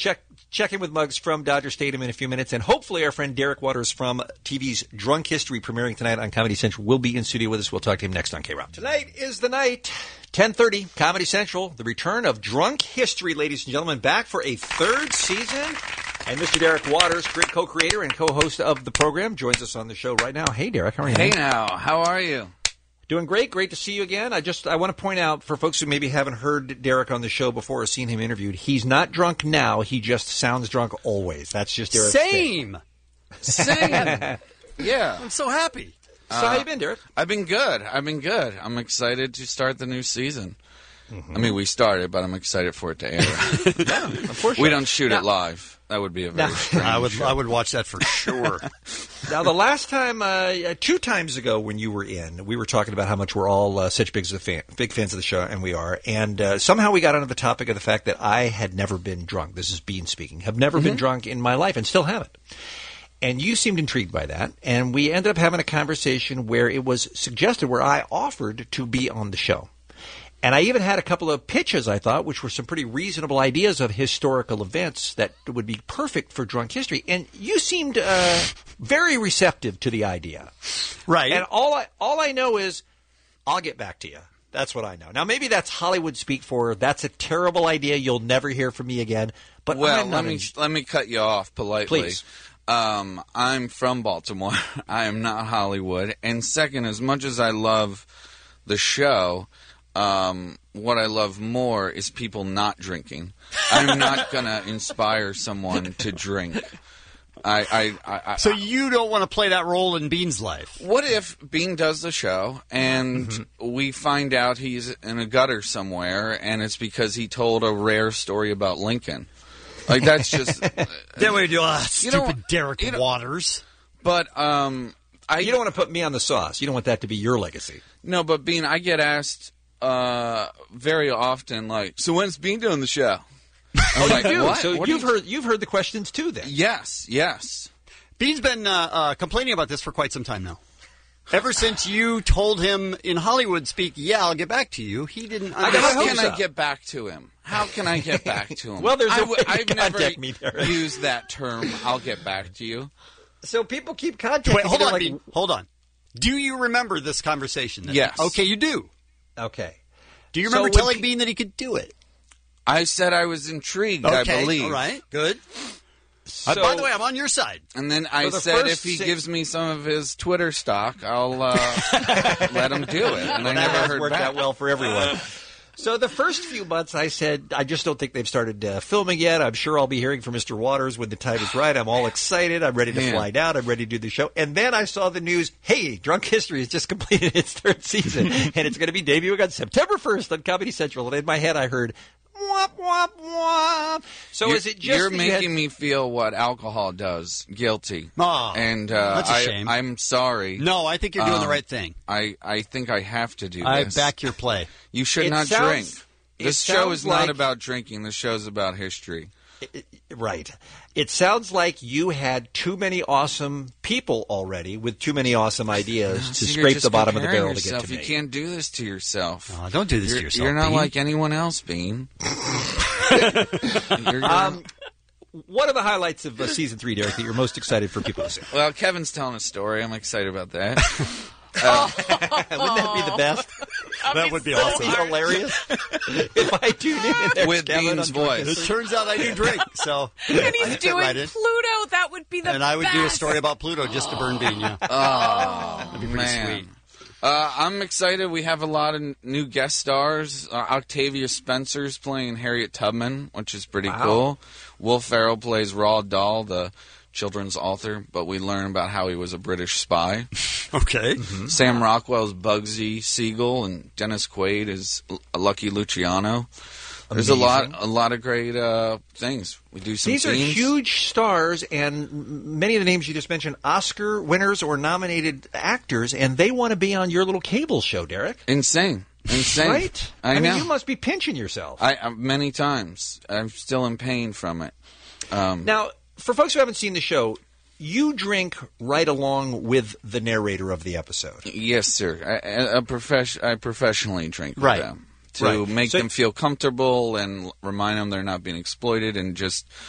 Speaker 9: check in with Muggs from Dodger Stadium in a few minutes, and hopefully our friend Derek Waters from TV's Drunk History, premiering tonight on Comedy Central, will be in studio with us. We'll talk to him next on K-Rock. Tonight is the night, 10:30, Comedy Central, the return of Drunk History, ladies and gentlemen, back for a third season. And Mr. Derek Waters, great co-creator and co-host of the program, joins us on the show right now. Hey, Derek, how are you?
Speaker 11: Hey, now, how are you?
Speaker 9: Doing great. Great to see you again. I want to point out, for folks who maybe haven't heard Derek on the show before or seen him interviewed, he's not drunk now. He just sounds drunk always. That's just Derek's
Speaker 11: Same.
Speaker 9: thing.
Speaker 11: Yeah.
Speaker 6: I'm so happy.
Speaker 9: So how you been, Derek?
Speaker 11: I've been good. I'm excited to start the new season. I mean, we started, but I'm excited for it to air.
Speaker 9: Yeah, of course.
Speaker 11: We don't shoot it live. That would be a very strange show.
Speaker 6: I would watch that for sure.
Speaker 9: Now, the last time, 2 times ago when you were in, we were talking about how much we're all such big fans of the show, and we are. And somehow we got onto the topic of the fact that I had never been drunk. This is Bean speaking. Have never been drunk in my life and still haven't. And you seemed intrigued by that. And we ended up having a conversation where it was suggested, where I offered to be on the show. And I even had a couple of pitches, I thought, which were some pretty reasonable ideas of historical events that would be perfect for Drunk History. And you seemed very receptive to the idea.
Speaker 6: Right.
Speaker 9: And all I know is I'll get back to you. That's what I know. Now, maybe that's Hollywood speak for that's a terrible idea. You'll never hear from me again. But
Speaker 11: well, let me cut you off politely.
Speaker 9: Please.
Speaker 11: I'm from Baltimore. I am not Hollywood. And second, as much as I love the show, what I love more is people not drinking. I'm not going to inspire someone to drink.
Speaker 6: So you don't want to play that role in Bean's life?
Speaker 11: What if Bean does the show and we find out he's in a gutter somewhere and it's because he told a rare story about Lincoln? Like, that's just...
Speaker 6: Then we do stupid Derek Waters.
Speaker 11: But
Speaker 9: you don't want to put me on the sauce. You don't want that to be your legacy.
Speaker 11: No, but Bean, I get asked very often, like, so when's Bean doing the show? I'm like,
Speaker 9: you do.
Speaker 11: what?
Speaker 9: So
Speaker 11: What
Speaker 9: you've heard the questions too, then.
Speaker 11: Yes.
Speaker 6: Bean's been complaining about this for quite some time now. Ever since you told him in Hollywood speak, I'll get back to you, he didn't understand.
Speaker 11: How can I get back to him? How can I get back to him?
Speaker 9: Well, there's a way to
Speaker 11: I've never
Speaker 9: contact me there.
Speaker 11: used that term, I'll get back to you.
Speaker 9: So people keep contacting
Speaker 6: Wait, hold
Speaker 9: me.
Speaker 6: on,
Speaker 9: Like,
Speaker 6: Bean. Hold on. Do you remember this conversation? Then?
Speaker 11: Yes.
Speaker 6: Okay, you do.
Speaker 9: Okay.
Speaker 6: Do you remember telling Bean that he could do it?
Speaker 11: I said I was intrigued, I believe.
Speaker 6: All right, good.
Speaker 9: So,
Speaker 6: by the way, I'm on your side.
Speaker 11: And then I said if he gives me some of his Twitter stock, I'll let him do it. And I never heard
Speaker 9: worked
Speaker 11: back.
Speaker 9: out well for everyone. So the first few months, I said, I just don't think they've started filming yet. I'm sure I'll be hearing from Mr. Waters when the time is right. I'm all excited. I'm ready to fly down. I'm ready to do the show. And then I saw the news, hey, Drunk History has just completed its 3rd season, and it's going to be debuting on September 1st on Comedy Central. And in my head, I heard, womp, womp, womp. So is it just
Speaker 11: You're making me feel what alcohol does, guilty.
Speaker 6: Oh,
Speaker 11: and
Speaker 6: that's a shame.
Speaker 11: I'm sorry.
Speaker 6: No, I think you're doing the right thing.
Speaker 11: I think I have to do
Speaker 6: I
Speaker 11: this.
Speaker 6: back your play.
Speaker 11: You should not drink. This show is not about drinking. This show is about history.
Speaker 9: Right. It sounds like you had too many awesome people already with too many awesome ideas to scrape the bottom of the barrel to get to me.
Speaker 11: You can't do this to yourself.
Speaker 6: Oh, don't do this to yourself,
Speaker 11: You're not
Speaker 6: Bean.
Speaker 11: like anyone else, Bean.
Speaker 9: What are the highlights of season 3, Derek, that you're most excited for people to see?
Speaker 11: Well, Kevin's telling a story. I'm excited about that.
Speaker 9: Wouldn't that be the best?
Speaker 6: That would be awesome.
Speaker 9: Hilarious. If I tune in and there's
Speaker 11: With
Speaker 9: Kevin
Speaker 11: Bean's
Speaker 9: on Drunk
Speaker 11: voice.
Speaker 9: History.
Speaker 6: It turns out I do drink, so
Speaker 10: And he's
Speaker 6: I fit
Speaker 10: doing
Speaker 6: right in.
Speaker 10: Pluto. That would be the
Speaker 6: And I would do a
Speaker 10: best.
Speaker 6: story about Pluto just to burn Bean, yeah.
Speaker 11: Oh,
Speaker 6: That'd be pretty
Speaker 11: man.
Speaker 6: sweet.
Speaker 11: I'm excited. We have a lot of new guest stars. Octavia Spencer's playing Harriet Tubman, which is pretty cool. Will Ferrell plays Roald Dahl, the children's author, but we learn about how he was a British spy.
Speaker 6: Okay.
Speaker 11: Sam Rockwell's Bugsy Siegel, and Dennis Quaid is Lucky Luciano. There's a lot of great things. We do some
Speaker 9: These are
Speaker 11: scenes.
Speaker 9: huge stars, and many of the names you just mentioned, Oscar winners or nominated actors, and they want to be on your little cable show, Derek.
Speaker 11: Insane.
Speaker 9: Right?
Speaker 11: I know.
Speaker 9: mean, you must be pinching yourself.
Speaker 11: Many times. I'm still in pain from it.
Speaker 9: Now, for folks who haven't seen the show, you drink right along with the narrator of the episode.
Speaker 11: Yes, sir. I professionally drink with
Speaker 9: Right.
Speaker 11: them to make them feel comfortable and remind them they're not being exploited, and just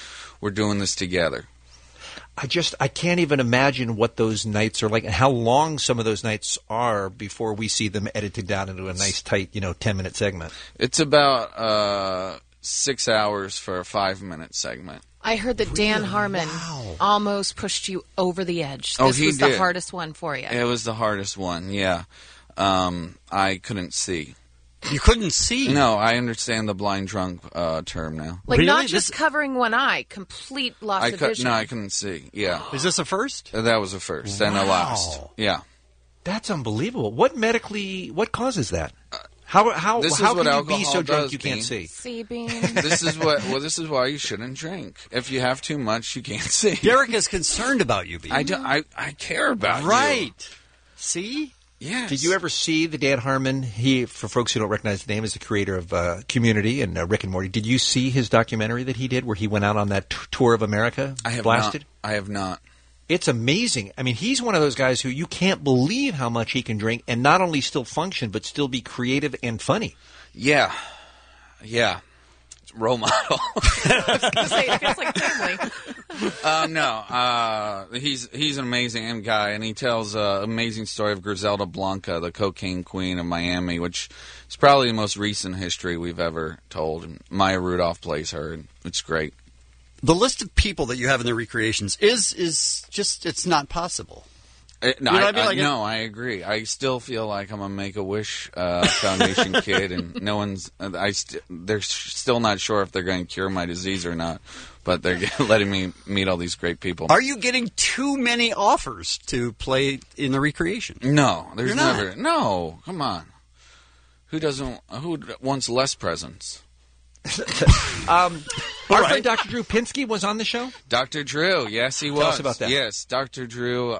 Speaker 11: we're doing this together.
Speaker 9: I can't even imagine what those nights are like and how long some of those nights are before we see them edited down into a nice tight, 10-minute segment.
Speaker 11: It's about 6 hours for a 5-minute segment.
Speaker 10: I heard that Dan Harmon almost pushed you over the edge.
Speaker 11: Oh,
Speaker 10: This
Speaker 11: he
Speaker 10: was
Speaker 11: did.
Speaker 10: the hardest one for you.
Speaker 11: It was the hardest one, yeah. I couldn't see.
Speaker 6: You couldn't see?
Speaker 11: No, I understand the blind drunk term now.
Speaker 10: Like not just covering one eye, complete loss of vision.
Speaker 11: No, I couldn't see. Yeah.
Speaker 6: Is this a first?
Speaker 11: That was a first and a last. Yeah.
Speaker 9: That's unbelievable. What causes that? How can you be so drunk you can't see?
Speaker 10: See, Bean.
Speaker 11: This is why you shouldn't drink. If you have too much, you can't see.
Speaker 6: Derek is concerned about you, Bean.
Speaker 11: I care about you.
Speaker 6: Right. See?
Speaker 11: Yes.
Speaker 9: Did you ever see the Dan Harmon? He, for folks who don't recognize the name, is the creator of Community and Rick and Morty. Did you see his documentary that he did where he went out on that tour of America?
Speaker 11: I have
Speaker 9: blasted?
Speaker 11: not. I have not.
Speaker 9: It's amazing. I mean, he's one of those guys who you can't believe how much he can drink and not only still function, but still be creative and funny.
Speaker 11: Yeah. Yeah. It's a role model.
Speaker 10: I was going to say, it feels like family.
Speaker 11: No, he's an amazing guy, and he tells an amazing story of Griselda Blanca, the cocaine queen of Miami, which is probably the most recent history we've ever told. And Maya Rudolph plays her, and it's great.
Speaker 6: The list of people that you have in the recreations is just, it's not possible.
Speaker 11: I agree. I still feel like I'm a Make-A-Wish Foundation kid, and no one's. They're still not sure if they're going to cure my disease or not, but they're letting me meet all these great people.
Speaker 6: Are you getting too many offers to play in the recreation?
Speaker 11: No, there's never. No, come on. Who wants less presents?
Speaker 9: Our friend Dr. Drew Pinsky was on the show?
Speaker 11: Dr. Drew, yes, he was.
Speaker 9: Tell us about that.
Speaker 11: Yes, Dr. Drew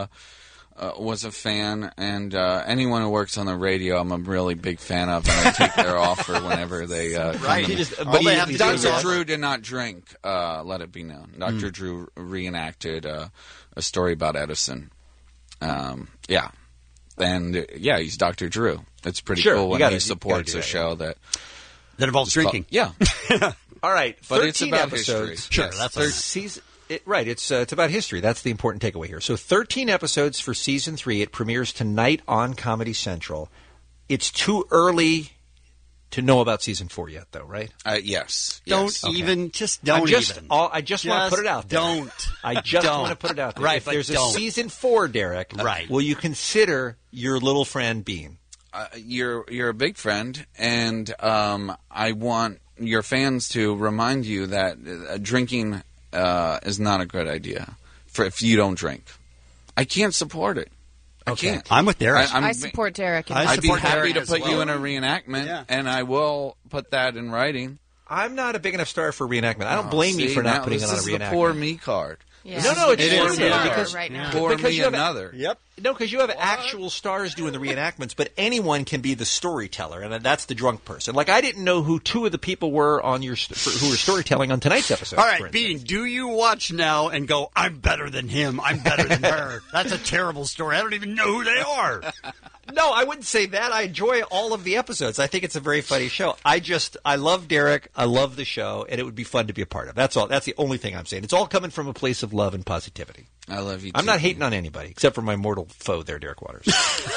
Speaker 11: was a fan, and anyone who works on the radio, I'm a really big fan of, and I take their offer whenever they come to me. Dr. Drew did not drink, let it be known. Dr. Drew reenacted a story about Edison. Yeah. And, he's Dr. Drew. It's pretty cool when he supports a show that
Speaker 6: involves drinking.
Speaker 11: Yeah.
Speaker 9: All right,
Speaker 11: but it's
Speaker 9: 13
Speaker 11: about
Speaker 9: episodes.
Speaker 11: history.
Speaker 6: Sure,
Speaker 11: Yes.
Speaker 6: that's
Speaker 9: season. It's about history. That's the important takeaway here. So 13 episodes for season 3. It premieres tonight on Comedy Central. It's too early to know about season 4 yet, though, right?
Speaker 11: Yes.
Speaker 6: Don't even.
Speaker 9: I just want to put it out there. I just want to put it out there.
Speaker 6: Right,
Speaker 9: if
Speaker 6: but
Speaker 9: there's a
Speaker 6: don't.
Speaker 9: season 4, Derek,
Speaker 6: Right.
Speaker 9: will you consider your little friend Bean?
Speaker 11: You're a big friend, and I want your fans to remind you that drinking is not a good idea if you don't drink. I can't support it. I can't.
Speaker 6: I'm with Derek.
Speaker 10: I support Derek.
Speaker 11: I'd be happy to put you in a reenactment, and I will put that in writing.
Speaker 9: I'm not a big enough star for reenactment. I don't blame you for not putting it on a
Speaker 11: This is
Speaker 9: reenactment.
Speaker 11: the poor me card.
Speaker 10: Yeah.
Speaker 9: No, it's
Speaker 11: is
Speaker 9: because
Speaker 10: right now.
Speaker 11: Pour
Speaker 9: because
Speaker 11: me
Speaker 9: you have
Speaker 11: another.
Speaker 6: Yep.
Speaker 9: No, because you have actual stars doing the reenactments, but anyone can be the storyteller, and that's the drunk person. Like I didn't know who 2 of the people were on who were storytelling on tonight's episode.
Speaker 6: All right, Bean, do you watch now and go, I'm better than him, I'm better than her? That's a terrible story. I don't even know who they are.
Speaker 9: No, I wouldn't say that. I enjoy all of the episodes. I think it's a very funny show. I love Derek. I love the show, and it would be fun to be a part of. That's all. That's the only thing I'm saying. It's all coming from a place of love and positivity.
Speaker 11: I love you, too.
Speaker 9: I'm not hating on anybody, except for my mortal foe there, Derek Waters.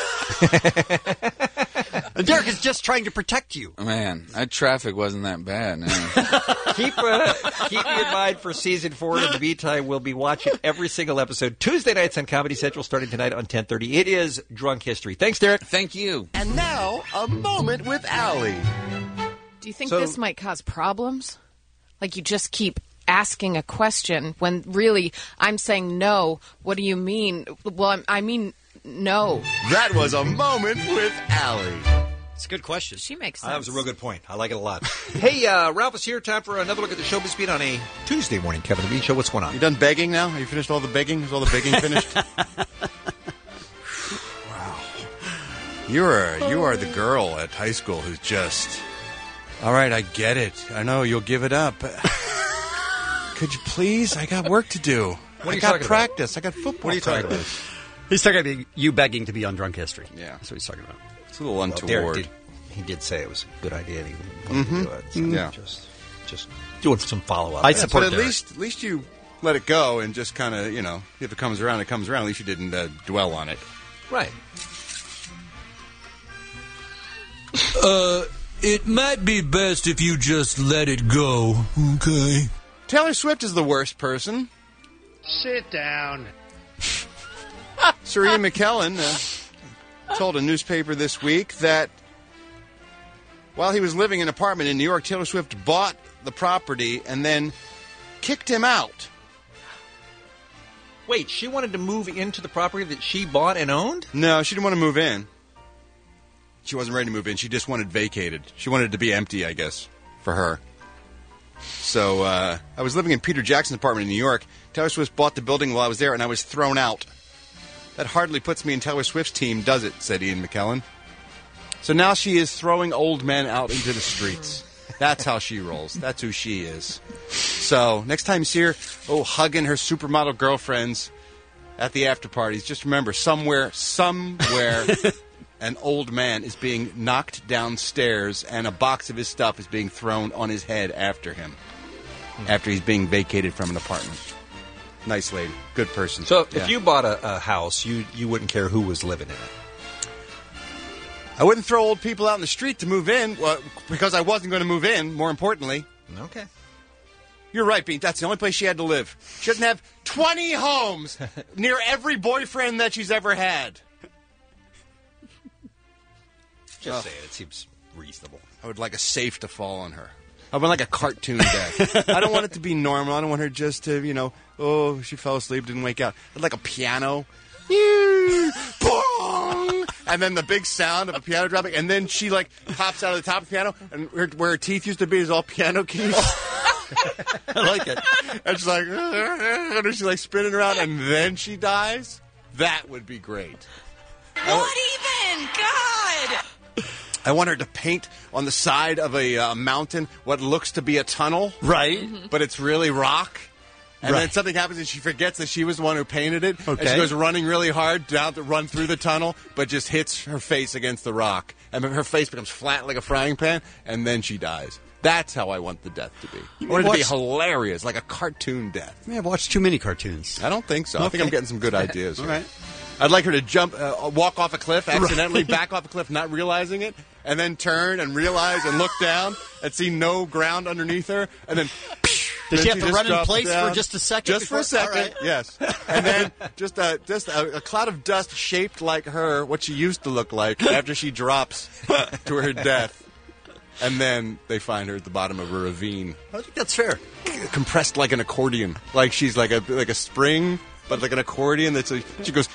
Speaker 6: And Derek is just trying to protect you.
Speaker 11: Man, that traffic wasn't that bad.
Speaker 9: Keep me in mind for season 4. In the meantime, we'll be watching every single episode Tuesday nights on Comedy Central, starting tonight on 10:30. It is Drunk History. Thanks, Derek.
Speaker 11: Thank you.
Speaker 4: And now, a moment with Allie.
Speaker 10: Do you think this might cause problems? Like you just keep asking a question when really I'm saying no. What do you mean? Well, I mean no.
Speaker 4: That was a moment with Allie.
Speaker 6: It's a good question.
Speaker 10: She makes sense.
Speaker 9: That was a real good point. I like it a lot. Hey, Ralph is here. Time for another look at the showbiz beat on a Tuesday morning. Kevin and Bean Show. What's going on?
Speaker 4: You done begging now? Have you finished all the begging? Is all the begging finished? Wow. You are the girl at high school who's just, all right, I get it. I know you'll give it up. Could you please? I got work to do.
Speaker 9: What are you
Speaker 4: I got
Speaker 9: talking
Speaker 4: practice. I got football.
Speaker 9: What are you talking
Speaker 4: practice.
Speaker 9: about?
Speaker 6: He's talking about you begging to be on Drunk History.
Speaker 11: Yeah.
Speaker 6: That's what he's talking about.
Speaker 4: It's a little
Speaker 9: Derek
Speaker 4: untoward.
Speaker 9: he did say it was a good idea and he wanted to do it. So
Speaker 4: Yeah.
Speaker 9: just doing some follow-up.
Speaker 6: I support
Speaker 4: But at
Speaker 6: Derek.
Speaker 4: least you let it go and just kind of, if it comes around, it comes around. At least you didn't dwell on it.
Speaker 9: Right.
Speaker 17: It might be best if you just let it go, okay?
Speaker 4: Taylor Swift is the worst person.
Speaker 12: Sit down.
Speaker 4: Sir Ian McKellen told a newspaper this week that while he was living in an apartment in New York, Taylor Swift bought the property and then kicked him out.
Speaker 9: Wait, she wanted to move into the property that she bought and owned?
Speaker 4: No, she didn't want to move in. She wasn't ready to move in. She just wanted vacated. She wanted it to be empty, I guess, for her. So I was living in Peter Jackson's apartment in New York. Taylor Swift bought the building while I was there, and I was thrown out. That hardly puts me in Taylor Swift's team, does it? Said Ian McKellen. So now she is throwing old men out into the streets. That's how she rolls. That's who she is. So next time you see her, hugging her supermodel girlfriends at the after parties, just remember, somewhere, an old man is being knocked downstairs and a box of his stuff is being thrown on his head after him, after he's being vacated from an apartment. Nice lady. Good person.
Speaker 9: So if you bought a house, you wouldn't care who was living in it?
Speaker 4: I wouldn't throw old people out in the street to move in, because I wasn't going to move in, more importantly.
Speaker 9: Okay.
Speaker 4: You're right, Pete. That's the only place she had to live. She doesn't have 20 homes near every boyfriend that she's ever had.
Speaker 9: Just saying, it seems reasonable.
Speaker 4: I would like a safe to fall on her. I would like a cartoon death. I don't want it to be normal. I don't want her just to, she fell asleep, didn't wake up. I'd like a piano. Bong! And then the big sound of a piano dropping, and then she pops out of the top of the piano, and where her teeth used to be is all piano keys.
Speaker 6: I like it.
Speaker 4: And she's and she's spinning around, and then she dies. That would be great.
Speaker 5: Not even! God!
Speaker 4: I want her to paint on the side of a mountain what looks to be a tunnel.
Speaker 6: Right.
Speaker 4: But it's really rock. And
Speaker 6: Right.
Speaker 4: then something happens and she forgets that she was the one who painted it.
Speaker 6: Okay.
Speaker 4: And she goes running really hard down to run through the tunnel, but just hits her face against the rock. And her face becomes flat like a frying pan, and then she dies. That's how I want the death to be. I want it to be hilarious, like a cartoon death.
Speaker 6: You may have watched too many cartoons.
Speaker 4: I don't think so. I think I'm getting some good ideas
Speaker 6: All
Speaker 4: here.
Speaker 6: right.
Speaker 4: I'd like her to jump, walk off a cliff, accidentally back off a cliff, not realizing it, and then turn and realize and look down and see no ground underneath her, and then...
Speaker 6: Does she have to
Speaker 4: just
Speaker 6: run in
Speaker 4: drops
Speaker 6: place
Speaker 4: down.
Speaker 6: for just a second?
Speaker 4: Just for a second,
Speaker 6: All right.
Speaker 4: yes. And then just a cloud of dust shaped like her, what she used to look like after she drops to her death. And then they find her at the bottom of a ravine.
Speaker 6: I think that's fair.
Speaker 4: Compressed like an accordion. Like she's like a spring, but like an accordion. She goes...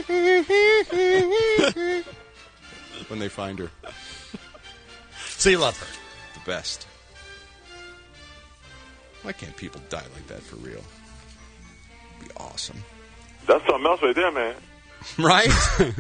Speaker 4: when they find her.
Speaker 6: So you love her.
Speaker 4: The best. Why can't people die like that for real? It'd be awesome.
Speaker 15: That's something else right there, man.
Speaker 4: Right?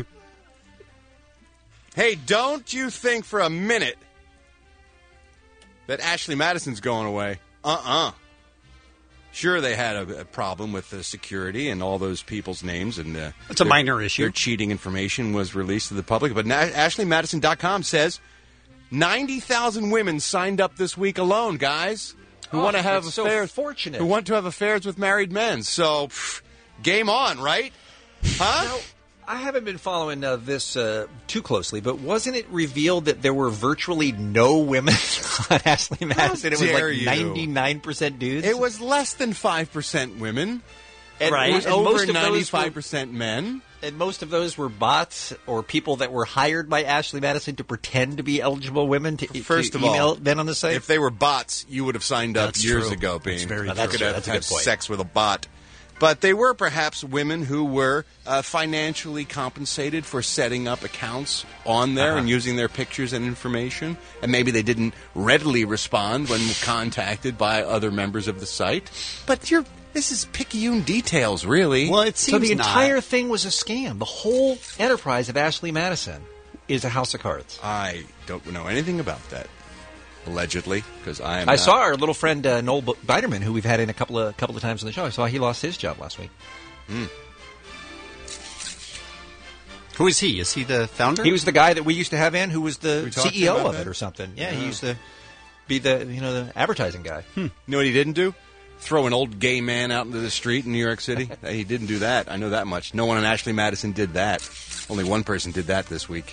Speaker 4: Hey, don't you think for a minute that Ashley Madison's going away? Sure, they had a problem with the security and all those people's names. And
Speaker 6: it's a minor issue.
Speaker 4: Their cheating information was released to the public. But AshleyMadison.com says 90,000 women signed up this week alone, guys. Who want to have affairs?
Speaker 9: So fortunate.
Speaker 4: Who want to have affairs with married men? So, game on, right? Huh?
Speaker 9: Now, I haven't been following this too closely, but wasn't it revealed that there were virtually no women on Ashley Madison? It was
Speaker 4: dare
Speaker 9: like
Speaker 4: you.
Speaker 9: 99% dudes.
Speaker 4: It was less than 5% women.
Speaker 9: And
Speaker 4: It was
Speaker 9: and
Speaker 4: over
Speaker 9: most of those
Speaker 4: 95% men.
Speaker 9: And most of those were bots or people that were hired by Ashley Madison to pretend to be eligible women to
Speaker 4: First of
Speaker 9: email
Speaker 4: all,
Speaker 9: men on the site.
Speaker 4: If they were bots, you would have signed up
Speaker 6: That's
Speaker 4: years
Speaker 6: true.
Speaker 4: ago,
Speaker 6: That's
Speaker 4: Bean.
Speaker 6: very
Speaker 4: You
Speaker 6: true.
Speaker 4: could have
Speaker 9: That's a good point.
Speaker 4: sex with a bot. But they were perhaps women who were financially compensated for setting up accounts on there and using their pictures and information. And maybe they didn't readily respond when contacted by other members of the site. But this is picayune details, really.
Speaker 6: Well, it seems
Speaker 9: So the
Speaker 6: not.
Speaker 9: entire thing was a scam. The whole enterprise of Ashley Madison is a house of cards.
Speaker 4: I don't know anything about that. Allegedly, because I am.
Speaker 9: I
Speaker 4: not-
Speaker 9: saw our little friend Noel Biderman, who we've had in a couple of times on the show. I saw he lost his job last week.
Speaker 6: Who is he? Is he the founder?
Speaker 9: He was the guy that we used to have in, who was the
Speaker 4: We talked
Speaker 9: CEO
Speaker 4: about
Speaker 9: of
Speaker 4: that?
Speaker 9: it or something. Yeah, he used to. be the advertising guy.
Speaker 4: You know what he didn't do? Throw an old gay man out into the street in New York City. He didn't do that. I know that much. No one on Ashley Madison did that. Only one person did that this week.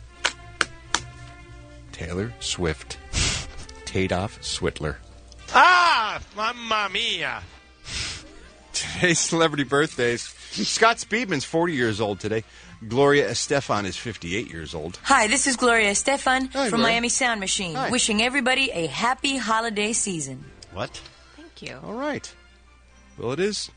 Speaker 4: Taylor Swift. Tadoff Switler.
Speaker 16: Ah, mamma mia.
Speaker 4: Today's celebrity birthdays. Scott Speedman's 40 years old today. Gloria Estefan is 58 years old.
Speaker 18: Hi, this is Gloria Estefan
Speaker 4: Hi,
Speaker 18: from
Speaker 4: Gloria.
Speaker 18: Miami Sound Machine,
Speaker 4: Hi.
Speaker 18: wishing everybody a happy holiday season.
Speaker 6: What?
Speaker 10: Thank you.
Speaker 4: All right. Well, it is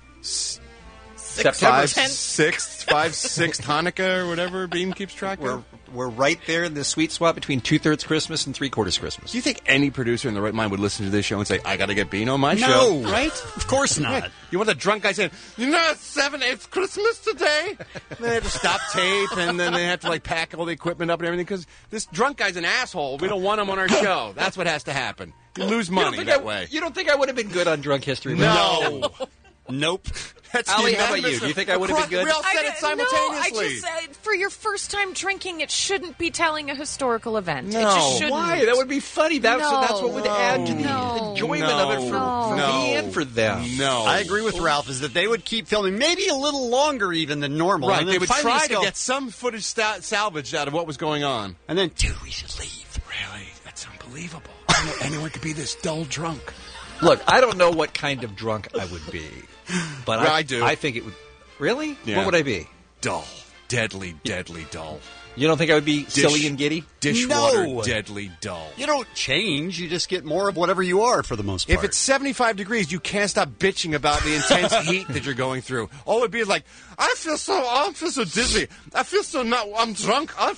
Speaker 9: September
Speaker 4: 5/6 Hanukkah or whatever Beam keeps track of.
Speaker 9: We're right there in the sweet spot between 2/3 Christmas and 3/4 Christmas.
Speaker 4: Do you think any producer in the right mind would listen to this show and say, I got to get Bean on my
Speaker 6: No.
Speaker 4: show? Right?
Speaker 6: Of course not.
Speaker 4: Right. You want the drunk guy saying, you know, it's 7/8 Christmas today? And they have to stop tape, and then they have to, pack all the equipment up and everything, because this drunk guy's an asshole. We don't want him on our show. That's what has to happen. You lose money that way.
Speaker 9: You don't think I would have been good on Drunk History?
Speaker 4: No.
Speaker 6: Nope.
Speaker 4: That's
Speaker 9: Ali,
Speaker 4: the
Speaker 9: how about you?
Speaker 4: unanimous-
Speaker 9: Do you think I would have been good?
Speaker 4: We all said it simultaneously.
Speaker 10: No, I just said for your first time drinking, it shouldn't be telling a historical event.
Speaker 9: No.
Speaker 10: It just shouldn't.
Speaker 9: Why? That would be funny. That's what would add to the
Speaker 10: No.
Speaker 9: enjoyment of it for me and for them.
Speaker 4: No.
Speaker 6: I agree with Ralph, is that they would keep filming maybe a little longer even than normal.
Speaker 4: Right,
Speaker 6: And
Speaker 4: they
Speaker 6: then
Speaker 4: would
Speaker 6: finally
Speaker 4: try
Speaker 6: just
Speaker 4: to
Speaker 6: go,
Speaker 4: get some footage salvaged out of what was going on.
Speaker 6: And then, dude, we should leave.
Speaker 4: Really? That's unbelievable. I don't know anyone could be this dull drunk.
Speaker 9: Look, I don't know what kind of drunk I would be, but
Speaker 4: Well, I do.
Speaker 9: I think it would. Really?
Speaker 4: Yeah.
Speaker 9: What would I be?
Speaker 4: Dull. Deadly, deadly dull.
Speaker 9: You don't think I would be silly and giddy?
Speaker 4: Dishwater,
Speaker 6: No.
Speaker 4: deadly dull.
Speaker 6: You don't change. You just get more of whatever you are for the most part.
Speaker 4: If it's 75 degrees, you can't stop bitching about the intense heat that you're going through. All it'd be is like, I feel so dizzy. I feel so I'm drunk. I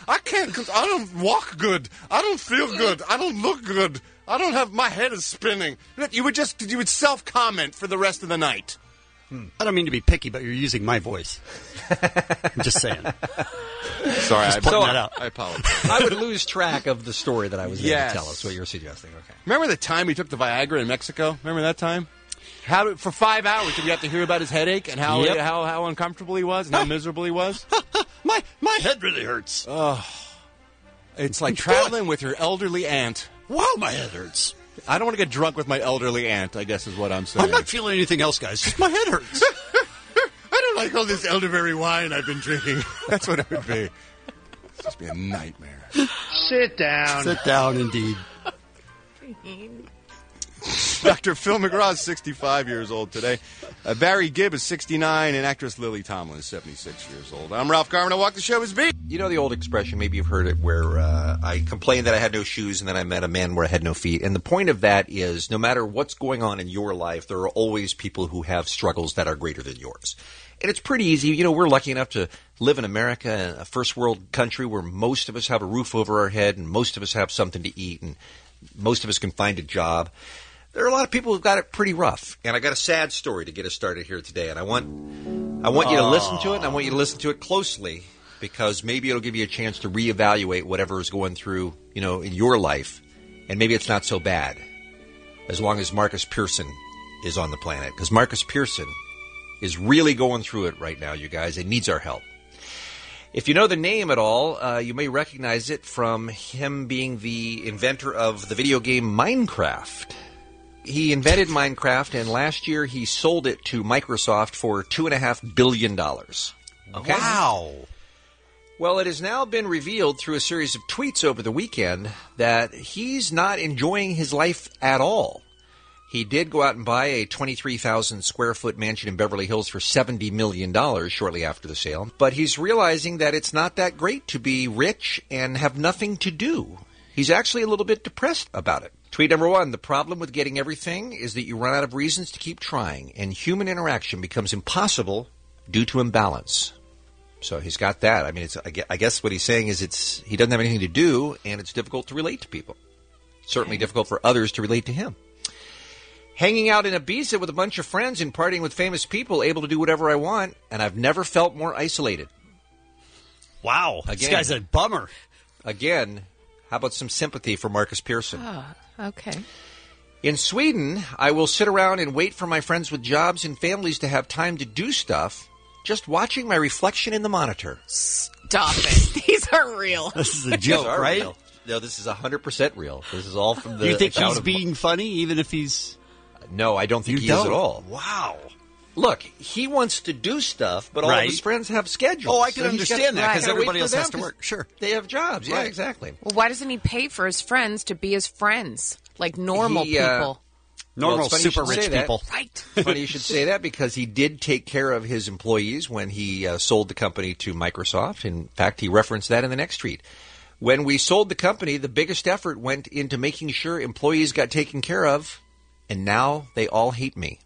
Speaker 4: don't walk good. I don't feel good. I don't look good. My head is spinning. You would self-comment for the rest of the night.
Speaker 6: I don't mean to be picky, but you're using my voice. I'm just saying.
Speaker 4: Sorry,
Speaker 6: Just putting that out.
Speaker 4: I apologize.
Speaker 9: I would lose track of the story that I was going
Speaker 4: Yes.
Speaker 9: to tell us, what you're suggesting. Okay.
Speaker 4: Remember the time he took the Viagra in Mexico? Remember that time? For 5 hours, did we have to hear about his headache and how
Speaker 6: Yep.
Speaker 4: how uncomfortable he was and how miserable he was?
Speaker 6: My head really hurts.
Speaker 4: Oh, it's like traveling with your elderly aunt.
Speaker 6: Wow, my head hurts.
Speaker 4: I don't want to get drunk with my elderly aunt, I guess is what I'm saying.
Speaker 6: I'm not feeling anything else, guys. Just my head hurts.
Speaker 4: I don't like all this elderberry wine I've been drinking. That's what it would be. It's just be a nightmare.
Speaker 12: Sit down.
Speaker 6: Sit down, indeed.
Speaker 4: Dr. Phil McGraw is 65 years old today. Barry Gibb is 69, and actress Lily Tomlin is 76 years old. I'm Ralph Garman. I walk the show as beat.
Speaker 9: You know the old expression, maybe you've heard it, where I complained that I had no shoes and then I met a man where I had no feet. And the point of that is no matter what's going on in your life, there are always people who have struggles that are greater than yours. And it's pretty easy. You know, we're lucky enough to live in America, a first world country where most of us have a roof over our head and most of us have something to eat and most of us can find a job. There are a lot of people who've got it pretty rough. And I got a sad story to get us started here today. And I want you to listen to it, and I want you to listen to it closely, because maybe it'll give you a chance to reevaluate whatever is going through, in your life. And maybe it's not so bad, as long as Marcus Pearson is on the planet. Because Marcus Pearson is really going through it right now, you guys, and needs our help. If you know the name at all, you may recognize it from him being the inventor of the video game Minecraft. He invented Minecraft, and last year he sold it to Microsoft for $2.5 billion. Okay?
Speaker 6: Wow.
Speaker 9: Well, it has now been revealed through a series of tweets over the weekend that he's not enjoying his life at all. He did go out and buy a 23,000 square foot mansion in Beverly Hills for $70 million shortly after the sale, but he's realizing that it's not that great to be rich and have nothing to do. He's actually a little bit depressed about it. Tweet number 1, the problem with getting everything is that you run out of reasons to keep trying, and human interaction becomes impossible due to imbalance. So he's got that. I mean, I guess what he's saying is he doesn't have anything to do, and it's difficult to relate to people. Certainly difficult for others to relate to him. Hanging out in Ibiza with a bunch of friends and partying with famous people, able to do whatever I want, and I've never felt more isolated.
Speaker 6: Wow. This guy's a bummer.
Speaker 9: Again, how about some sympathy for Marcus Pearson?
Speaker 10: Oh, okay.
Speaker 9: In Sweden, I will sit around and wait for my friends with jobs and families to have time to do stuff, just watching my reflection in the monitor.
Speaker 10: Stop it. These are real.
Speaker 6: This is a joke, right?
Speaker 9: Real. No, this is 100% real. This is all from the.
Speaker 6: Do you think
Speaker 9: account
Speaker 6: he's
Speaker 9: of-
Speaker 6: being funny, even if he's?
Speaker 9: No, I don't think he is at all.
Speaker 6: Wow.
Speaker 9: Look, he wants to do stuff, but all of his friends have schedules.
Speaker 6: Oh, I can
Speaker 9: So he's
Speaker 6: understand
Speaker 9: gotta-
Speaker 6: that, 'cause
Speaker 9: gotta wait
Speaker 6: everybody
Speaker 9: for
Speaker 6: else
Speaker 9: them
Speaker 6: has to work. Sure.
Speaker 9: They have jobs. Yeah,
Speaker 6: Right.
Speaker 9: exactly.
Speaker 10: Well, why doesn't he pay for his friends to be his friends, like normal
Speaker 9: He,
Speaker 10: people?
Speaker 6: Normal,
Speaker 9: it's funny you
Speaker 6: super
Speaker 9: should
Speaker 6: rich
Speaker 9: say that.
Speaker 6: people.
Speaker 10: Right.
Speaker 9: Funny you should say that because he did take care of his employees when he sold the company to Microsoft. In fact, he referenced that in the next tweet. When we sold the company, the biggest effort went into making sure employees got taken care of, and now they all hate me.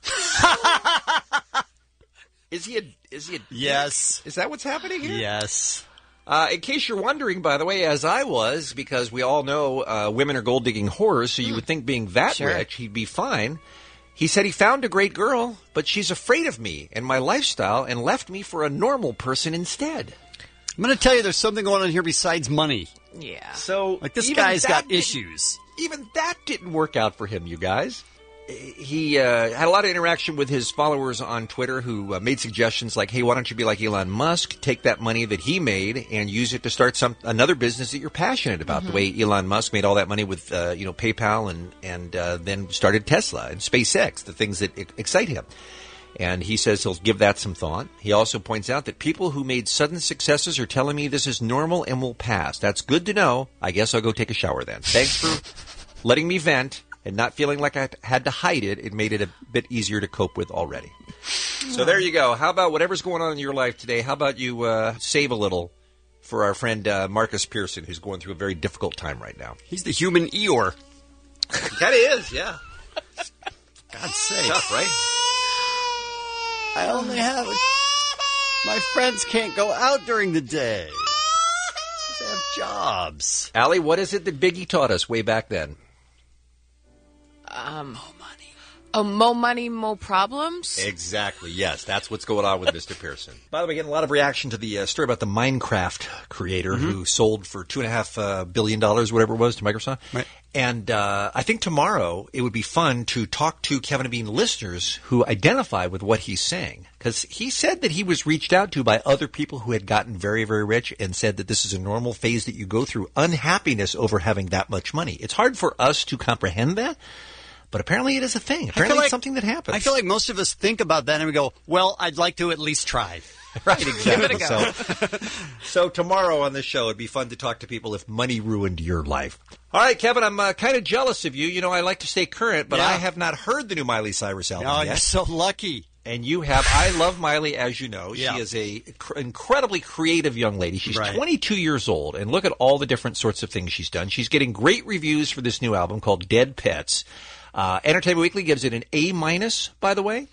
Speaker 9: Is he a
Speaker 6: Yes.
Speaker 9: Is that what's happening here?
Speaker 6: Yes.
Speaker 9: In case you're wondering, by the way, as I was, because we all know women are gold-digging whores, so you would think being that
Speaker 10: Sure.
Speaker 9: rich, he'd be fine. He said he found a great girl, but she's afraid of me and my lifestyle and left me for a normal person instead.
Speaker 6: I'm going to tell you there's something going on here besides money.
Speaker 10: Yeah.
Speaker 9: So
Speaker 6: Like, this
Speaker 9: even
Speaker 6: guy's
Speaker 9: that
Speaker 6: got
Speaker 9: didn't-
Speaker 6: issues.
Speaker 9: Even that didn't work out for him, you guys. He had a lot of interaction with his followers on Twitter who made suggestions like, hey, why don't you be like Elon Musk, take that money that he made and use it to start another business that you're passionate about, the way Elon Musk made all that money with PayPal and then started Tesla and SpaceX, the things that excite him. And he says he'll give that some thought. He also points out that people who made sudden successes are telling me this is normal and will pass. That's good to know. I guess I'll go take a shower then. Thanks for letting me vent and not feeling like I had to hide it. It made it a bit easier to cope with already. So there you go. How about whatever's going on in your life today, how about you save a little for our friend Marcus Pearson, who's going through a very difficult time right now.
Speaker 6: He's the human Eeyore.
Speaker 9: That is, yeah.
Speaker 6: God's sake.
Speaker 9: Tough, right?
Speaker 6: I only have my friends can't go out during the day. They have jobs.
Speaker 9: Allie, what is it that Biggie taught us way back then?
Speaker 10: Mo money, mo problems.
Speaker 9: Exactly. Yes, that's what's going on with Mr. Pearson. By the way, getting a lot of reaction to the story about the Minecraft creator who sold for $2.5 billion, whatever it was, to Microsoft.
Speaker 6: Right.
Speaker 9: And I think tomorrow it would be fun to talk to Kevin and Bean listeners who identify with what he's saying. Because he said that he was reached out to by other people who had gotten very, very rich and said that this is a normal phase that you go through, unhappiness over having that much money. It's hard for us to comprehend that. But apparently it is a thing. Apparently it's something that happens.
Speaker 6: I feel like most of us think about that and we go, well, I'd like to at least try.
Speaker 9: Right, exactly.
Speaker 10: Give it a go.
Speaker 9: So tomorrow on this show, it'd be fun to talk to people if money ruined your life. All right, Kevin, I'm kind of jealous of you. You know, I like to stay current, but
Speaker 6: Yeah.
Speaker 9: I have not heard the new Miley Cyrus album
Speaker 6: Oh,
Speaker 9: yet.
Speaker 6: you're so lucky.
Speaker 9: And you have. I love Miley, as you know.
Speaker 6: Yeah.
Speaker 9: She is a incredibly creative young lady. She's
Speaker 6: Right.
Speaker 9: 22 years old, and look at all the different sorts of things she's done. She's getting great reviews for this new album called Dead Pets. Entertainment Weekly gives it an A-, by the way.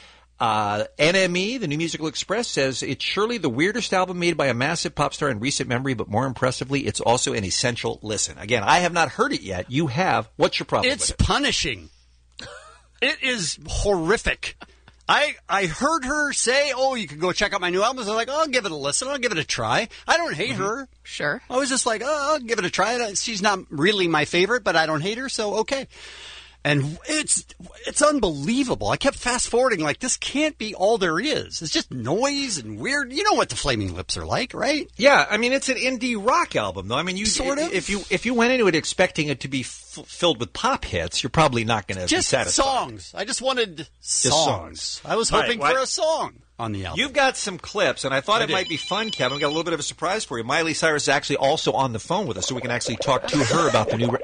Speaker 9: NME, the New Musical Express, says it's surely the weirdest album made by a massive pop star in recent memory, but more impressively, it's also an essential listen. Again, I have not heard it yet. You have. What's your problem
Speaker 6: It's
Speaker 9: with it?
Speaker 6: punishing. It is horrific. I heard her say, oh, you can go check out my new album. I was like, oh, I'll give it a listen. I'll give it a try. I don't hate her.
Speaker 10: Sure.
Speaker 6: I was just like, oh, I'll give it a try. She's not really my favorite, but I don't hate her, so okay. And it's unbelievable. I kept fast forwarding like this can't be all there is. It's just noise and weird. You know what the Flaming Lips are like, right?
Speaker 9: Yeah, I mean it's an indie rock album, though. I mean, you
Speaker 6: Sort of.
Speaker 9: if you went into it expecting it to be filled with pop hits, you're probably not going to be
Speaker 6: Just
Speaker 9: satisfied.
Speaker 6: songs. I just wanted songs. I was
Speaker 9: All
Speaker 6: hoping
Speaker 9: right,
Speaker 6: for a song on the album.
Speaker 9: You've got some clips, and I thought
Speaker 6: I
Speaker 9: it
Speaker 6: did.
Speaker 9: might be fun, Kevin. We got a little bit of a surprise for you. Miley Cyrus is actually also on the phone with us, so we can actually talk to her about the new.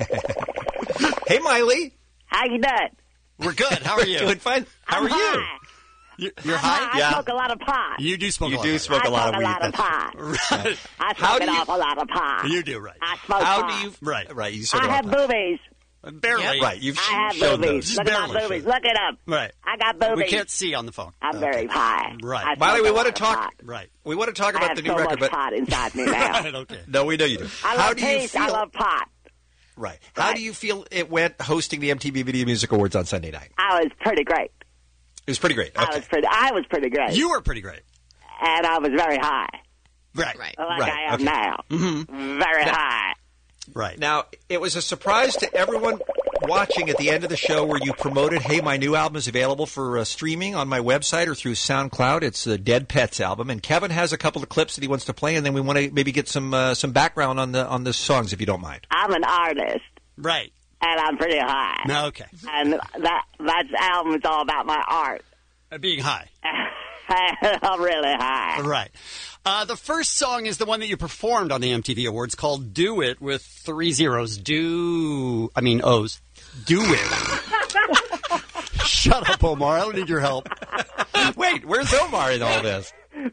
Speaker 9: Hey, Miley.
Speaker 20: How you doing?
Speaker 6: We're good. How are you?
Speaker 9: Doing fine. How
Speaker 20: I'm
Speaker 9: are you?
Speaker 20: high.
Speaker 6: You're high?
Speaker 20: I smoke a lot of pot.
Speaker 6: You do smoke a
Speaker 9: You
Speaker 6: lot
Speaker 9: do
Speaker 6: of
Speaker 9: smoke a lot of
Speaker 20: I
Speaker 9: weed.
Speaker 20: smoke a lot of
Speaker 9: that's-
Speaker 20: pot.
Speaker 6: Right.
Speaker 20: I
Speaker 9: How
Speaker 20: smoke
Speaker 9: do
Speaker 20: an
Speaker 9: you-
Speaker 20: awful lot of pot.
Speaker 6: You do, right.
Speaker 20: I smoke
Speaker 9: How
Speaker 20: pot.
Speaker 9: do you? Right. You
Speaker 20: I
Speaker 9: smoke a lot
Speaker 20: have
Speaker 9: of pot.
Speaker 20: boobies.
Speaker 6: Barely.
Speaker 9: Right. You've
Speaker 20: I have
Speaker 9: shown
Speaker 20: boobies.
Speaker 9: those.
Speaker 20: Look at my boobies. Look it up.
Speaker 6: Right.
Speaker 20: I got boobies.
Speaker 6: We can't see on the phone.
Speaker 20: I'm very high.
Speaker 6: Right.
Speaker 20: I
Speaker 9: Miley,
Speaker 20: smoke
Speaker 9: we
Speaker 20: a
Speaker 9: want to
Speaker 20: lot of
Speaker 9: talk.
Speaker 20: pot.
Speaker 6: Right.
Speaker 9: We want to talk
Speaker 20: I
Speaker 9: about
Speaker 20: have
Speaker 9: the new
Speaker 20: so
Speaker 9: record,
Speaker 20: much
Speaker 9: but
Speaker 20: pot inside me now.
Speaker 6: Right, okay.
Speaker 9: no, we know you do.
Speaker 20: I
Speaker 9: How
Speaker 20: love
Speaker 9: do you
Speaker 20: taste.
Speaker 9: feel?
Speaker 20: I love pot.
Speaker 9: Right. How do you feel it went hosting the MTV Video Music Awards on Sunday night?
Speaker 20: I was pretty great.
Speaker 9: It was pretty great.
Speaker 20: I was pretty great.
Speaker 6: You were pretty great.
Speaker 20: And I was very high.
Speaker 6: Right.
Speaker 10: Right.
Speaker 20: Like
Speaker 9: Right,
Speaker 20: I am
Speaker 9: okay.
Speaker 20: now.
Speaker 6: Mm-hmm.
Speaker 20: Very high.
Speaker 6: Right.
Speaker 9: Now, it was a surprise to everyone. watching at the end of the show where you promoted, hey, my new album is available for streaming on my website or through SoundCloud. It's the Dead Pets album, and Kevin has a couple of clips that he wants to play, and then we want to maybe get some background on the songs, if you don't mind.
Speaker 20: I'm an artist.
Speaker 6: Right.
Speaker 20: And I'm pretty high.
Speaker 6: No, okay.
Speaker 20: And that album is all about my art.
Speaker 6: Being high.
Speaker 20: I'm really high.
Speaker 6: Right. The first song is the one that you performed on the MTV Awards called Do It with 3 zeros. O's. Do It. Shut up, Omar. I don't need your help.
Speaker 9: Wait, where's Omar in all this?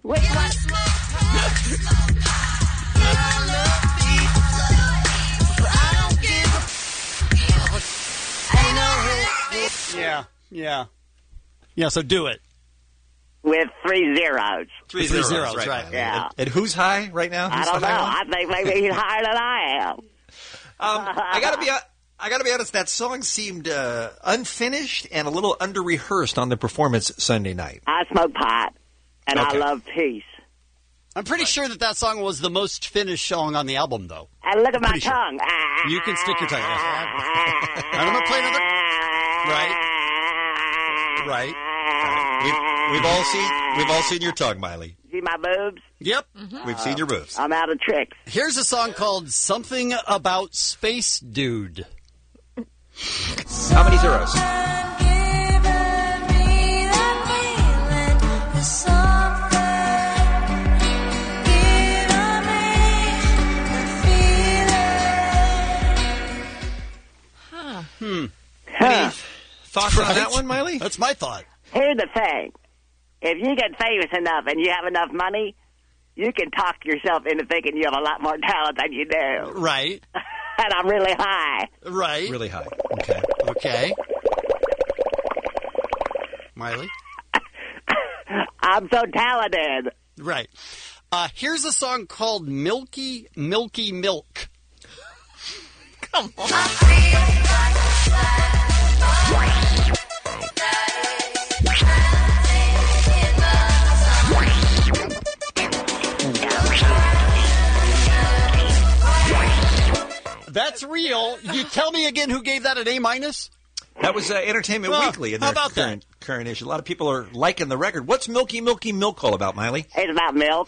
Speaker 6: Yeah, so Do It.
Speaker 20: With 3 zeros.
Speaker 6: 3 zeros, right.
Speaker 20: Yeah.
Speaker 9: And who's high right now?
Speaker 20: I don't know. I think maybe he's higher than I am.
Speaker 9: I gotta be honest. That song seemed unfinished and a little under-rehearsed on the performance Sunday night.
Speaker 20: I smoke pot, and I love peace.
Speaker 6: I'm pretty sure that song was the most finished song on the album, though.
Speaker 20: And look at my tongue.
Speaker 6: You can stick your tongue. I'm going to play another. Right.
Speaker 9: We've all seen your tongue, Miley.
Speaker 20: See my boobs?
Speaker 6: Yep.
Speaker 9: We've seen your boobs.
Speaker 20: I'm out of tricks.
Speaker 6: Here's a song called Something About Space Dude.
Speaker 9: How many zeros? Any thoughts on that one, Miley?
Speaker 6: That's my thought.
Speaker 20: Here's the thing. If you get famous enough and you have enough money, you can talk yourself into thinking you have a lot more talent than you do.
Speaker 6: Right.
Speaker 20: And I'm really high.
Speaker 6: Right.
Speaker 9: Really high.
Speaker 6: Okay. Miley?
Speaker 20: I'm so talented.
Speaker 6: Right. Here's a song called Milky, Milky Milk. Come on. That's real. You tell me again who gave that an A-?
Speaker 9: That was Entertainment Weekly in their current issue. A lot of people are liking the record. What's Milky Milky Milk all about, Miley?
Speaker 20: It's about milk.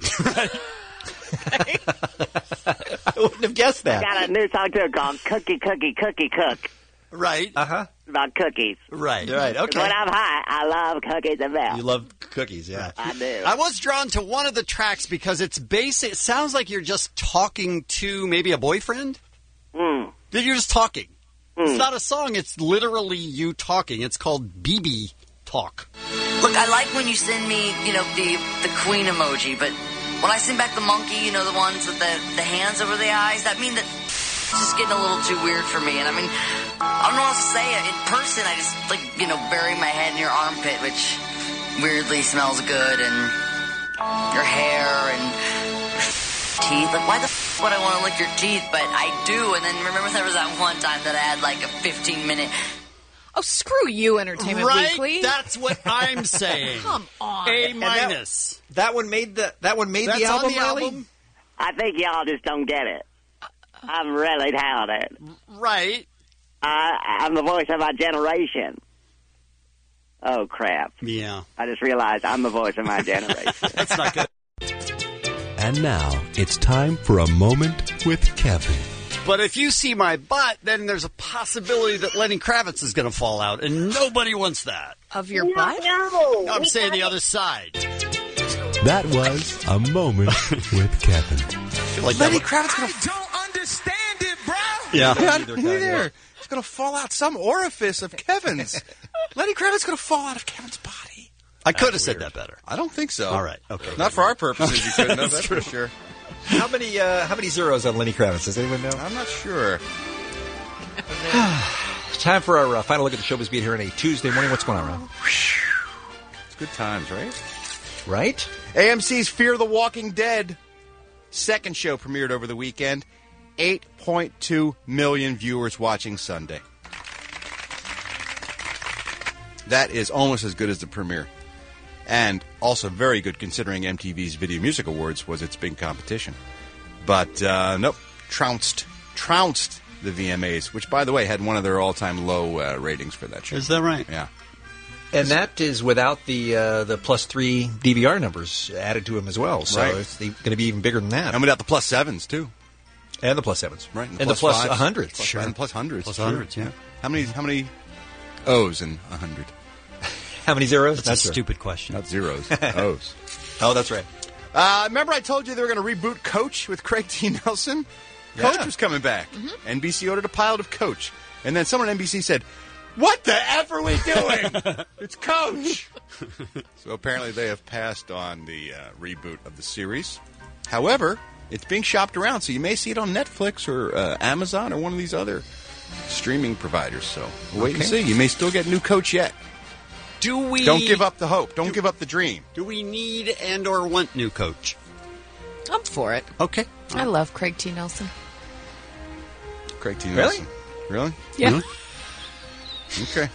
Speaker 9: I wouldn't have guessed that.
Speaker 20: I got a new song too called Cookie Cookie Cookie Cook.
Speaker 6: Right.
Speaker 9: Uh-huh.
Speaker 20: It's about cookies.
Speaker 6: Right.
Speaker 9: Right, okay.
Speaker 20: When I'm high, I love cookies and milk.
Speaker 9: You love cookies, yeah.
Speaker 20: I do.
Speaker 6: I was drawn to one of the tracks because it's basic. It sounds like you're just talking to maybe a boyfriend. That you're just talking. It's not a song. It's literally you talking. It's called BB Talk.
Speaker 18: Look, I like when you send me, the queen emoji, but when I send back the monkey, the ones with the hands over the eyes, that means that it's just getting a little too weird for me. And I mean, I don't know what to say. In person, I just, bury my head in your armpit, which weirdly smells good, and your hair and teeth. Like, why the would I want to lick your teeth? But I do. And then remember there was that one time that I had like a 15-minute...
Speaker 10: Oh, screw you, Entertainment Weekly.
Speaker 6: That's what I'm saying.
Speaker 10: Come on.
Speaker 6: A-.
Speaker 9: That one made the album, Miley?
Speaker 20: I think y'all just don't get it. I'm really talented.
Speaker 6: Right.
Speaker 20: I'm the voice of my generation. Oh, crap.
Speaker 6: Yeah.
Speaker 20: I just realized I'm the voice of my generation.
Speaker 6: That's not good.
Speaker 21: And now it's time for a moment with Kevin.
Speaker 6: But if you see my butt, then there's a possibility that Lenny Kravitz is going to fall out, and nobody wants that.
Speaker 10: Of your butt?
Speaker 20: No.
Speaker 6: I'm saying the other side.
Speaker 21: That was a moment with Kevin.
Speaker 6: Like
Speaker 16: Lenny Kravitz I don't understand it, bro.
Speaker 6: Yeah.
Speaker 7: Neither. It's going to fall out some orifice of Kevin's. Lenny Kravitz going to fall out of Kevin's body.
Speaker 6: I could have said that better.
Speaker 4: I don't think so.
Speaker 6: All right. Okay.
Speaker 4: Not for our purposes. You couldn't have, that's for sure.
Speaker 9: How many zeros on Lenny Kravitz? Does anyone know?
Speaker 4: I'm not sure.
Speaker 9: Time for our final look at the showbiz beat here on a Tuesday morning. What's going on, Ron?
Speaker 4: It's good times, right?
Speaker 9: Right?
Speaker 4: AMC's Fear the Walking Dead second show premiered over the weekend. 8.2 million viewers watching Sunday. That is almost as good as the premiere. And also very good considering MTV's Video Music Awards was its big competition. But, nope, trounced the VMAs, which, by the way, had one of their all-time low ratings for that show.
Speaker 6: Is that right?
Speaker 4: Yeah.
Speaker 9: And that is without the plus 3 DVR numbers added to them as well. So
Speaker 4: Right.
Speaker 9: it's going to be even bigger than that.
Speaker 4: And without the plus 7s, too.
Speaker 9: And the plus 7s.
Speaker 4: Right.
Speaker 9: And the plus
Speaker 4: 5s.
Speaker 9: 100s.
Speaker 4: Sure. And plus 100s.
Speaker 6: Plus
Speaker 4: sure.
Speaker 6: 100s, yeah.
Speaker 4: How many O's in 100?
Speaker 9: How many zeros?
Speaker 6: That's a stupid question.
Speaker 4: Not zeros. O's.
Speaker 9: Oh, that's right.
Speaker 4: Remember I told you they were going to reboot Coach with Craig T. Nelson?
Speaker 9: Yeah.
Speaker 4: Coach was coming back. NBC ordered a pilot of Coach. And then someone at NBC said, "What the F are we doing? It's Coach." So apparently they have passed on the reboot of the series. However, it's being shopped around, so you may see it on Netflix or Amazon or one of these other streaming providers. So we'll wait and see. You may still get new Coach yet. Don't give up the hope. Don't give up the dream.
Speaker 6: Do we need and or want new Coach?
Speaker 10: I'm for it.
Speaker 6: Okay.
Speaker 10: I love Craig T. Nelson.
Speaker 4: Craig T. Nelson. Really?
Speaker 10: Yeah.
Speaker 4: Okay.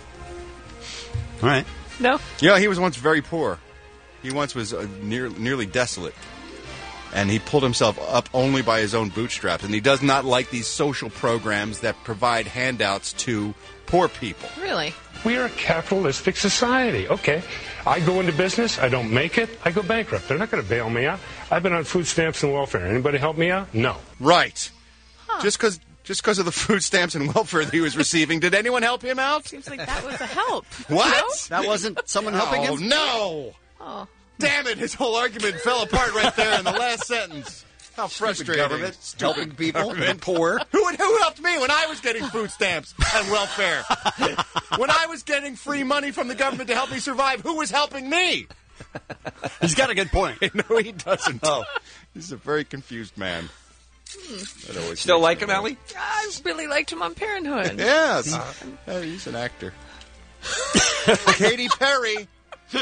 Speaker 6: All right.
Speaker 10: No.
Speaker 4: You know, he was once very poor. He once was nearly desolate. And he pulled himself up only by his own bootstraps. And he does not like these social programs that provide handouts to poor people.
Speaker 10: Really?
Speaker 19: We are a capitalistic society. Okay, I go into business, I don't make it, I go bankrupt. They're not going to bail me out. I've been on food stamps and welfare. Anybody help me out? No.
Speaker 4: Right. Just because of the food stamps and welfare that he was receiving, did anyone help him out?
Speaker 10: Seems like that was a help.
Speaker 4: What?
Speaker 6: That wasn't someone helping him?
Speaker 4: Oh, no.
Speaker 10: Oh.
Speaker 4: Damn it, his whole argument fell apart right there in the last sentence. How frustrating.
Speaker 6: Government helping people and poor.
Speaker 4: Who helped me when I was getting food stamps and welfare? When I was getting free money from the government to help me survive, who was helping me?
Speaker 6: He's got a good point.
Speaker 4: No, he doesn't. Oh. He's a very confused man.
Speaker 9: Still like him, Allie?
Speaker 10: I really liked him on Parenthood.
Speaker 4: Yes. He's an actor. Katy Perry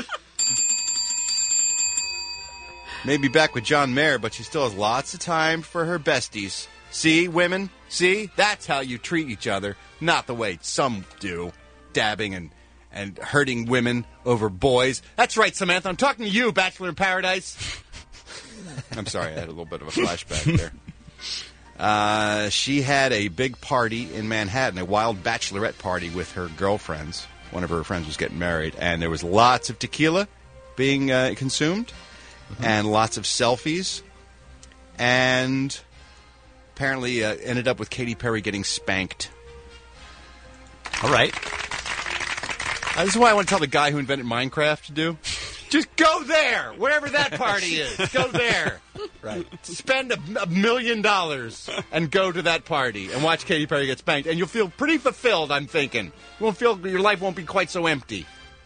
Speaker 4: may be back with John Mayer, but she still has lots of time for her besties. See, women? See? That's how you treat each other. Not the way some do. Dabbing and hurting women over boys. That's right, Samantha. I'm talking to you, Bachelor in Paradise. I'm sorry, I had a little bit of a flashback there. She had a big party in Manhattan, a wild bachelorette party with her girlfriends. One of her friends was getting married, and there was lots of tequila being consumed, and lots of selfies, and apparently ended up with Katy Perry getting spanked.
Speaker 6: All right.
Speaker 4: This is what I want to tell the guy who invented Minecraft to do. Just go there, wherever that party is. Go there.
Speaker 6: Right.
Speaker 4: Spend $1 million and go to that party and watch Katy Perry get spanked, and you'll feel pretty fulfilled. I'm thinking you won't feel your life won't be quite so empty.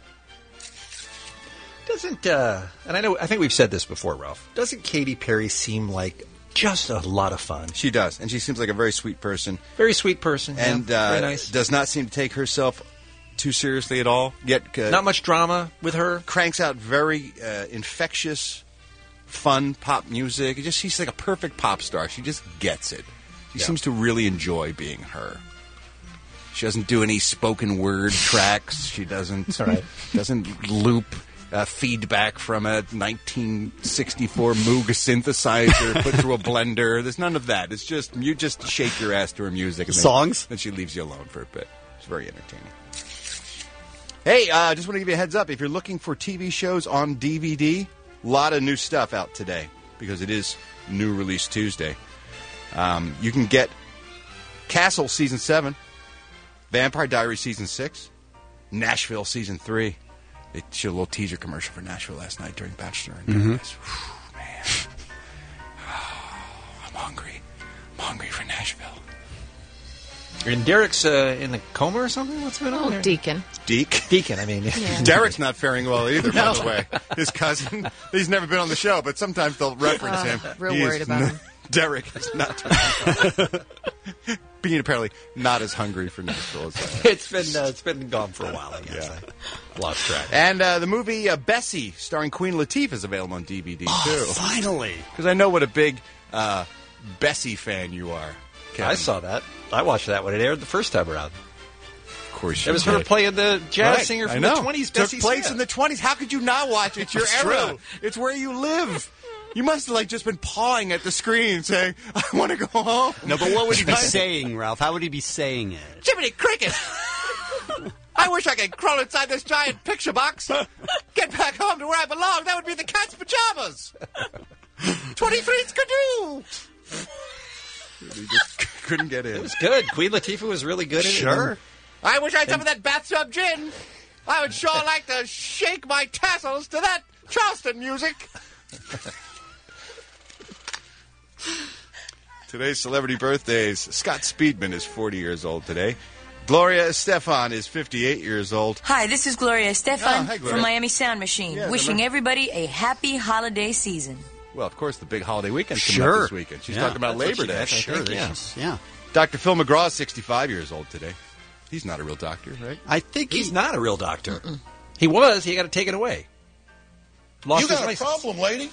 Speaker 9: Doesn't and I think we've said this before, Ralph. Doesn't Katy Perry seem like just a lot of fun?
Speaker 4: She does, and she seems like a very sweet person.
Speaker 9: Very sweet person,
Speaker 4: and
Speaker 9: very nice.
Speaker 4: Does not seem to take herself too seriously at all. Yet
Speaker 9: not much drama with her.
Speaker 4: Cranks out very infectious, fun pop music. She's like a perfect pop star. She just gets it. She seems to really enjoy being her. She doesn't do any spoken word tracks. She doesn't loop feedback from a 1964 Moog synthesizer put through a blender. There's none of that. It's just you just shake your ass to her music. And
Speaker 6: songs.
Speaker 4: Then she leaves you alone for a bit. It's very entertaining. Hey, just want to give you a heads up. If you're looking for TV shows on DVD, a lot of new stuff out today because it is New Release Tuesday. You can get Castle Season 7, Vampire Diaries Season 6, Nashville Season 3. They showed a little teaser commercial for Nashville last night during Bachelor in Paradise. Whew, man. I'm hungry. I'm hungry for Nashville.
Speaker 9: And Derek's in a coma or something? What's going on there?
Speaker 10: Deacon.
Speaker 9: Deacon, I mean.
Speaker 10: Yeah.
Speaker 4: Derek's not faring well either, by the way. His cousin, he's never been on the show, but sometimes they'll reference him.
Speaker 10: Real worried about him.
Speaker 4: Derek is not being apparently not as hungry for Nashville as I am.
Speaker 9: It's been gone for a while, I guess. I lost track.
Speaker 4: And the movie Bessie, starring Queen Latifah, is available on DVD, too.
Speaker 6: Finally.
Speaker 4: Because I know what a big Bessie fan you are, Kevin.
Speaker 9: I saw that. I watched that when it aired the first time around.
Speaker 4: Of course
Speaker 9: it was her playing the jazz singer from the 20s,
Speaker 4: Took
Speaker 9: Bessie
Speaker 4: place
Speaker 9: Smith.
Speaker 4: in the 20s. How could you not watch it? It's your
Speaker 9: It's
Speaker 4: era.
Speaker 9: true.
Speaker 4: It's where you live. You must have just been pawing at the screen saying, I want to go home.
Speaker 6: No, but what would he be saying, Ralph? How would he be saying it?
Speaker 3: Jiminy Cricket! I wish I could crawl inside this giant picture box. Get back home to where I belong. That would be the cat's pajamas. 23 Skidoo!
Speaker 4: He just couldn't get in.
Speaker 9: It was good. Queen Latifah was really good in it.
Speaker 6: Sure.
Speaker 3: I wish I had some of that bathtub gin. I would sure like to shake my tassels to that Charleston music.
Speaker 4: Today's celebrity birthdays. Scott Speedman is 40 years old today. Gloria Estefan is 58 years old.
Speaker 22: Hi, this is Gloria Estefan
Speaker 4: Hi, Gloria.
Speaker 22: from Miami Sound Machine, wishing everybody a happy holiday season.
Speaker 4: Well, of course, the big holiday weekend's coming
Speaker 6: Sure.
Speaker 4: up this weekend. She's talking about Labor Day.
Speaker 6: Sure, yeah.
Speaker 4: Dr. Phil McGraw is 65 years old today. He's not a real doctor, right?
Speaker 6: I think
Speaker 9: He's not a real doctor. He was. He got it taken away. Lost
Speaker 23: You
Speaker 9: his
Speaker 23: got a
Speaker 9: license.
Speaker 23: problem, lady?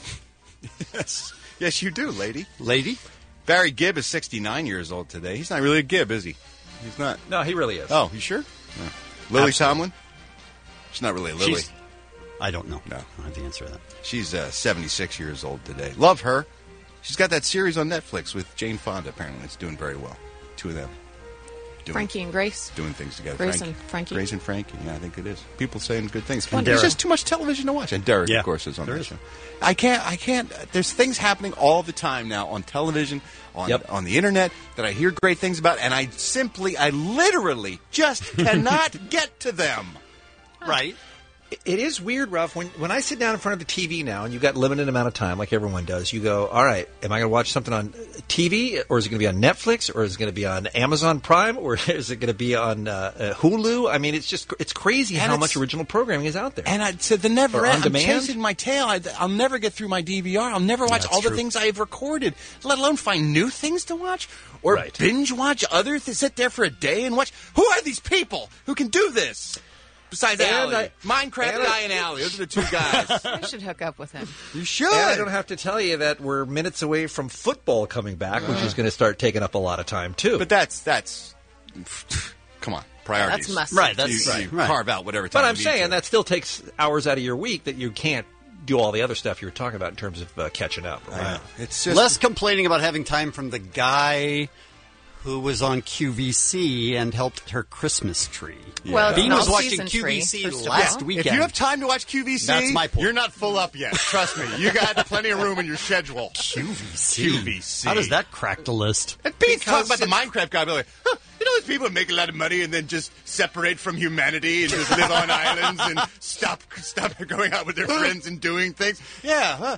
Speaker 4: Yes, you do, lady.
Speaker 6: Lady?
Speaker 4: Barry Gibb is 69 years old today. He's not really a Gibb, is he? He's not.
Speaker 9: No, he really is.
Speaker 4: Oh, you sure? No. Lily Tomlin? She's not really a Lily.
Speaker 6: I don't know.
Speaker 4: No.
Speaker 6: I don't have the answer to that.
Speaker 4: She's 76 years old today. Love her. She's got that series on Netflix with Jane Fonda, apparently. It's doing very well. Two of them.
Speaker 10: Frankie and Grace.
Speaker 4: Doing things together.
Speaker 10: Grace and Frankie.
Speaker 4: Grace and Frankie. Yeah, I think it is. People saying good things.
Speaker 6: And
Speaker 4: There's
Speaker 6: Derek.
Speaker 4: just too much television to watch. And Derek,
Speaker 6: Yeah,
Speaker 4: of course, is on
Speaker 6: there
Speaker 4: that
Speaker 6: is.
Speaker 4: show. I can't. There's things happening all the time now on television, on the internet that I hear great things about, and I literally just cannot get to them.
Speaker 6: Right.
Speaker 9: It is weird, Ralph. When I sit down in front of the TV now, and you've got limited amount of time, like everyone does, you go, all right, am I going to watch something on TV, or is it going to be on Netflix, or is it going to be on Amazon Prime, or is it going to be on Hulu? I mean, it's crazy how much original programming is out there.
Speaker 4: And I said the never
Speaker 9: Or
Speaker 4: end.
Speaker 9: on
Speaker 4: I'm
Speaker 9: demand?
Speaker 4: chasing my tail. I'll never get through my DVR. I'll never watch
Speaker 6: That's
Speaker 4: all the
Speaker 6: true.
Speaker 4: things I've recorded, let alone find new things to watch or binge watch other sit there for a day and watch. Who are these people who can do this? Besides Allie. Minecraft guy and Allie. Those are the two guys.
Speaker 10: I should hook up with him.
Speaker 4: You should.
Speaker 9: And I don't have to tell you that we're minutes away from football coming back, which is going to start taking up a lot of time, too.
Speaker 4: But that's come on, priorities.
Speaker 10: That's must.
Speaker 6: Right, that's
Speaker 4: You
Speaker 6: right.
Speaker 4: carve out whatever time
Speaker 9: But I'm
Speaker 4: you need
Speaker 9: saying
Speaker 4: to.
Speaker 9: that still takes hours out of your week that you can't do all the other stuff you were talking about in terms of catching up.
Speaker 4: I know. It's just
Speaker 6: Less complaining about having time from the guy who was on QVC and helped her Christmas tree.
Speaker 10: Well, it's
Speaker 6: Bean
Speaker 10: an
Speaker 6: was watching
Speaker 10: all-season tree,
Speaker 6: QVC
Speaker 10: first of
Speaker 6: last
Speaker 10: all.
Speaker 6: weekend.
Speaker 4: If you have time to watch QVC,
Speaker 6: That's my point.
Speaker 4: you're not full up yet. Trust me. You got plenty of room in your schedule.
Speaker 6: QVC. How does that crack the list?
Speaker 4: And Pete's talking about the Minecraft guy. Be like, huh, you know those people that make a lot of money and then just separate from humanity and just live on islands and stop going out with their friends and doing things? Yeah.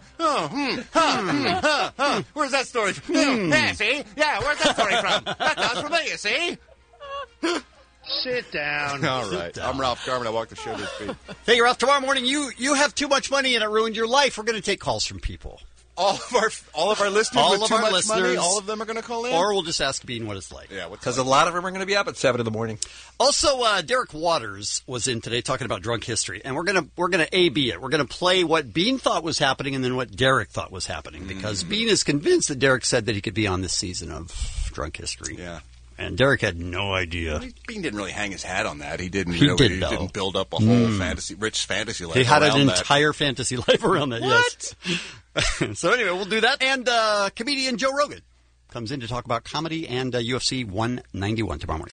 Speaker 4: Where's that story from? Yeah, see? Yeah, where's that story from? That comes from me, you see?
Speaker 12: Sit down.
Speaker 4: All right. I'm Ralph Garman. I walk the show this week.
Speaker 6: Hey, Ralph, tomorrow morning you have too much money and it ruined your life. We're going to take calls from people.
Speaker 4: All of our listeners
Speaker 6: All
Speaker 4: with
Speaker 6: of
Speaker 4: too
Speaker 6: our
Speaker 4: much
Speaker 6: listeners,
Speaker 4: money, all of them are going to call in?
Speaker 6: Or we'll just ask Bean what it's like.
Speaker 4: Yeah,
Speaker 9: Because a lot of them are going to be up at 7 in the morning.
Speaker 6: Also, Derek Waters was in today talking about drunk history, and we're gonna A/B it. We're gonna play what Bean thought was happening and then what Derek thought was happening, because Bean is convinced that Derek said that he could be on this season of Drunk History.
Speaker 4: Yeah.
Speaker 6: And Derek had no idea.
Speaker 4: Bean didn't really hang his hat on that. He didn't.
Speaker 6: He
Speaker 4: really,
Speaker 6: did,
Speaker 4: he
Speaker 6: though.
Speaker 4: didn't build up a whole rich fantasy life.
Speaker 6: He had an
Speaker 4: around that.
Speaker 6: entire fantasy life around that.
Speaker 4: What?
Speaker 6: Yes. So anyway, we'll do that. And comedian Joe Rogan comes in to talk about comedy and UFC 191 tomorrow morning.